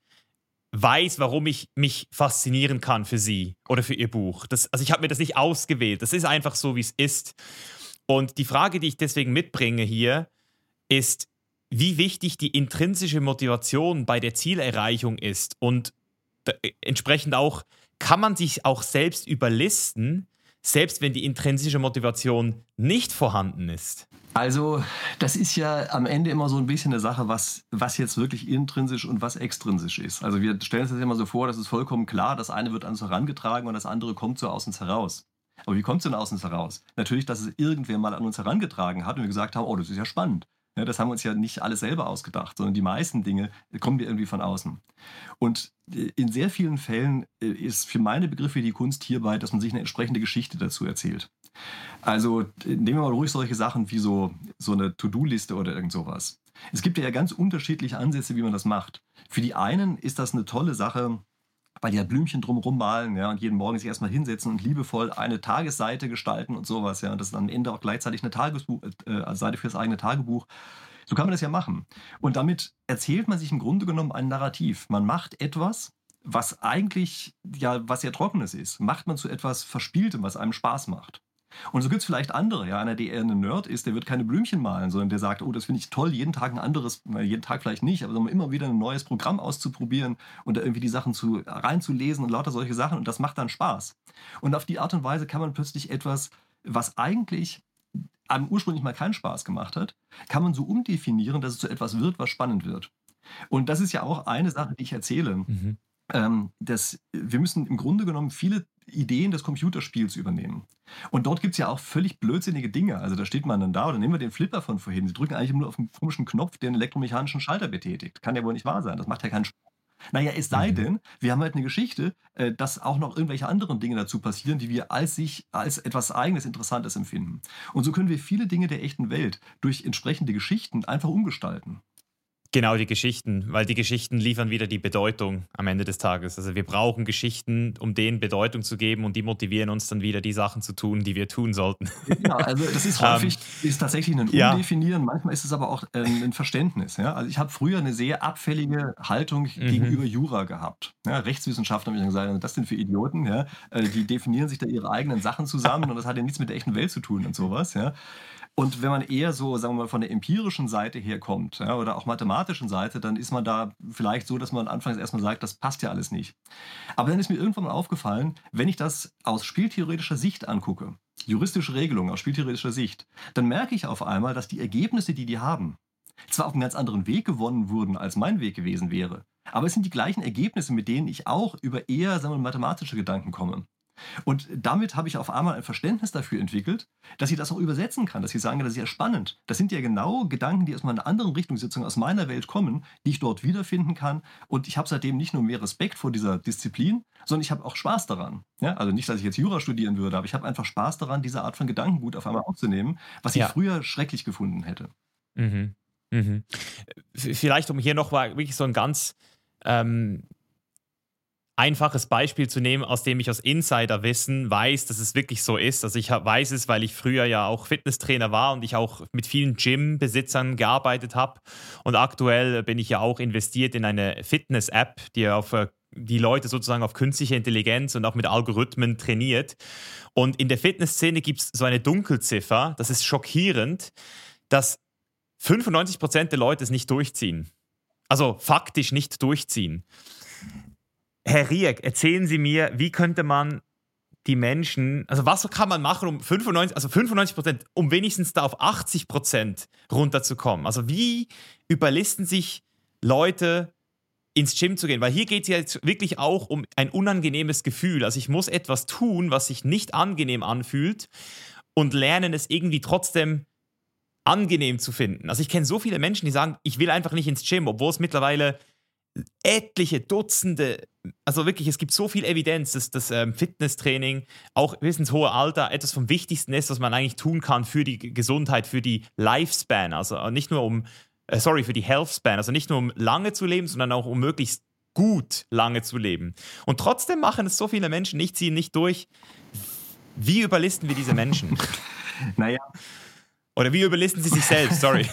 Speaker 1: weiß, warum ich mich faszinieren kann für sie oder für ihr Buch. Das, also ich habe mir das nicht ausgewählt. Das ist einfach so, wie es ist. Und die Frage, die ich deswegen mitbringe hier, ist, wie wichtig die intrinsische Motivation bei der Zielerreichung ist und da, äh, entsprechend auch, kann man sich auch selbst überlisten, selbst wenn die intrinsische Motivation nicht vorhanden ist.
Speaker 2: Also, das ist ja am Ende immer so ein bisschen eine Sache, was was jetzt wirklich intrinsisch und was extrinsisch ist. Also, wir stellen uns das immer so vor, das ist vollkommen klar, das eine wird an uns herangetragen und das andere kommt so aus uns heraus. Aber wie kommt es denn aus uns heraus? Natürlich, dass es irgendwer mal an uns herangetragen hat und wir gesagt haben: „Oh, das ist ja spannend.“ Ne, das haben wir uns ja nicht alles selber ausgedacht, sondern die meisten Dinge kommen wir irgendwie von außen. Und äh, in sehr vielen Fällen äh, ist für meine Begriffe die Kunst hierbei, dass man sich eine entsprechende Geschichte dazu erzählt. Also, d nehmen wir mal ruhig solche Sachen wie so so 'ne To-do-Liste oder irgend so was. Es gibt ja ganz unterschiedliche Ansätze, wie man das macht. Für die einen ist das 'ne tolle Sache, weil die ja Blümchen drum rummalen, ja, und jeden Morgen sich erst mal hinsetzen und liebevoll eine Tagesseite gestalten und so was, ja. Und das ist am Ende auch gleichzeitig 'ne Tagesbuch äh, äh, Seite fürs eigene Tagebuch. So kann man das ja machen. Und damit erzählt man sich im Grunde genommen ein Narrativ. Man macht etwas, was eigentlich ja was sehr Trockenes ist, macht man zu etwas Verspieltem, was einem Spaß macht. Und so gibt's vielleicht andere, ja, einer, der eher 'nen Nerd ist, der wird keine Blümchen malen, sondern der sagt: „Oh, das finde ich toll, jeden Tag 'n anderes“, na, jeden Tag vielleicht nicht, aber immer wieder 'n neues Programm auszuprobieren und da irgendwie die Sachen zu reinzulesen und lauter solche Sachen und das macht dann Spaß. Und auf die Art und Weise kann man plötzlich etwas, was eigentlich einem ursprünglich mal keinen Spaß gemacht hat, kann man so umdefinieren, dass es zu etwas wird, was spannend wird. Und das ist ja auch eine Sache, die ich erzähle,
Speaker 1: Mhm.
Speaker 2: ähm, dass wir müssen im Grunde genommen viele Ideen des Computerspiels übernehmen. Und dort gibt es ja auch völlig blödsinnige Dinge. Also da steht man dann da oder nehmen wir den Flipper von vorhin. Sie drücken eigentlich nur auf einen komischen Knopf, der einen elektromechanischen Schalter betätigt. Kann ja wohl nicht wahr sein. Das macht ja keinen Spaß. Naja, es sei
Speaker 1: Mhm.
Speaker 2: denn, wir haben halt eine Geschichte, äh, dass auch noch irgendwelche anderen Dinge dazu passieren, die wir als sich als etwas Eigenes, Interessantes empfinden. Und so können wir viele Dinge der echten Welt durch entsprechende Geschichten einfach umgestalten.
Speaker 1: Genau, die Geschichten, weil die Geschichten liefern wieder die Bedeutung am Ende des Tages. Also wir brauchen Geschichten, um denen Bedeutung zu geben und die motivieren uns dann wieder, die Sachen zu tun, die wir tun sollten.
Speaker 2: Ja, also das ist
Speaker 1: ähm,
Speaker 2: häufig ist tatsächlich 'nen
Speaker 1: ja.
Speaker 2: Umdefinieren, manchmal ist es aber auch, ähm, 'n Verständnis, ja? Also, ich habe früher 'ne sehr abfällige Haltung
Speaker 1: Mhm.
Speaker 2: gegenüber Jura gehabt. Ja, Rechtswissenschaften habe ich dann gesagt: „Was sind das denn für Idioten, ja? Äh, die definieren sich da ihre eigenen Sachen zusammen und das hat ja nichts mit der echten Welt zu tun“ und so was, ja? Und wenn man eher so, sagen wir mal, von der empirischen Seite herkommt, ja, oder auch mathematischen Seite, dann ist man da vielleicht so, dass man anfangs erst mal sagt: „Das passt ja alles nicht.“ Aber dann ist mir irgendwann mal aufgefallen, wenn ich das aus spieltheoretischer Sicht angucke, juristische Regelungen aus spieltheoretischer Sicht, dann merke ich auf einmal, dass die Ergebnisse, die die haben, zwar auf einem ganz anderen Weg gewonnen wurden, als mein Weg gewesen wäre, aber es sind die gleichen Ergebnisse, mit denen ich auch über eher, sagen wir mal, mathematische Gedanken komme. Und damit habe ich auf einmal ein Verständnis dafür entwickelt, dass ich das auch übersetzen kann, dass ich sagen kann, das ist ja spannend. Das sind ja genau Gedanken, die aus meiner anderen Richtung, sozusagen aus meiner Welt kommen, die ich dort wiederfinden kann. Und ich habe seitdem nicht nur mehr Respekt vor dieser Disziplin, sondern ich habe auch Spaß daran. Ja, also nicht, dass ich jetzt Jura studieren würde, aber ich habe einfach Spaß daran, diese Art von Gedankengut auf einmal aufzunehmen, was ich
Speaker 1: Ja.
Speaker 2: früher schrecklich gefunden hätte.
Speaker 1: Mhm. Mhm. V Vielleicht, um hier noch mal wirklich so ein ganz, ähm, einfaches Beispiel zu nehmen, aus dem ich aus Insiderwissen weiß, dass es wirklich so ist. Also, ich ha weiß es, weil ich früher ja auch Fitnesstrainer war und ich auch mit vielen Gym-Besitzern gearbeitet habe. Und aktuell bin ich ja auch investiert in eine Fitness-App, die auf, äh, die Leute sozusagen auf künstliche Intelligenz und auch mit Algorithmen trainiert. Und in der Fitnessszene gibt es so eine Dunkelziffer, das ist schockierend, dass fünfundneunzig Prozent der Leute es nicht durchziehen. Also faktisch nicht durchziehen. Herr Rieck, erzählen Sie mir, wie könnte man die Menschen, also was kann man machen, um fünfundneunzig, also fünfundneunzig Prozent, um wenigstens da auf achtzig Prozent runterzukommen? Also wie überlisten sich Leute, ins Gym zu gehen? Weil hier geht es ja jetzt wirklich auch um ein unangenehmes Gefühl. Also ich muss etwas tun, was sich nicht angenehm anfühlt und lernen, es irgendwie trotzdem angenehm zu finden. Also ich kenne so viele Menschen, die sagen, ich will einfach nicht ins Gym, obwohl es mittlerweile etliche Dutzende, also wirklich, es gibt so viel Evidenz, dass das ähm, Fitnesstraining auch bis ins hohe Alter etwas vom Wichtigsten ist, was man eigentlich tun kann für die Gesundheit, für die Lifespan, also nicht nur um, äh, sorry, für die Healthspan, also nicht nur um lange zu leben, sondern auch um möglichst gut lange zu leben. Und trotzdem machen es so viele Menschen nicht, ziehen nicht durch. Wie überlisten wir diese Menschen?
Speaker 2: Naja.
Speaker 1: Oder wie überlisten sie sich selbst, sorry.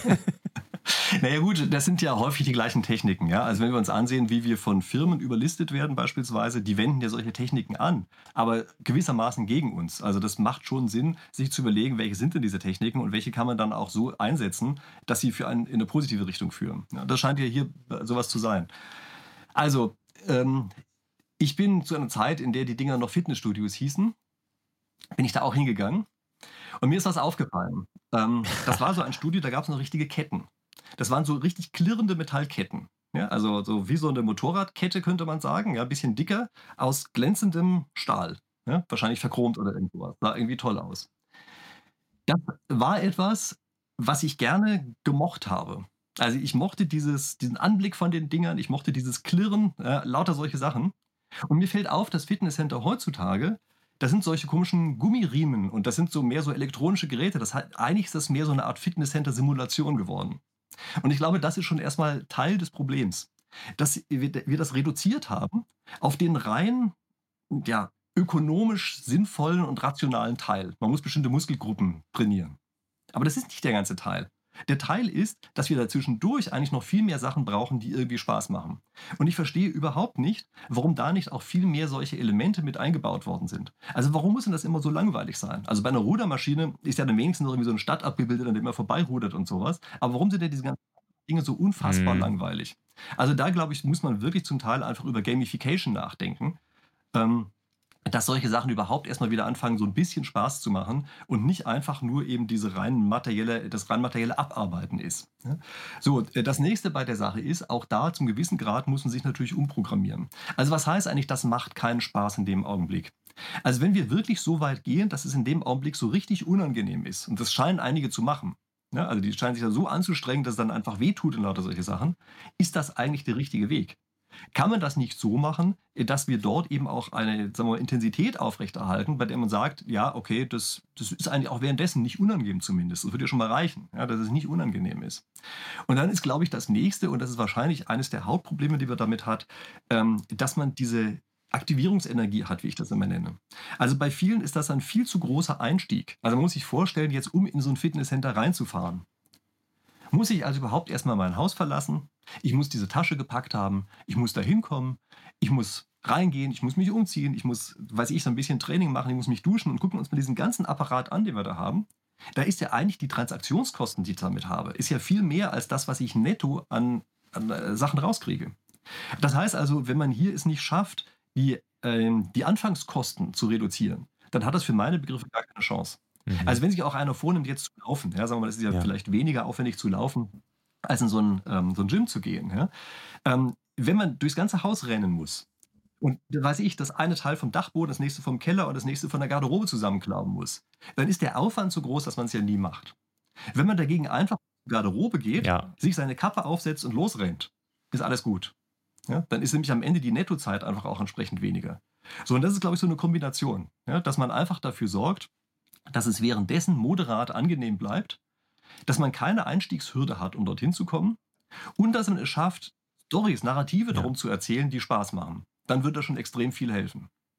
Speaker 2: Naja gut, das sind ja häufig die gleichen Techniken. Ja? Also wenn wir uns ansehen, wie wir von Firmen überlistet werden beispielsweise, die wenden ja solche Techniken an, aber gewissermaßen gegen uns. Also das macht schon Sinn, sich zu überlegen, welche sind denn diese Techniken und welche kann man dann auch so einsetzen, dass sie für einen in eine positive Richtung führen. Ja, das scheint ja hier sowas zu sein. Also ähm, ich bin zu einer Zeit, in der die Dinger noch Fitnessstudios hießen, bin ich da auch hingegangen und mir ist was aufgefallen. Ähm, das war so ein Studio, da gab es noch richtige Ketten. Das waren so richtig klirrende Metallketten. Ja, also so wie so eine Motorradkette könnte man sagen, ja, ein bisschen dicker, aus glänzendem Stahl. Ja, wahrscheinlich verchromt oder irgendwas. Sah irgendwie toll aus. Das war etwas, was ich gerne gemocht habe. Also ich mochte dieses, diesen Anblick von den Dingern, ich mochte dieses Klirren, ja, lauter solche Sachen. Und mir fällt auf, das Fitnesscenter heutzutage, das sind solche komischen Gummiriemen und das sind so mehr so elektronische Geräte. Das hat, eigentlich ist das mehr so eine Art Fitnesscenter-Simulation geworden. Und ich glaube, das ist schon erstmal Teil des Problems, dass wir, wir das reduziert haben auf den rein ja, ökonomisch sinnvollen und rationalen Teil. Man muss bestimmte Muskelgruppen trainieren. Aber das ist nicht der ganze Teil. Der Teil ist, dass wir dazwischendurch eigentlich noch viel mehr Sachen brauchen, die irgendwie Spaß machen. Und ich verstehe überhaupt nicht, warum da nicht auch viel mehr solche Elemente mit eingebaut worden sind. Also warum muss denn das immer so langweilig sein? Also bei einer Rudermaschine ist ja dann wenigstens noch irgendwie so eine Stadt abgebildet, an der man vorbeirudert und sowas. Aber warum sind denn diese ganzen Dinge so unfassbar
Speaker 1: Hm.
Speaker 2: langweilig? Also da, glaube ich, muss man wirklich zum Teil einfach über Gamification nachdenken. Ähm, dass solche Sachen überhaupt erstmal wieder anfangen, so ein bisschen Spaß zu machen und nicht einfach nur eben diese rein materielle, das rein materielle Abarbeiten ist. Ja? So, äh, das nächste bei der Sache ist, auch da zum gewissen Grad muss man sich natürlich umprogrammieren. Also was heißt eigentlich, das macht keinen Spaß in dem Augenblick? Also wenn wir wirklich so weit gehen, dass es in dem Augenblick so richtig unangenehm ist, und das scheinen einige zu machen, ja, also die scheinen sich da so anzustrengen, dass es dann einfach wehtut und lauter solche Sachen, ist das eigentlich der richtige Weg? Kann man das nicht so machen, dass wir dort eben auch eine, sagen wir mal, Intensität aufrechterhalten, bei der man sagt, ja, okay, das, das ist eigentlich auch währenddessen nicht unangenehm zumindest. Das würde ja schon mal reichen, ja, dass es nicht unangenehm ist. Und dann ist, glaube ich, das Nächste, und das ist wahrscheinlich eines der Hauptprobleme, die wir damit hat, ähm, dass man diese Aktivierungsenergie hat, wie ich das immer nenne. Also bei vielen ist das ein viel zu großer Einstieg. Also man muss sich vorstellen, jetzt um in so ein Fitnesscenter reinzufahren, muss ich also überhaupt erstmal mein Haus verlassen? Ich muss diese Tasche gepackt haben, ich muss da hinkommen, ich muss reingehen, ich muss mich umziehen, ich muss, weiß ich, so ein bisschen Training machen, ich muss mich duschen und gucken uns mal diesen ganzen Apparat an, den wir da haben. Da ist ja eigentlich die Transaktionskosten, die ich damit habe, ist ja viel mehr als das, was ich netto an, an äh, Sachen rauskriege. Das heißt also, wenn man hier es nicht schafft, die, ähm, die Anfangskosten zu reduzieren, dann hat das für meine Begriffe gar keine Chance.
Speaker 1: Mhm.
Speaker 2: Also wenn sich auch einer vornimmt, jetzt zu laufen, ja, sagen wir mal, das ist ja,
Speaker 1: Ja.
Speaker 2: vielleicht weniger aufwendig zu laufen, als in so ein, ähm, so ein Gym zu gehen. Ja? Ähm, wenn man durchs ganze Haus rennen muss und, da weiß ich, das eine Teil vom Dachboden, das nächste vom Keller und das nächste von der Garderobe zusammenklauen muss, dann ist der Aufwand so groß, dass man es ja nie macht. Wenn man dagegen einfach in die Garderobe geht,
Speaker 1: Ja.
Speaker 2: sich seine Kappe aufsetzt und losrennt, ist alles gut. Ja? Dann ist nämlich am Ende die Nettozeit einfach auch entsprechend weniger. So, und das ist, glaube ich, so eine Kombination, ja? Dass man einfach dafür sorgt, dass es währenddessen moderat angenehm bleibt, dass man keine Einstiegshürde hat, um dorthin zu kommen und dass man es schafft, Storys, Narrative
Speaker 1: Ja.
Speaker 2: darum zu erzählen, die Spaß machen. Dann wird das schon extrem viel helfen.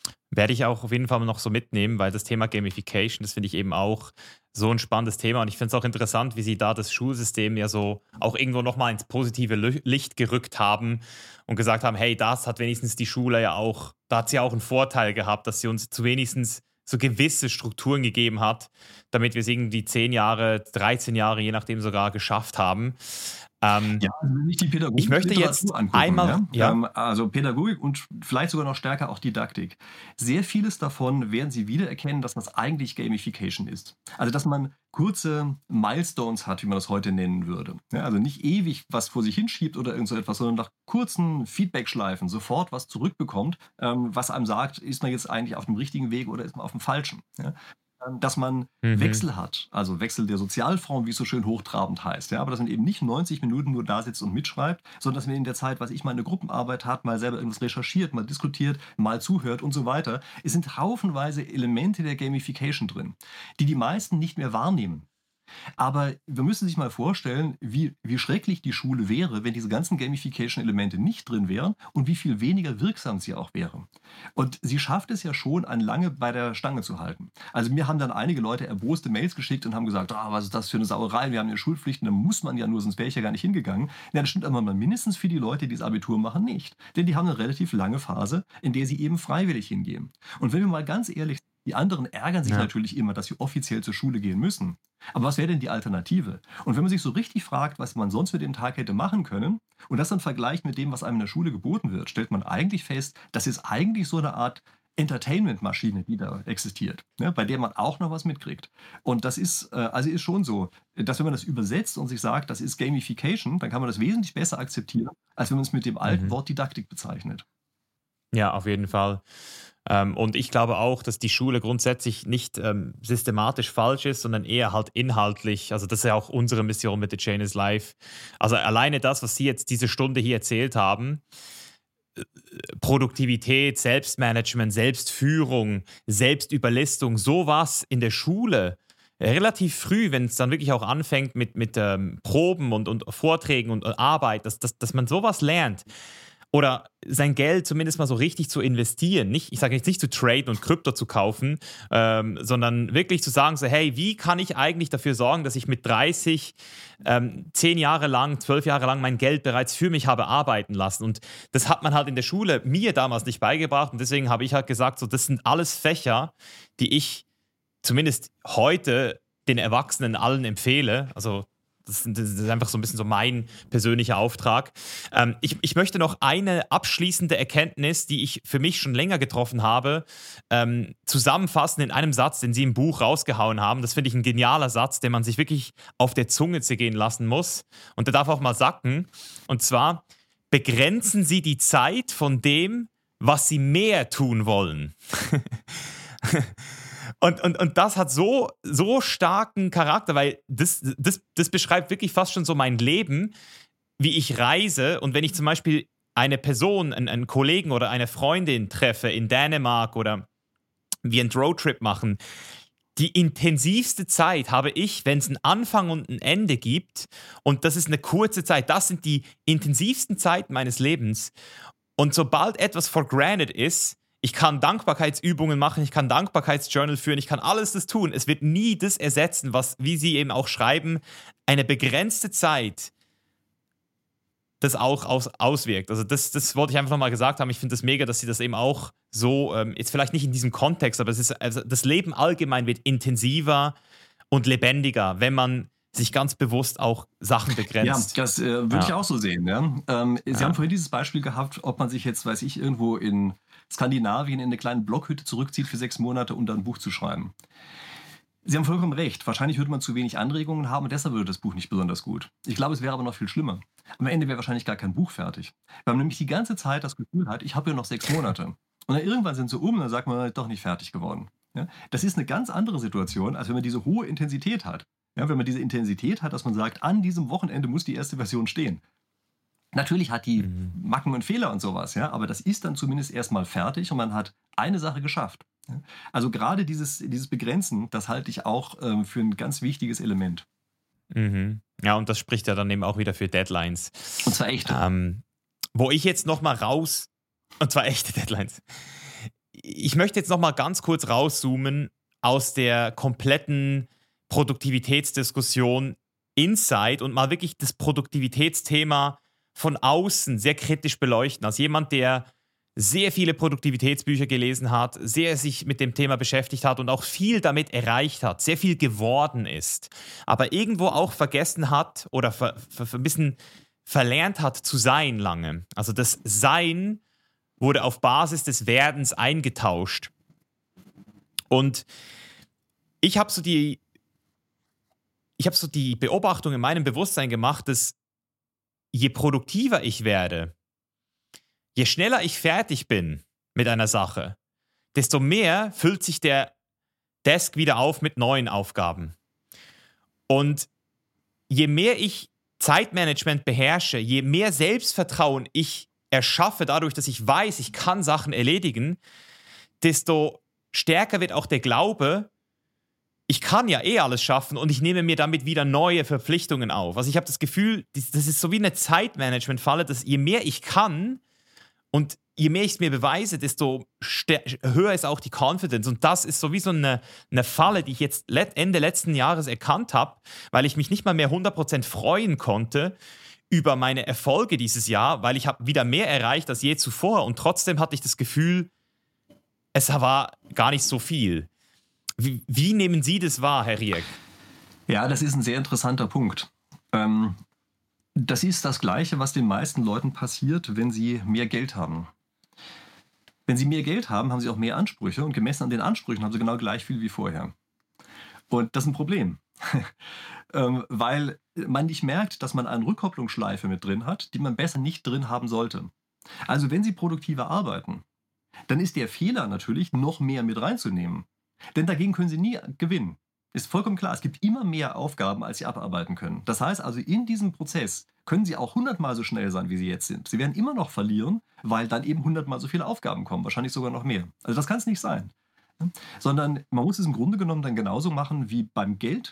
Speaker 1: Werde ich auch auf jeden Fall noch so mitnehmen, weil das Thema Gamification, das finde ich eben auch so ein spannendes Thema. Und ich finde es auch interessant, wie sie da das Schulsystem ja so auch irgendwo nochmal ins positive Lü- Licht gerückt haben und gesagt haben, hey, das hat wenigstens die Schule ja auch, da hat sie ja auch einen Vorteil gehabt, dass sie uns zu wenigstens so gewisse Strukturen gegeben hat, damit wir es irgendwie zehn Jahre, dreizehn Jahre, je nachdem sogar geschafft haben. Ähm,
Speaker 2: Ja, also wenn wir sich die Pädagogik
Speaker 1: ich möchte
Speaker 2: und
Speaker 1: jetzt
Speaker 2: Literatur angucken,
Speaker 1: einmal,
Speaker 2: ja?
Speaker 1: ja,
Speaker 2: Ähm, also Pädagogik und vielleicht sogar noch stärker auch Didaktik. Sehr vieles davon werden Sie wiedererkennen, dass das eigentlich Gamification ist. Also dass man kurze Milestones hat, wie man das heute nennen würde. Ja, also nicht ewig was vor sich hinschiebt oder irgend so etwas, sondern nach kurzen Feedback-Schleifen sofort was zurückbekommt, ähm, was einem sagt, ist man jetzt eigentlich auf dem richtigen Weg oder ist man auf dem falschen. Ja? Ähm, Dass man
Speaker 1: mhm.
Speaker 2: Wechsel hat, also Wechsel der Sozialform, wie es so schön hochtrabend heißt. Ja, aber dass man eben nicht neunzig Minuten nur da sitzt und mitschreibt, sondern dass man in der Zeit, was ich mal eine Gruppenarbeit hat, mal selber irgendwas recherchiert, mal diskutiert, mal zuhört und so weiter. Es sind haufenweise Elemente der Gamification drin, die die meisten nicht mehr wahrnehmen. Aber wir müssen sich mal vorstellen, wie, wie schrecklich die Schule wäre, wenn diese ganzen Gamification-Elemente nicht drin wären und wie viel weniger wirksam sie auch wären. Und sie schafft es ja schon, einen lange bei der Stange zu halten. Also mir haben dann einige Leute erboste Mails geschickt und haben gesagt, ah, was ist das für eine Sauerei, wir haben ja Schulpflichten, da muss man ja nur, sonst wäre ich ja gar nicht hingegangen. Ja, das stimmt aber mal mindestens für die Leute, die das Abitur machen, nicht. Denn die haben eine relativ lange Phase, in der sie eben freiwillig hingehen. Und wenn wir mal ganz ehrlich sind, die anderen ärgern sich
Speaker 1: Ja.
Speaker 2: natürlich immer, dass sie offiziell zur Schule gehen müssen. Aber was wäre denn die Alternative? Und wenn man sich so richtig fragt, was man sonst mit dem Tag hätte machen können und das dann vergleicht mit dem, was einem in der Schule geboten wird, stellt man eigentlich fest, das ist eigentlich so eine Art Entertainment-Maschine, die da existiert, ne, bei der man auch noch was mitkriegt. Und das ist, äh, also ist schon so, dass wenn man das übersetzt und sich sagt, das ist Gamification, dann kann man das wesentlich besser akzeptieren, als wenn man es mit dem alten
Speaker 1: Mhm.
Speaker 2: Wort Didaktik bezeichnet.
Speaker 1: Ja, auf jeden Fall. Ähm, und ich glaube auch, dass die Schule grundsätzlich nicht ähm, systematisch falsch ist, sondern eher halt inhaltlich. Also das ist ja auch unsere Mission mit The Chain is Life. Also alleine das, was Sie jetzt diese Stunde hier erzählt haben, Produktivität, Selbstmanagement, Selbstführung, Selbstüberlistung, sowas in der Schule. Relativ früh, wenn es dann wirklich auch anfängt mit, mit ähm, Proben und, und Vorträgen und, und Arbeit, dass, dass, dass man sowas lernt. Oder sein Geld zumindest mal so richtig zu investieren. Nicht, ich sage jetzt nicht zu traden und Krypto zu kaufen, ähm, sondern wirklich zu sagen, so, hey, wie kann ich eigentlich dafür sorgen, dass ich mit dreißig, ähm, zehn Jahre lang, zwölf Jahre lang mein Geld bereits für mich habe arbeiten lassen. Und das hat man halt in der Schule mir damals nicht beigebracht. Und deswegen habe ich halt gesagt, so, das sind alles Fächer, die ich zumindest heute den Erwachsenen allen empfehle. Also das, das ist einfach so ein bisschen so mein persönlicher Auftrag. Ähm, ich, ich möchte noch eine abschließende Erkenntnis, die ich für mich schon länger getroffen habe, ähm, zusammenfassen in einem Satz, den Sie im Buch rausgehauen haben. Das finde ich ein genialer Satz, den man sich wirklich auf der Zunge zergehen lassen muss. Und der darf auch mal sacken. Und zwar, begrenzen Sie die Zeit von dem, was Sie mehr tun wollen. Und, und, und das hat so, so starken Charakter, weil das, das, das beschreibt wirklich fast schon so mein Leben, wie ich reise. Und wenn ich zum Beispiel eine Person, einen, einen Kollegen oder eine Freundin treffe in Dänemark oder wir einen Roadtrip machen, die intensivste Zeit habe ich, wenn es einen Anfang und ein Ende gibt. Und das ist eine kurze Zeit. Das sind die intensivsten Zeiten meines Lebens. Und sobald etwas for granted ist, ich kann Dankbarkeitsübungen machen, ich kann Dankbarkeitsjournal führen, ich kann alles das tun. Es wird nie das ersetzen, was, wie Sie eben auch schreiben, eine begrenzte Zeit das auch aus, auswirkt. Also das, das wollte ich einfach nochmal gesagt haben. Ich finde das mega, dass Sie das eben auch so, ähm, jetzt vielleicht nicht in diesem Kontext, aber es ist, also das Leben allgemein wird intensiver und lebendiger, wenn man sich ganz bewusst auch Sachen
Speaker 2: Ja,
Speaker 1: begrenzt.
Speaker 2: das äh, würde ich
Speaker 1: Ja,
Speaker 2: auch so sehen. Ja. Ähm, Sie haben
Speaker 1: ja.
Speaker 2: vorhin dieses Beispiel gehabt, ob man sich jetzt, weiß ich, irgendwo in Skandinavien in eine kleine Blockhütte zurückzieht für sechs Monate, um dann ein Buch zu schreiben. Sie haben vollkommen recht. Wahrscheinlich würde man zu wenig Anregungen haben und deshalb würde das Buch nicht besonders gut. Ich glaube, es wäre aber noch viel schlimmer. Am Ende wäre wahrscheinlich gar kein Buch fertig. Weil man nämlich die ganze Zeit das Gefühl hat, ich habe ja noch sechs Monate. Und dann irgendwann sind sie um und dann sagt man, doch nicht fertig geworden. Ja? Das ist eine ganz andere Situation, als wenn man diese hohe Intensität hat. Ja, wenn man diese Intensität hat, dass man sagt, an diesem Wochenende muss die erste Version stehen. Natürlich hat die
Speaker 1: Mhm.
Speaker 2: Macken und Fehler und sowas, ja, aber das ist dann zumindest erstmal fertig und man hat eine Sache geschafft. Ja. Also gerade dieses, dieses Begrenzen, das halte ich auch ähm, für ein ganz wichtiges Element.
Speaker 1: Mhm. Ja, und das spricht ja dann eben auch wieder für Deadlines.
Speaker 2: Und zwar echte.
Speaker 1: Ähm, wo ich jetzt noch mal raus, und zwar echte Deadlines. ich möchte jetzt noch mal ganz kurz rauszoomen aus der kompletten Produktivitätsdiskussion Inside und mal wirklich das Produktivitätsthema von außen sehr kritisch beleuchten. Als jemand, der sehr viele Produktivitätsbücher gelesen hat, sehr sich mit dem Thema beschäftigt hat und auch viel damit erreicht hat, sehr viel geworden ist, aber irgendwo auch vergessen hat oder ver, ver, ein bisschen verlernt hat zu sein lange. Also das Sein wurde auf Basis des Werdens eingetauscht. Und ich habe so die, ich habe so die Beobachtung in meinem Bewusstsein gemacht, dass je produktiver ich werde, je schneller ich fertig bin mit einer Sache, desto mehr füllt sich der Desk wieder auf mit neuen Aufgaben. Und je mehr ich Zeitmanagement beherrsche, je mehr Selbstvertrauen ich erschaffe, dadurch, dass ich weiß, ich kann Sachen erledigen, desto stärker wird auch der Glaube, ich kann ja eh alles schaffen und ich nehme mir damit wieder neue Verpflichtungen auf. Also ich habe das Gefühl, das ist so wie eine Zeitmanagement-Falle, dass je mehr ich kann und je mehr ich es mir beweise, desto höher ist auch die Confidence. Und das ist sowieso eine, eine Falle, die ich jetzt Ende letzten Jahres erkannt habe, weil ich mich nicht mal mehr hundert Prozent freuen konnte über meine Erfolge dieses Jahr, weil ich habe wieder mehr erreicht als je zuvor. Und trotzdem hatte ich das Gefühl, es war gar nicht so viel. Wie, wie nehmen Sie das wahr, Herr Rieck?
Speaker 2: Ja, das ist ein sehr interessanter Punkt. Ähm, das ist das Gleiche, was den meisten Leuten passiert, wenn sie mehr Geld haben. Wenn sie mehr Geld haben, haben sie auch mehr Ansprüche und gemessen an den Ansprüchen haben sie genau gleich viel wie vorher. Und das ist ein Problem, ähm, weil man nicht merkt, dass man eine Rückkopplungsschleife mit drin hat, die man besser nicht drin haben sollte. Also wenn Sie produktiver arbeiten, dann ist der Fehler natürlich, noch mehr mit reinzunehmen. Denn dagegen können Sie nie gewinnen. Ist vollkommen klar, es gibt immer mehr Aufgaben, als Sie abarbeiten können. Das heißt also, in diesem Prozess können Sie auch hundertmal so schnell sein, wie Sie jetzt sind. Sie werden immer noch verlieren, weil dann eben hundertmal so viele Aufgaben kommen, wahrscheinlich sogar noch mehr. Also das kann es nicht sein. Sondern man muss es im Grunde genommen dann genauso machen wie beim Geld.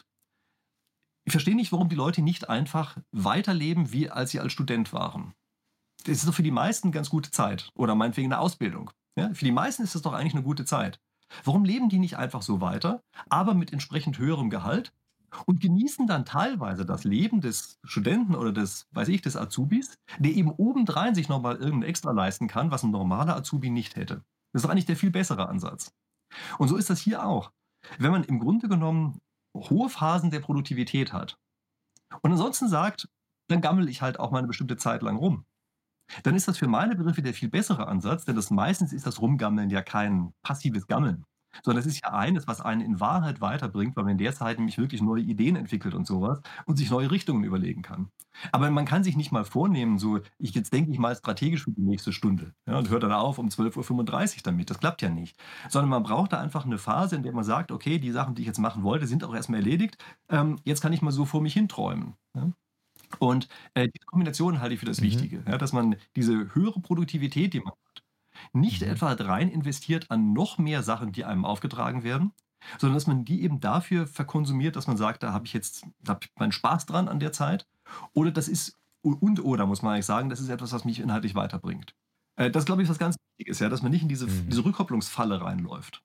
Speaker 2: Ich verstehe nicht, warum die Leute nicht einfach weiterleben, wie als sie als Student waren. Das ist doch für die meisten ganz gute Zeit. Oder meinetwegen eine Ausbildung. Ja, für die meisten ist das doch eigentlich eine gute Zeit. Warum leben die nicht einfach so weiter, aber mit entsprechend höherem Gehalt und genießen dann teilweise das Leben des Studenten oder des, weiß ich, des Azubis, der eben obendrein sich nochmal irgendein Extra leisten kann, was ein normaler Azubi nicht hätte. Das ist doch eigentlich der viel bessere Ansatz. Und so ist das hier auch. Wenn man im Grunde genommen hohe Phasen der Produktivität hat und ansonsten sagt, dann gammel ich halt auch mal eine bestimmte Zeit lang rum, dann ist das für meine Begriffe der viel bessere Ansatz, denn das meistens ist das Rumgammeln ja kein passives Gammeln, sondern es ist ja eines, was einen in Wahrheit weiterbringt, weil man in der Zeit nämlich wirklich neue Ideen entwickelt und sowas und sich neue Richtungen überlegen kann. Aber man kann sich nicht mal vornehmen, so, ich jetzt denke ich mal strategisch für die nächste Stunde, ja, und hört dann auf um zwölf Uhr fünfunddreißig damit. Das klappt ja nicht. Sondern man braucht da einfach eine Phase, in der man sagt, okay, die Sachen, die ich jetzt machen wollte, sind auch erstmal erledigt. Ähm, jetzt kann ich mal so vor mich hinträumen. Ja? Und äh, diese Kombination halte ich für das
Speaker 1: Mhm.
Speaker 2: Wichtige, ja, dass man diese höhere Produktivität, die man hat, nicht
Speaker 1: Mhm.
Speaker 2: etwa rein investiert an noch mehr Sachen, die einem aufgetragen werden, sondern dass man die eben dafür verkonsumiert, dass man sagt, da habe ich jetzt da hab ich meinen Spaß dran an der Zeit. Oder das ist, und oder muss man eigentlich sagen, das ist etwas, was mich inhaltlich weiterbringt. Äh, das glaube ich, ist was ganz Wichtiges, ja, dass man nicht in diese,
Speaker 1: Mhm.
Speaker 2: diese Rückkopplungsfalle reinläuft.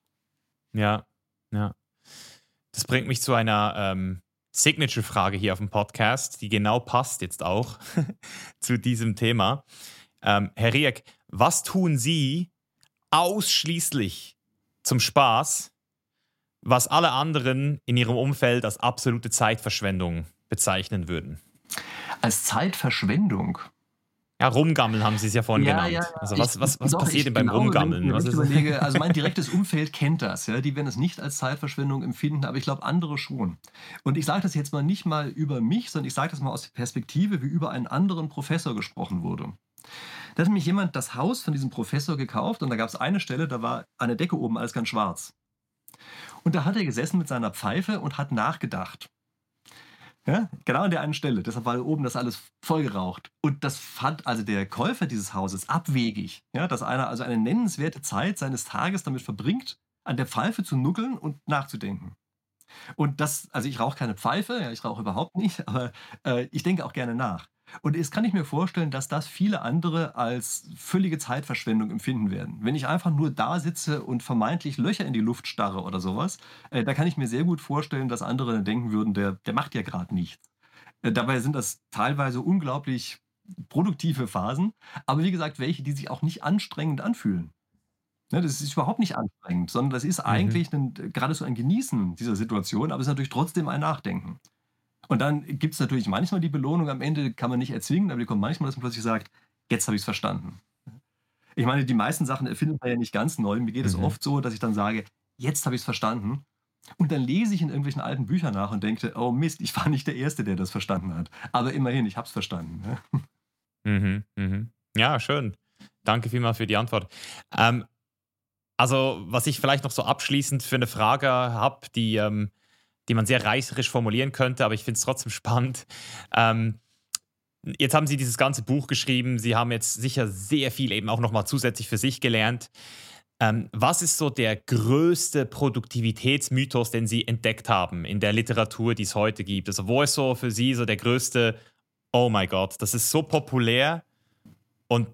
Speaker 1: Ja, ja. Das bringt mich zu einer ähm, Signature-Frage hier auf dem Podcast, die genau passt jetzt auch zu diesem Thema. Ähm, Herr Rieck, was tun Sie ausschließlich zum Spaß, was alle anderen in Ihrem Umfeld als absolute Zeitverschwendung bezeichnen würden?
Speaker 2: Als Zeitverschwendung.
Speaker 1: Ja, Rumgammeln haben Sie es ja vorhin
Speaker 2: Ja,
Speaker 1: genannt.
Speaker 2: ja, ja.
Speaker 1: Also
Speaker 2: Ich,
Speaker 1: was, was, was
Speaker 2: doch,
Speaker 1: passiert
Speaker 2: ich
Speaker 1: denn beim
Speaker 2: glaube, wenn ich
Speaker 1: Rumgammeln?
Speaker 2: mir
Speaker 1: Was
Speaker 2: recht
Speaker 1: ist
Speaker 2: überlege, also mein direktes Umfeld kennt das, ja, die werden es nicht als Zeitverschwendung empfinden, aber ich glaube, andere schon. Und ich sage das jetzt mal nicht mal über mich, sondern ich sage das mal aus der Perspektive, wie über einen anderen Professor gesprochen wurde. Da hat nämlich jemand das Haus von diesem Professor gekauft und da gab es eine Stelle, da war an der Decke oben alles ganz schwarz. Und da hat er gesessen mit seiner Pfeife und hat nachgedacht. Ja, genau an der einen Stelle. Deshalb war oben das alles vollgeraucht. Und das fand also der Käufer dieses Hauses abwegig, ja, dass einer also eine nennenswerte Zeit seines Tages damit verbringt, an der Pfeife zu nuckeln und nachzudenken. Und das, also ich rauche keine Pfeife, ja, ich rauche überhaupt nicht, aber äh, ich denke auch gerne nach. Und jetzt kann ich mir vorstellen, dass das viele andere als völlige Zeitverschwendung empfinden werden. Wenn ich einfach nur da sitze und vermeintlich Löcher in die Luft starre oder sowas, äh, da kann ich mir sehr gut vorstellen, dass andere dann denken würden, der, der macht ja gerade nichts. Äh, dabei sind das teilweise unglaublich produktive Phasen, aber wie gesagt, welche, die sich auch nicht anstrengend anfühlen. Ne, das ist überhaupt nicht anstrengend, sondern das ist
Speaker 1: Mhm.
Speaker 2: eigentlich 'nen gerade so ein Genießen dieser Situation, aber es ist natürlich trotzdem ein Nachdenken. Und dann gibt es natürlich manchmal die Belohnung am Ende, kann man nicht erzwingen, aber die kommt manchmal, dass man plötzlich sagt: „Jetzt habe ich's verstanden.“ Ich meine, die meisten Sachen erfindet man ja nicht ganz neu. Mir geht es
Speaker 1: Mhm.
Speaker 2: oft so, dass ich dann sage: „Jetzt habe ich's verstanden.“ Und dann lese ich in irgendwelchen alten Büchern nach und denke: „Oh Mist, ich war nicht der Erste, der das verstanden hat.“ Aber immerhin, ich habe es verstanden, ne?
Speaker 1: Mhm. Mhm. Ja, schön. Danke vielmals für die Antwort. Ähm, also, was ich vielleicht noch so abschließend für eine Frage habe, die, ähm die man sehr reißerisch formulieren könnte, aber ich finde es trotzdem spannend. Ähm, Jetzt haben Sie dieses ganze Buch geschrieben. Sie haben jetzt sicher sehr viel eben auch noch mal zusätzlich für sich gelernt. Ähm, was ist so der größte Produktivitätsmythos, den Sie entdeckt haben in der Literatur, die es heute gibt? Also, wo ist so für Sie so der größte: „Oh mein Gott, das ist so populär und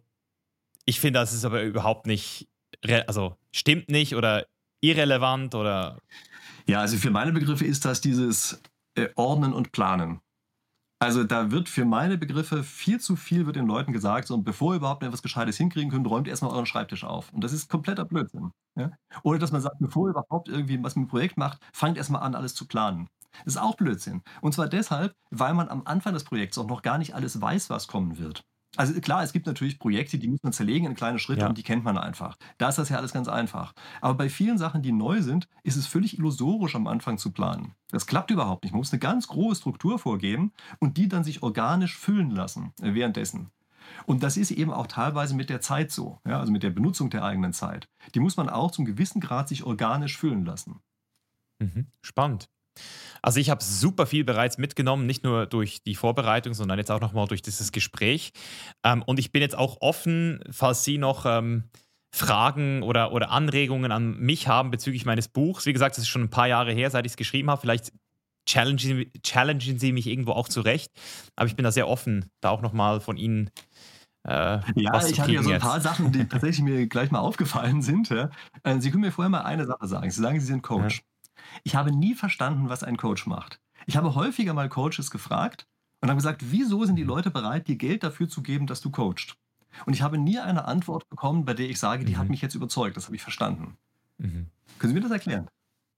Speaker 1: ich finde, das ist aber überhaupt nicht re also, stimmt nicht oder irrelevant oder“?
Speaker 2: Ja, also für meine Begriffe ist das dieses, äh, Ordnen und Planen. Also, da wird für meine Begriffe viel zu viel wird den Leuten gesagt, so: „Bevor ihr überhaupt etwas Gescheites hinkriegen könnt, räumt erst mal euren Schreibtisch auf.“ Und das ist kompletter Blödsinn, ja? Oder dass man sagt: „Bevor ihr überhaupt irgendwie was mit 'm Projekt macht, fangt erst mal an, alles zu planen.“ Das ist auch Blödsinn. Und zwar deshalb, weil man am Anfang des Projekts auch noch gar nicht alles weiß, was kommen wird. Also, klar, es gibt natürlich Projekte, die muss man zerlegen in kleine Schritte und
Speaker 1: Ja.
Speaker 2: die kennt man einfach. Da ist das ja alles ganz einfach. Aber bei vielen Sachen, die neu sind, ist es völlig illusorisch, am Anfang zu planen. Das klappt überhaupt nicht. Man muss eine ganz grobe Struktur vorgeben und die dann sich organisch füllen lassen, äh, währenddessen. Und das ist eben auch teilweise mit der Zeit so, ja, also mit der Benutzung der eigenen Zeit. Die muss man auch zum gewissen Grad sich organisch füllen lassen.
Speaker 1: Mhm. Spannend. Also, ich habe super viel bereits mitgenommen, nicht nur durch die Vorbereitung, sondern jetzt auch noch mal durch dieses Gespräch. Ähm, und ich bin jetzt auch offen, falls Sie noch, ähm, Fragen oder oder Anregungen an mich haben bezüglich meines Buchs. Wie gesagt, es ist schon ein paar Jahre her, seit ich es geschrieben habe. Vielleicht challengen Sie challengen Sie mich irgendwo auch zurecht. Aber ich bin da sehr offen, da auch noch mal von Ihnen, äh,
Speaker 2: Ja,
Speaker 1: was zu
Speaker 2: ich hatte ja
Speaker 1: kriegen
Speaker 2: so ein paar
Speaker 1: jetzt.
Speaker 2: Sachen, die tatsächlich mir gleich mal aufgefallen sind, ja. Äh, Sie können mir vorher mal eine Sache sagen. Sie sagen, Sie sind
Speaker 1: Ja.
Speaker 2: Coach. Ich habe nie verstanden, was ein Coach macht. Ich habe häufiger mal Coaches gefragt und habe gesagt: „Wieso sind die
Speaker 1: Mhm.
Speaker 2: Leute bereit, dir Geld dafür zu geben, dass du coachst?“ Und ich habe nie eine Antwort bekommen, bei der ich sage: „Die hat
Speaker 1: Mhm.
Speaker 2: mich jetzt überzeugt, das habe ich verstanden.“
Speaker 1: Mhm.
Speaker 2: Können Sie mir das erklären?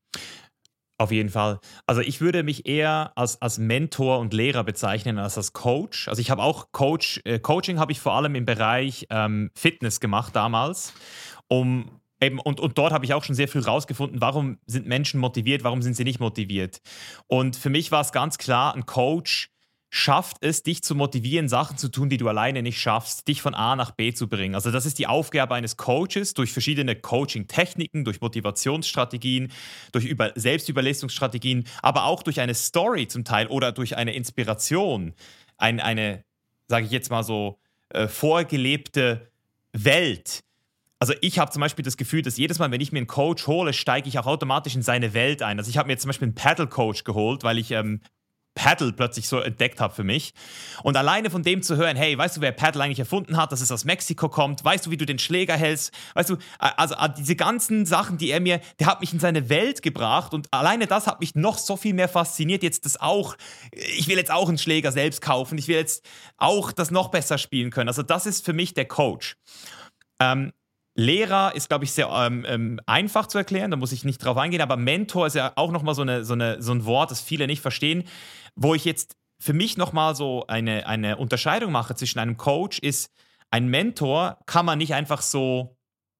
Speaker 1: Auf jeden Fall. Also, ich würde mich eher als als Mentor und Lehrer bezeichnen als als Coach. Also, ich habe auch Coach äh, Coaching habe ich vor allem im Bereich, ähm, Fitness gemacht damals, um eben und und dort habe ich auch schon sehr viel rausgefunden, warum sind Menschen motiviert, warum sind sie nicht motiviert. Und für mich war es ganz klar, ein Coach schafft es, dich zu motivieren, Sachen zu tun, die du alleine nicht schaffst, dich von A nach B zu bringen. Also, das ist die Aufgabe eines Coaches durch verschiedene Coaching-Techniken, durch Motivationsstrategien, durch Über Selbstüberlistungsstrategien, aber auch durch eine Story zum Teil oder durch eine Inspiration, ein eine, sage ich jetzt mal so, äh, vorgelebte Welt. Also, ich habe zum Beispiel das Gefühl, dass jedes Mal, wenn ich mir einen Coach hole, steige ich auch automatisch in seine Welt ein. Also, ich habe mir jetzt zum Beispiel einen Paddle-Coach geholt, weil ich, ähm, Paddle plötzlich so entdeckt habe für mich. Und alleine von dem zu hören: „Hey, weißt du, wer Paddle eigentlich erfunden hat, dass es aus Mexiko kommt? Weißt du, wie du den Schläger hältst?“ Weißt du, a also, a diese ganzen Sachen, die er mir der hat mich in seine Welt gebracht und alleine das hat mich noch so viel mehr fasziniert, jetzt das auch ich will jetzt auch einen Schläger selbst kaufen. Ich will jetzt auch das noch besser spielen können. Also, das ist für mich der Coach. Ähm, Lehrer ist, glaube ich, sehr ähm, ähm, einfach zu erklären, da muss ich nicht drauf eingehen, aber Mentor ist ja auch noch mal so, eine, so, eine, so ein Wort, das viele nicht verstehen, wo ich jetzt für mich noch mal so eine, eine Unterscheidung mache zwischen einem Coach ist, ein Mentor kann man nicht einfach so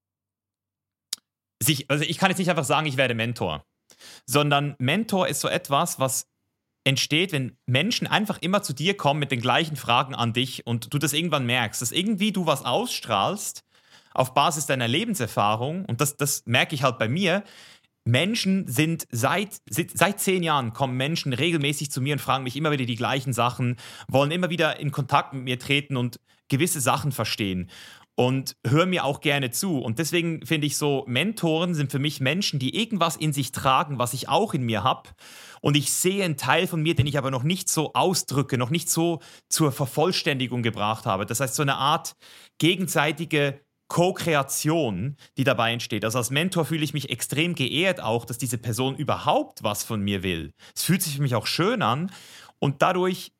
Speaker 1: sich, also ich kann jetzt nicht einfach sagen, ich werde Mentor, sondern Mentor ist so etwas, was entsteht, wenn Menschen einfach immer zu dir kommen mit den gleichen Fragen an dich und du das irgendwann merkst, dass irgendwie du was ausstrahlst auf Basis deiner Lebenserfahrung und das, das merke ich halt bei mir. Menschen sind seit, seit seit zehn Jahren kommen Menschen regelmäßig zu mir und fragen mich immer wieder die gleichen Sachen, wollen immer wieder in Kontakt mit mir treten und gewisse Sachen verstehen. und höre mir auch gerne zu. Und deswegen finde ich so, Mentoren sind für mich Menschen, die irgendwas in sich tragen, was ich auch in mir habe. Und ich sehe einen Teil von mir, den ich aber noch nicht so ausdrücke, noch nicht so zur Vervollständigung gebracht habe. Das heißt, so eine Art gegenseitige Co-Kreation, die dabei entsteht. Also als Mentor fühle ich mich extrem geehrt auch, dass diese Person überhaupt was von mir will. Es fühlt sich für mich auch schön an und dadurch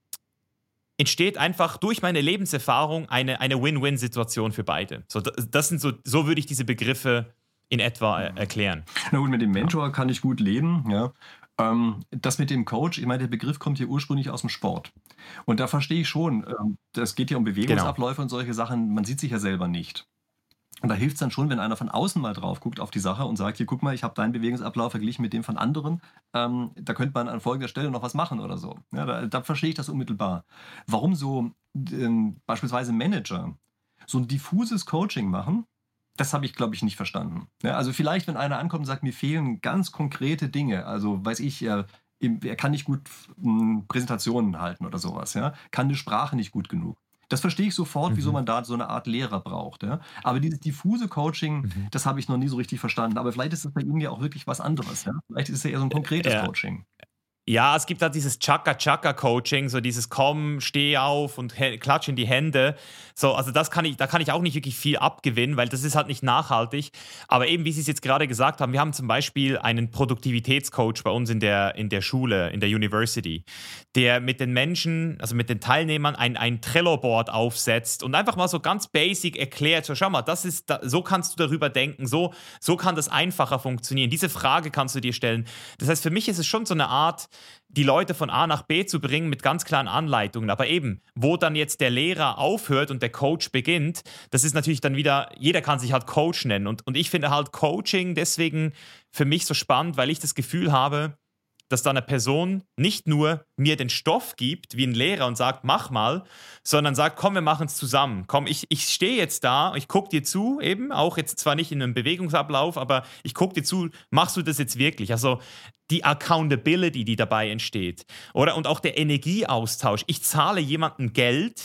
Speaker 1: entsteht einfach durch meine Lebenserfahrung eine, eine Win-Win-Situation für beide. So, das sind so, so würde ich diese Begriffe in etwa äh, erklären.
Speaker 2: Na gut, mit dem Mentor ja. kann ich gut leben, ja. Ähm, das mit dem Coach, ich meine, der Begriff kommt hier ursprünglich aus dem Sport. Und da verstehe ich schon, ähm, das geht ja um Bewegungsabläufe genau. und solche Sachen, man sieht sich ja selber nicht. Und da hilft es dann schon, wenn einer von außen mal drauf guckt auf die Sache und sagt, hier guck mal, ich habe deinen Bewegungsablauf verglichen mit dem von anderen, ähm, da könnte man an folgender Stelle noch was machen oder so. Ja, da, da verstehe ich das unmittelbar. Warum so ähm, beispielsweise Manager so ein diffuses Coaching machen, das habe ich, glaube ich, nicht verstanden. Ja, also vielleicht, wenn einer ankommt und sagt, mir fehlen ganz konkrete Dinge, also weiß ich, er, er kann nicht gut m, Präsentationen halten oder sowas, ja, kann eine Sprache nicht gut genug. Das verstehe ich sofort, mhm. wieso man da so eine Art Lehrer braucht. Ja? Aber dieses diffuse Coaching, mhm. das habe ich noch nie so richtig verstanden. Aber vielleicht ist es bei Ihnen ja auch wirklich was anderes. Ja? Vielleicht ist es ja eher so ein konkretes ja. Coaching.
Speaker 1: Ja, es gibt halt dieses Chaka-Chaka-Coaching, so dieses Komm, steh auf und klatsch in die Hände. So, also das kann ich, da kann ich auch nicht wirklich viel abgewinnen, weil das ist halt nicht nachhaltig. Aber eben, wie Sie es jetzt gerade gesagt haben, wir haben zum Beispiel einen Produktivitätscoach bei uns in der, in der Schule, in der University, der mit den Menschen, also mit den Teilnehmern ein, ein Trello-Board aufsetzt und einfach mal so ganz basic erklärt, so schau mal, das ist, so kannst du darüber denken, so, so kann das einfacher funktionieren. Diese Frage kannst du dir stellen. Das heißt, für mich ist es schon so eine Art, die Leute von A nach B zu bringen mit ganz klaren Anleitungen. Aber eben, wo dann jetzt der Lehrer aufhört und der Coach beginnt, das ist natürlich dann wieder, jeder kann sich halt Coach nennen. Und, und ich finde halt Coaching deswegen für mich so spannend, weil ich das Gefühl habe, dass da eine Person nicht nur mir den Stoff gibt, wie ein Lehrer und sagt, mach mal, sondern sagt, komm, wir machen es zusammen. Komm, ich, ich stehe jetzt da, ich gucke dir zu, eben, auch jetzt zwar nicht in einem Bewegungsablauf, aber ich gucke dir zu, machst du das jetzt wirklich? Also die Accountability, die dabei entsteht, oder? Und auch der Energieaustausch. Ich zahle jemandem Geld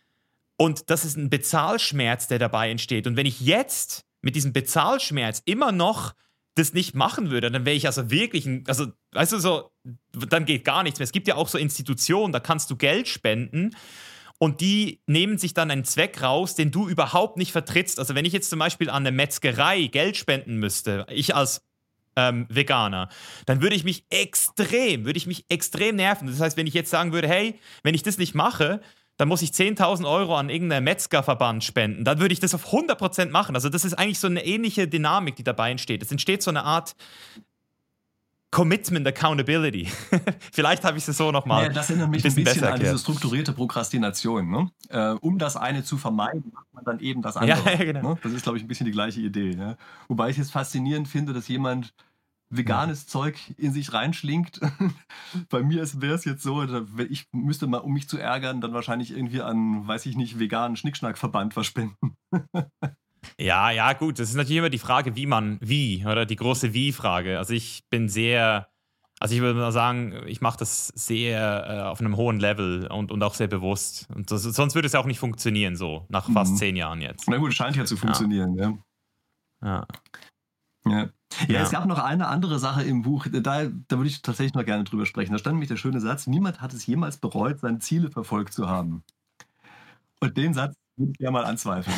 Speaker 1: und das ist ein Bezahlschmerz, der dabei entsteht. Und wenn ich jetzt mit diesem Bezahlschmerz immer noch das nicht machen würde, dann wäre ich also wirklich, ein, also weißt du, so, dann geht gar nichts mehr. Es gibt ja auch so Institutionen, da kannst du Geld spenden und die nehmen sich dann einen Zweck raus, den du überhaupt nicht vertrittst. Also wenn ich jetzt zum Beispiel an eine Metzgerei Geld spenden müsste, ich als ähm, Veganer, dann würde ich mich extrem, würde ich mich extrem nerven. Das heißt, wenn ich jetzt sagen würde, hey, wenn ich das nicht mache, dann muss ich zehntausend Euro an irgendeinen Metzgerverband spenden. Dann würde ich das auf hundert Prozent machen. Also das ist eigentlich so eine ähnliche Dynamik, die dabei entsteht. Es entsteht so eine Art Commitment, Accountability. Vielleicht habe ich es so nochmal
Speaker 2: ja, das erinnert mich ein bisschen, ein bisschen an diese strukturierte Prokrastination. Ne? Äh, um das eine zu vermeiden, macht man dann eben das andere. Ja, ja, genau. Ne? Das ist, glaube ich, ein bisschen die gleiche Idee. Ne? Wobei ich es faszinierend finde, dass jemand veganes ja. Zeug in sich reinschlingt. Bei mir wäre es jetzt so, ich müsste mal, um mich zu ärgern, dann wahrscheinlich irgendwie an, weiß ich nicht, veganen Schnickschnackverband verspenden.
Speaker 1: Ja, ja, gut. Das ist natürlich immer die Frage, wie man, wie, oder die große Wie-Frage. Also ich bin sehr, also ich würde mal sagen, ich mache das sehr äh, auf einem hohen Level und, und auch sehr bewusst. Und das, sonst würde es ja auch nicht funktionieren, so, nach fast mhm. zehn Jahren jetzt.
Speaker 2: Na gut, es scheint ja zu funktionieren, ja.
Speaker 1: Ja.
Speaker 2: Ja. Ja. Ja, es gab noch eine andere Sache im Buch, da, da würde ich tatsächlich noch gerne drüber sprechen. Da stand nämlich der schöne Satz, niemand hat es jemals bereut, seine Ziele verfolgt zu haben. Und den Satz würde ich gerne mal anzweifeln.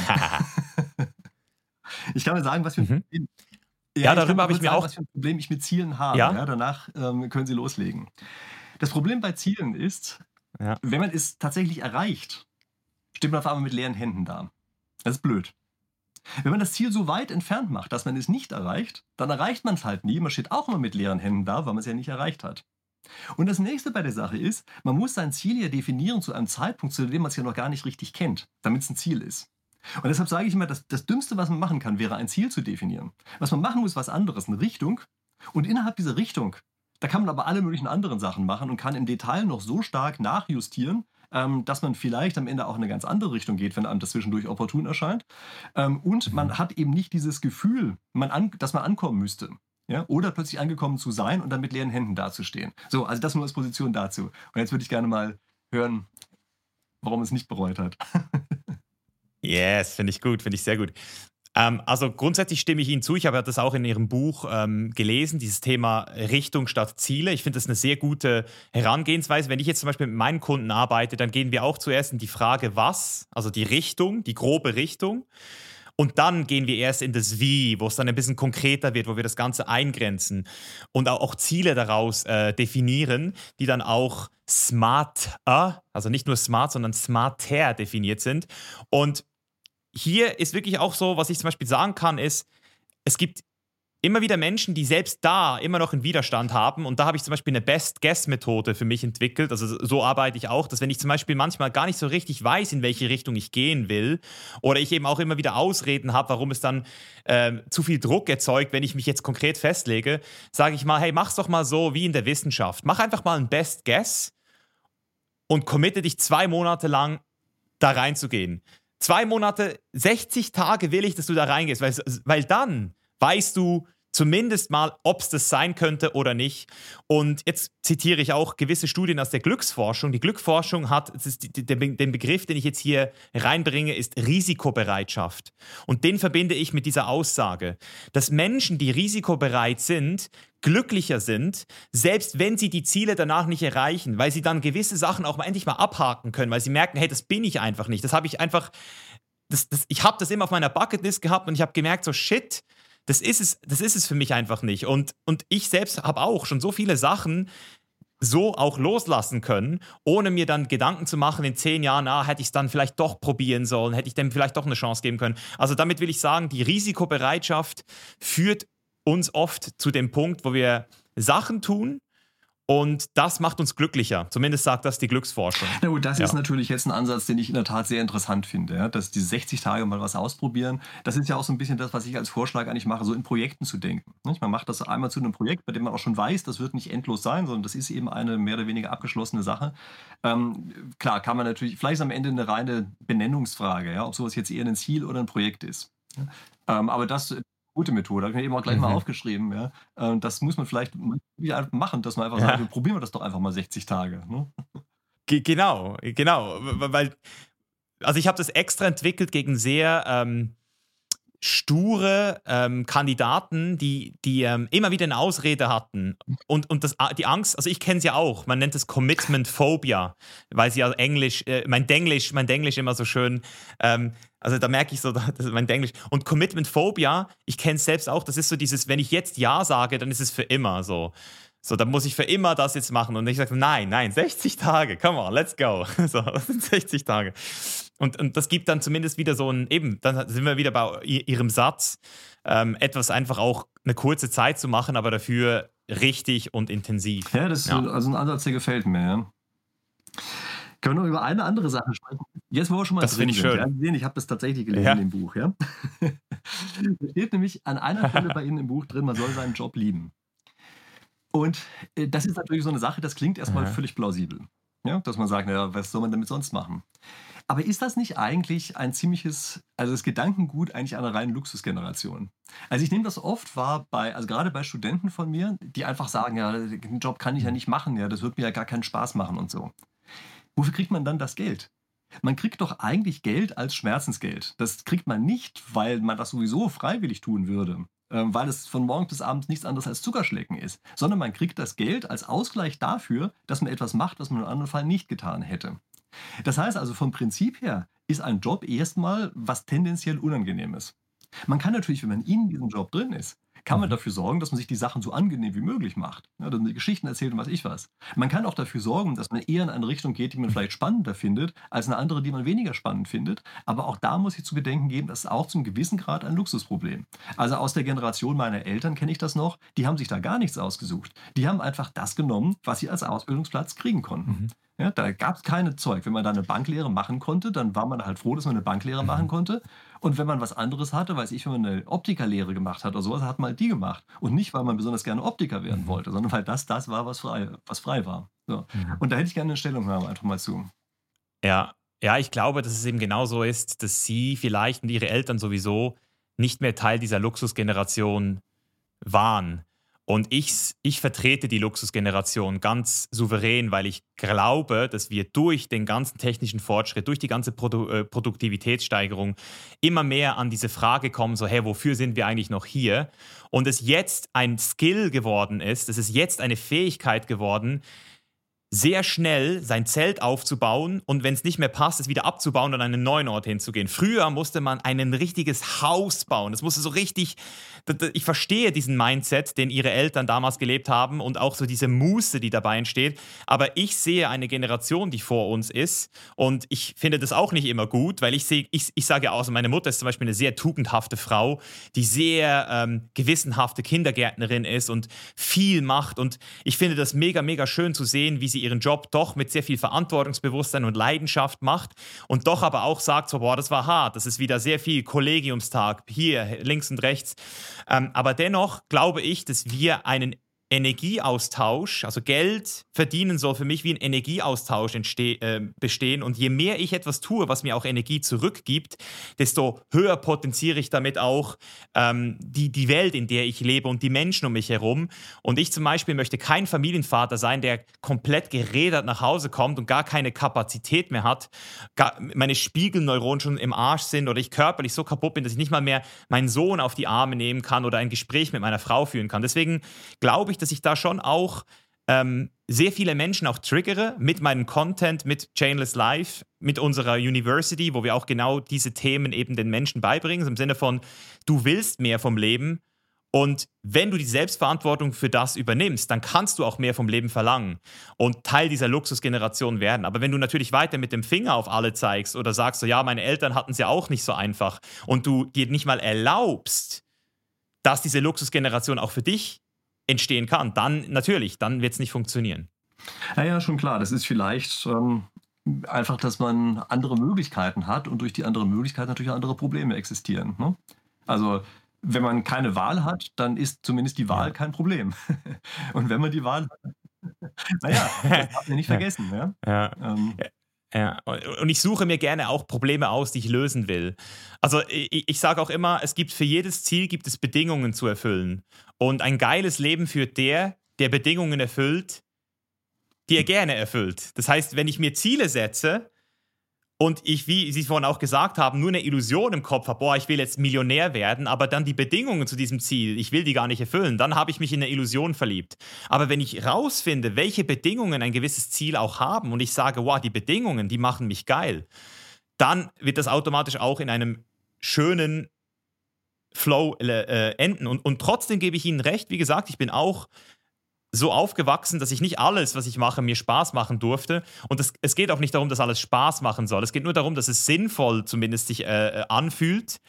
Speaker 2: Ich kann mir sagen, was für ein Problem,
Speaker 1: ja, ja, darüber habe ich mir
Speaker 2: sagen,
Speaker 1: auch
Speaker 2: was für ein Problem ich mit Zielen habe.
Speaker 1: Ja?
Speaker 2: Ja, danach ähm, können Sie loslegen. Das Problem bei Zielen ist,
Speaker 1: ja.
Speaker 2: wenn man es tatsächlich erreicht, steht man auf einmal mit leeren Händen da. Das ist blöd. Wenn man das Ziel so weit entfernt macht, dass man es nicht erreicht, dann erreicht man es halt nie. Man steht auch immer mit leeren Händen da, weil man es ja nicht erreicht hat. Und das nächste bei der Sache ist, man muss sein Ziel ja definieren zu einem Zeitpunkt, zu dem man es ja noch gar nicht richtig kennt, damit es ein Ziel ist. Und deshalb sage ich immer, das, das Dümmste, was man machen kann, wäre ein Ziel zu definieren. Was man machen muss, was anderes, eine Richtung. Und innerhalb dieser Richtung, da kann man aber alle möglichen anderen Sachen machen und kann im Detail noch so stark nachjustieren, ähm, dass man vielleicht am Ende auch in eine ganz andere Richtung geht, wenn einem das zwischendurch opportun erscheint. Ähm, und man hat eben nicht dieses Gefühl, man an, dass man ankommen müsste. Ja? Oder plötzlich angekommen zu sein und dann mit leeren Händen dazustehen. So, also das nur als Position dazu. Und jetzt würde ich gerne mal hören, warum es nicht bereut hat.
Speaker 1: Yes, finde ich gut, finde ich sehr gut. Ähm, also grundsätzlich stimme ich Ihnen zu. Ich habe ja das auch in Ihrem Buch ähm, gelesen, dieses Thema Richtung statt Ziele. Ich finde das eine sehr gute Herangehensweise. Wenn ich jetzt zum Beispiel mit meinen Kunden arbeite, dann gehen wir auch zuerst in die Frage, was, also die Richtung, die grobe Richtung. Und dann gehen wir erst in das Wie, wo es dann ein bisschen konkreter wird, wo wir das Ganze eingrenzen und auch, auch Ziele daraus äh, definieren, die dann auch smarter, also nicht nur smart, sondern smarter definiert sind. Und hier ist wirklich auch so, was ich zum Beispiel sagen kann, ist, es gibt immer wieder Menschen, die selbst da immer noch einen Widerstand haben. Und da habe ich zum Beispiel eine Best-Guess-Methode für mich entwickelt. Also so arbeite ich auch, dass wenn ich zum Beispiel manchmal gar nicht so richtig weiß, in welche Richtung ich gehen will, oder ich eben auch immer wieder Ausreden habe, warum es dann ähm, zu viel Druck erzeugt, wenn ich mich jetzt konkret festlege, sage ich mal, hey, mach's doch mal so wie in der Wissenschaft. Mach einfach mal ein Best-Guess und committe dich zwei Monate lang da reinzugehen. Zwei Monate, sechzig Tage will ich, dass du da reingehst, weil, weil dann weißt du zumindest mal, ob es das sein könnte oder nicht. Und jetzt zitiere ich auch gewisse Studien aus der Glücksforschung. Die Glücksforschung hat, das ist die, der, den Begriff, den ich jetzt hier reinbringe, ist Risikobereitschaft. Und den verbinde ich mit dieser Aussage, dass Menschen, die risikobereit sind, glücklicher sind, selbst wenn sie die Ziele danach nicht erreichen, weil sie dann gewisse Sachen auch mal endlich mal abhaken können, weil sie merken, hey, das bin ich einfach nicht. Das habe ich einfach, das, das, ich habe das immer auf meiner Bucketlist gehabt und ich habe gemerkt, so shit, das ist es, das ist es für mich einfach nicht. Und, und ich selbst habe auch schon so viele Sachen so auch loslassen können, ohne mir dann Gedanken zu machen in zehn Jahren, ah, hätte ich es dann vielleicht doch probieren sollen, hätte ich dem vielleicht doch eine Chance geben können. Also damit will ich sagen, die Risikobereitschaft führt uns oft zu dem Punkt, wo wir Sachen tun, und das macht uns glücklicher. Zumindest sagt das die Glücksforschung.
Speaker 2: Na gut, das
Speaker 1: ja.
Speaker 2: ist natürlich jetzt ein Ansatz, den ich in der Tat sehr interessant finde. Ja? Dass diese sechzig Tage mal was ausprobieren, das ist ja auch so ein bisschen das, was ich als Vorschlag eigentlich mache, so in Projekten zu denken. Nicht? Man macht das einmal zu einem Projekt, bei dem man auch schon weiß, das wird nicht endlos sein, sondern das ist eben eine mehr oder weniger abgeschlossene Sache. Ähm, klar, kann man natürlich, vielleicht ist am Ende eine reine Benennungsfrage, ja? Ob sowas jetzt eher ein Ziel oder ein Projekt ist. Ja? Ähm, aber das... gute Methode, habe ich mir eben auch gleich mhm. mal aufgeschrieben. Ja. Das muss man vielleicht machen, dass man einfach ja. sagt, probieren wir das doch einfach mal sechzig Tage. Ne?
Speaker 1: Ge- genau, genau. Weil, also ich habe das extra entwickelt gegen sehr ähm, sture ähm, Kandidaten, die, die ähm, immer wieder eine Ausrede hatten. Und, und das, die Angst, also ich kenne es ja auch, man nennt es Commitment Phobia, weil sie ja Englisch, äh, mein Denglisch, mein Denglisch immer so schön, ähm, also da merke ich so, das ist mein Denglisch. Und Commitment Phobia, ich kenne es selbst auch, das ist so dieses, wenn ich jetzt Ja sage, dann ist es für immer so. So, dann muss ich für immer das jetzt machen. Und ich sage, nein, nein, sechzig Tage, come on, let's go. So, das sind sechzig Tage. Und, und das gibt dann zumindest wieder so ein, eben, dann sind wir wieder bei Ihrem Satz, ähm, etwas einfach auch eine kurze Zeit zu machen, aber dafür richtig und intensiv.
Speaker 2: Ja, das ist ja. also ein Ansatz, der gefällt mir, ja. Können wir noch über eine andere Sache sprechen? Jetzt, wo wir schon mal
Speaker 1: das
Speaker 2: drin
Speaker 1: ich
Speaker 2: sind.
Speaker 1: Schön.
Speaker 2: Ja, ich habe das tatsächlich gelesen ja. in dem Buch. Ja? Da steht nämlich an einer Stelle bei Ihnen im Buch drin, man soll seinen Job lieben. Und äh, das ist natürlich so eine Sache, das klingt erstmal ja. völlig plausibel. Ja? Dass man sagt, naja, was soll man damit sonst machen? Aber ist das nicht eigentlich ein ziemliches, also das Gedankengut eigentlich einer reinen Luxusgeneration? Also ich nehme das oft wahr, bei, also gerade bei Studenten von mir, die einfach sagen, ja, den Job kann ich ja nicht machen, ja, das wird mir ja gar keinen Spaß machen und so. Wofür kriegt man dann das Geld? Man kriegt doch eigentlich Geld als Schmerzensgeld. Das kriegt man nicht, weil man das sowieso freiwillig tun würde, ähm, weil es von morgens bis abends nichts anderes als Zuckerschlecken ist, sondern man kriegt das Geld als Ausgleich dafür, dass man etwas macht, was man im anderen Fall nicht getan hätte. Das heißt also, vom Prinzip her ist ein Job erstmal was tendenziell Unangenehmes. Man kann natürlich, wenn man in diesem Job drin ist, kann man dafür sorgen, dass man sich die Sachen so angenehm wie möglich macht. Ja, dass man die Geschichten erzählt und was ich was. Man kann auch dafür sorgen, dass man eher in eine Richtung geht, die man vielleicht spannender findet, als eine andere, die man weniger spannend findet. Aber auch da muss ich zu bedenken geben, das ist auch zum gewissen Grad ein Luxusproblem. Also aus der Generation meiner Eltern kenne ich das noch, die haben sich da gar nichts ausgesucht. Die haben einfach das genommen, was sie als Ausbildungsplatz kriegen konnten. Mhm. Ja, da gab es keine Zeug. Wenn man da eine Banklehre machen konnte, dann war man halt froh, dass man eine Banklehre machen konnte. Und wenn man was anderes hatte, weiß ich, wenn man eine Optikerlehre gemacht hat oder sowas, hat man halt die gemacht. Und nicht, weil man besonders gerne Optiker werden wollte, sondern weil das das war, was frei, was frei war. So. Und da hätte ich gerne eine Stellungnahme einfach mal zu.
Speaker 1: Ja, ja, ich glaube, dass es eben genau so ist, dass Sie vielleicht und Ihre Eltern sowieso nicht mehr Teil dieser Luxusgeneration waren. Und ich, ich vertrete die Luxusgeneration ganz souverän, weil ich glaube, dass wir durch den ganzen technischen Fortschritt, durch die ganze Produ- äh, Produktivitätssteigerung immer mehr an diese Frage kommen, so, hey, wofür sind wir eigentlich noch hier? Und es jetzt ein Skill geworden ist, es ist jetzt eine Fähigkeit geworden, sehr schnell sein Zelt aufzubauen und wenn es nicht mehr passt, es wieder abzubauen und an einen neuen Ort hinzugehen. Früher musste man ein richtiges Haus bauen. Das musste so richtig, ich verstehe diesen Mindset, den ihre Eltern damals gelebt haben und auch so diese Muße, die dabei entsteht. Aber ich sehe eine Generation, die vor uns ist und ich finde das auch nicht immer gut, weil ich sehe, ich, ich sage auch, also meine Mutter ist zum Beispiel eine sehr tugendhafte Frau, die sehr ähm, gewissenhafte Kindergärtnerin ist und viel macht und ich finde das mega, mega schön zu sehen, wie sie ihren Job doch mit sehr viel Verantwortungsbewusstsein und Leidenschaft macht und doch aber auch sagt so, boah, das war hart, das ist wieder sehr viel Kollegiumstag, hier links und rechts. Ähm, aber dennoch glaube ich, dass wir einen Energieaustausch, also Geld verdienen soll für mich wie ein Energieaustausch entste- äh, bestehen und je mehr ich etwas tue, was mir auch Energie zurückgibt, desto höher potenziere ich damit auch ähm, die, die Welt, in der ich lebe und die Menschen um mich herum. Und ich zum Beispiel möchte kein Familienvater sein, der komplett gerädert nach Hause kommt und gar keine Kapazität mehr hat, gar, meine Spiegelneuronen schon im Arsch sind oder ich körperlich so kaputt bin, dass ich nicht mal mehr meinen Sohn auf die Arme nehmen kann oder ein Gespräch mit meiner Frau führen kann. Deswegen glaube ich, dass ich da schon auch ähm, sehr viele Menschen auch triggere mit meinem Content, mit Chainless Life, mit unserer University, wo wir auch genau diese Themen eben den Menschen beibringen, im Sinne von, du willst mehr vom Leben und wenn du die Selbstverantwortung für das übernimmst, dann kannst du auch mehr vom Leben verlangen und Teil dieser Luxusgeneration werden. Aber wenn du natürlich weiter mit dem Finger auf alle zeigst oder sagst so, ja, meine Eltern hatten es ja auch nicht so einfach und du dir nicht mal erlaubst, dass diese Luxusgeneration auch für dich entstehen kann, dann natürlich, dann wird es nicht funktionieren.
Speaker 2: Ja, ja, schon klar. Das ist vielleicht ähm, einfach, dass man andere Möglichkeiten hat und durch die anderen Möglichkeiten natürlich andere Probleme existieren. Ne? Also wenn man keine Wahl hat, dann ist zumindest die Wahl
Speaker 1: Ja.
Speaker 2: kein Problem. Und wenn man die Wahl hat, naja, das darf man nicht vergessen. Ja?
Speaker 1: Ja.
Speaker 2: Ähm,
Speaker 1: Ja, und ich suche mir gerne auch Probleme aus, die ich lösen will. Also ich, ich sage auch immer, es gibt für jedes Ziel gibt es Bedingungen zu erfüllen. Und ein geiles Leben führt der, der Bedingungen erfüllt, die er gerne erfüllt. Das heißt, wenn ich mir Ziele setze und ich, wie Sie vorhin auch gesagt haben, nur eine Illusion im Kopf habe, boah, ich will jetzt Millionär werden, aber dann die Bedingungen zu diesem Ziel, ich will die gar nicht erfüllen, dann habe ich mich in eine Illusion verliebt. Aber wenn ich rausfinde, welche Bedingungen ein gewisses Ziel auch haben und ich sage, wow, die Bedingungen, die machen mich geil, dann wird das automatisch auch in einem schönen Flow äh, enden. Und, und trotzdem gebe ich Ihnen recht, wie gesagt, ich bin auch so aufgewachsen, dass ich nicht alles, was ich mache, mir Spaß machen durfte. Und das, es geht auch nicht darum, dass alles Spaß machen soll. Es geht nur darum, dass es sinnvoll zumindest sich äh, anfühlt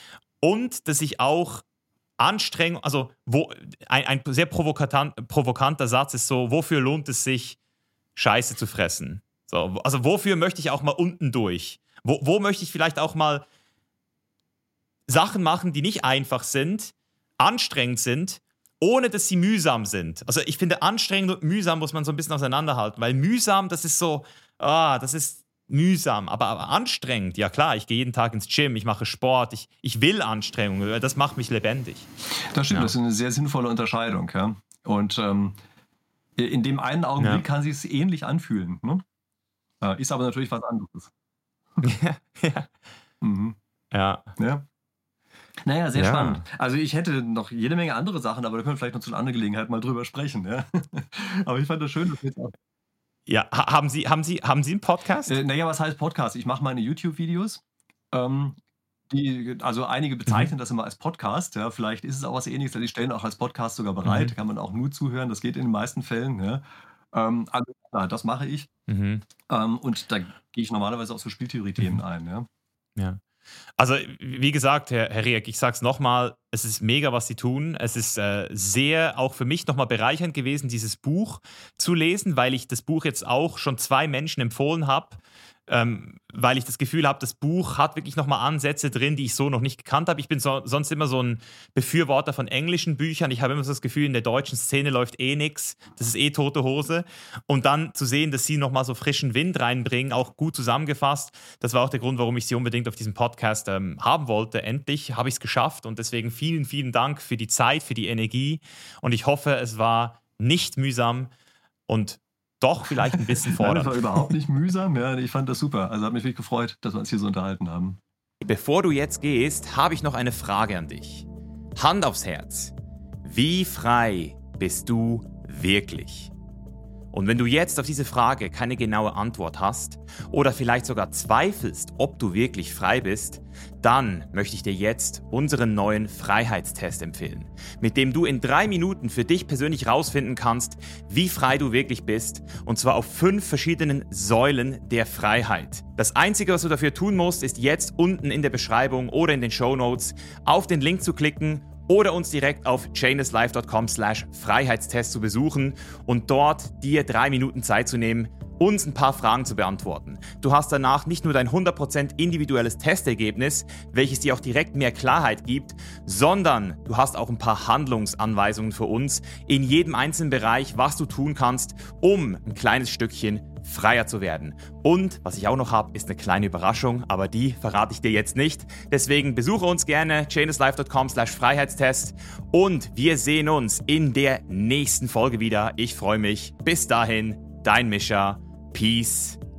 Speaker 1: und dass ich auch Anstrengung, also wo, ein, ein sehr provokanter Satz ist so, wofür lohnt es sich, Scheiße zu fressen? So, also wofür möchte ich auch mal unten durch? Wo, wo möchte ich vielleicht auch mal Sachen machen, die nicht einfach sind, anstrengend sind, ohne dass sie mühsam sind. Also ich finde, anstrengend und mühsam muss man so ein bisschen auseinanderhalten, weil mühsam, das ist so, ah, das ist mühsam, aber, aber anstrengend, ja klar, ich gehe jeden Tag ins Gym, ich mache Sport, ich, ich will Anstrengung, das macht mich lebendig.
Speaker 2: Das stimmt,
Speaker 1: Ja.
Speaker 2: das ist eine sehr sinnvolle Unterscheidung. Ja? Und ähm, in dem einen Augenblick
Speaker 1: Ja.
Speaker 2: kann sich es ähnlich anfühlen. Ne? Äh, ist aber natürlich was anderes.
Speaker 1: Ja, ja.
Speaker 2: Mhm.
Speaker 1: Ja.
Speaker 2: Ja. Naja, sehr
Speaker 1: Ja.
Speaker 2: spannend. Also ich hätte noch jede Menge andere Sachen, aber da können wir vielleicht noch zu einer anderen Gelegenheit mal drüber sprechen. Ja? Aber ich fand das schön, dass wir jetzt auch.
Speaker 1: Ja, ha- haben Sie, haben Sie, haben Sie einen Podcast?
Speaker 2: Äh, naja, was heißt Podcast? Ich mache meine YouTube-Videos. Ähm, die, also einige bezeichnen das immer als Podcast. Ja? Vielleicht ist es auch was Ähnliches. Die stellen auch als Podcast sogar bereit.
Speaker 1: Mhm.
Speaker 2: Kann man auch nur zuhören. Das geht in den meisten Fällen. Ja? Ähm, also, ja, das mache ich.
Speaker 1: Mhm.
Speaker 2: Ähm, und da gehe ich normalerweise auch so Spieltheorie-Themen ein. Ja?
Speaker 1: Ja. Also, wie gesagt, Herr, Herr Rieck, ich sag's nochmal, es ist mega, was Sie tun. Es ist äh, sehr auch für mich nochmal bereichernd gewesen, dieses Buch zu lesen, weil ich das Buch jetzt auch schon zwei Menschen empfohlen habe, ähm, weil ich das Gefühl habe, das Buch hat wirklich nochmal Ansätze drin, die ich so noch nicht gekannt habe. Ich bin so, sonst immer so ein Befürworter von englischen Büchern. Ich habe immer so das Gefühl, in der deutschen Szene läuft eh nichts. Das ist eh tote Hose. Und dann zu sehen, dass sie nochmal so frischen Wind reinbringen, auch gut zusammengefasst. Das war auch der Grund, warum ich sie unbedingt auf diesem Podcast ähm, haben wollte. Endlich habe ich es geschafft. Und deswegen vielen, vielen Dank für die Zeit, für die Energie. Und ich hoffe, es war nicht mühsam und doch vielleicht ein bisschen fordernd.
Speaker 2: Nein, das war überhaupt nicht mühsam. Ja, ich fand das super. Also hat mich wirklich gefreut, dass wir uns hier so unterhalten haben.
Speaker 1: Bevor du jetzt gehst, habe ich noch eine Frage an dich. Hand aufs Herz. Wie frei bist du wirklich? Und wenn du jetzt auf diese Frage keine genaue Antwort hast oder vielleicht sogar zweifelst, ob du wirklich frei bist, dann möchte ich dir jetzt unseren neuen Freiheitstest empfehlen, mit dem du in drei Minuten für dich persönlich rausfinden kannst, wie frei du wirklich bist, und zwar auf fünf verschiedenen Säulen der Freiheit. Das Einzige, was du dafür tun musst, ist jetzt unten in der Beschreibung oder in den Shownotes auf den Link zu klicken oder uns direkt auf chainlesslife dot com slash Freiheitstest zu besuchen und dort dir drei Minuten Zeit zu nehmen, uns ein paar Fragen zu beantworten. Du hast danach nicht nur dein hundert Prozent individuelles Testergebnis, welches dir auch direkt mehr Klarheit gibt, sondern du hast auch ein paar Handlungsanweisungen für uns in jedem einzelnen Bereich, was du tun kannst, um ein kleines Stückchen freier zu werden. Und was ich auch noch habe, ist eine kleine Überraschung, aber die verrate ich dir jetzt nicht. Deswegen besuche uns gerne, chainlesslife dot com slash Freiheitstest, und wir sehen uns in der nächsten Folge wieder. Ich freue mich. Bis dahin, dein Mischa. Peace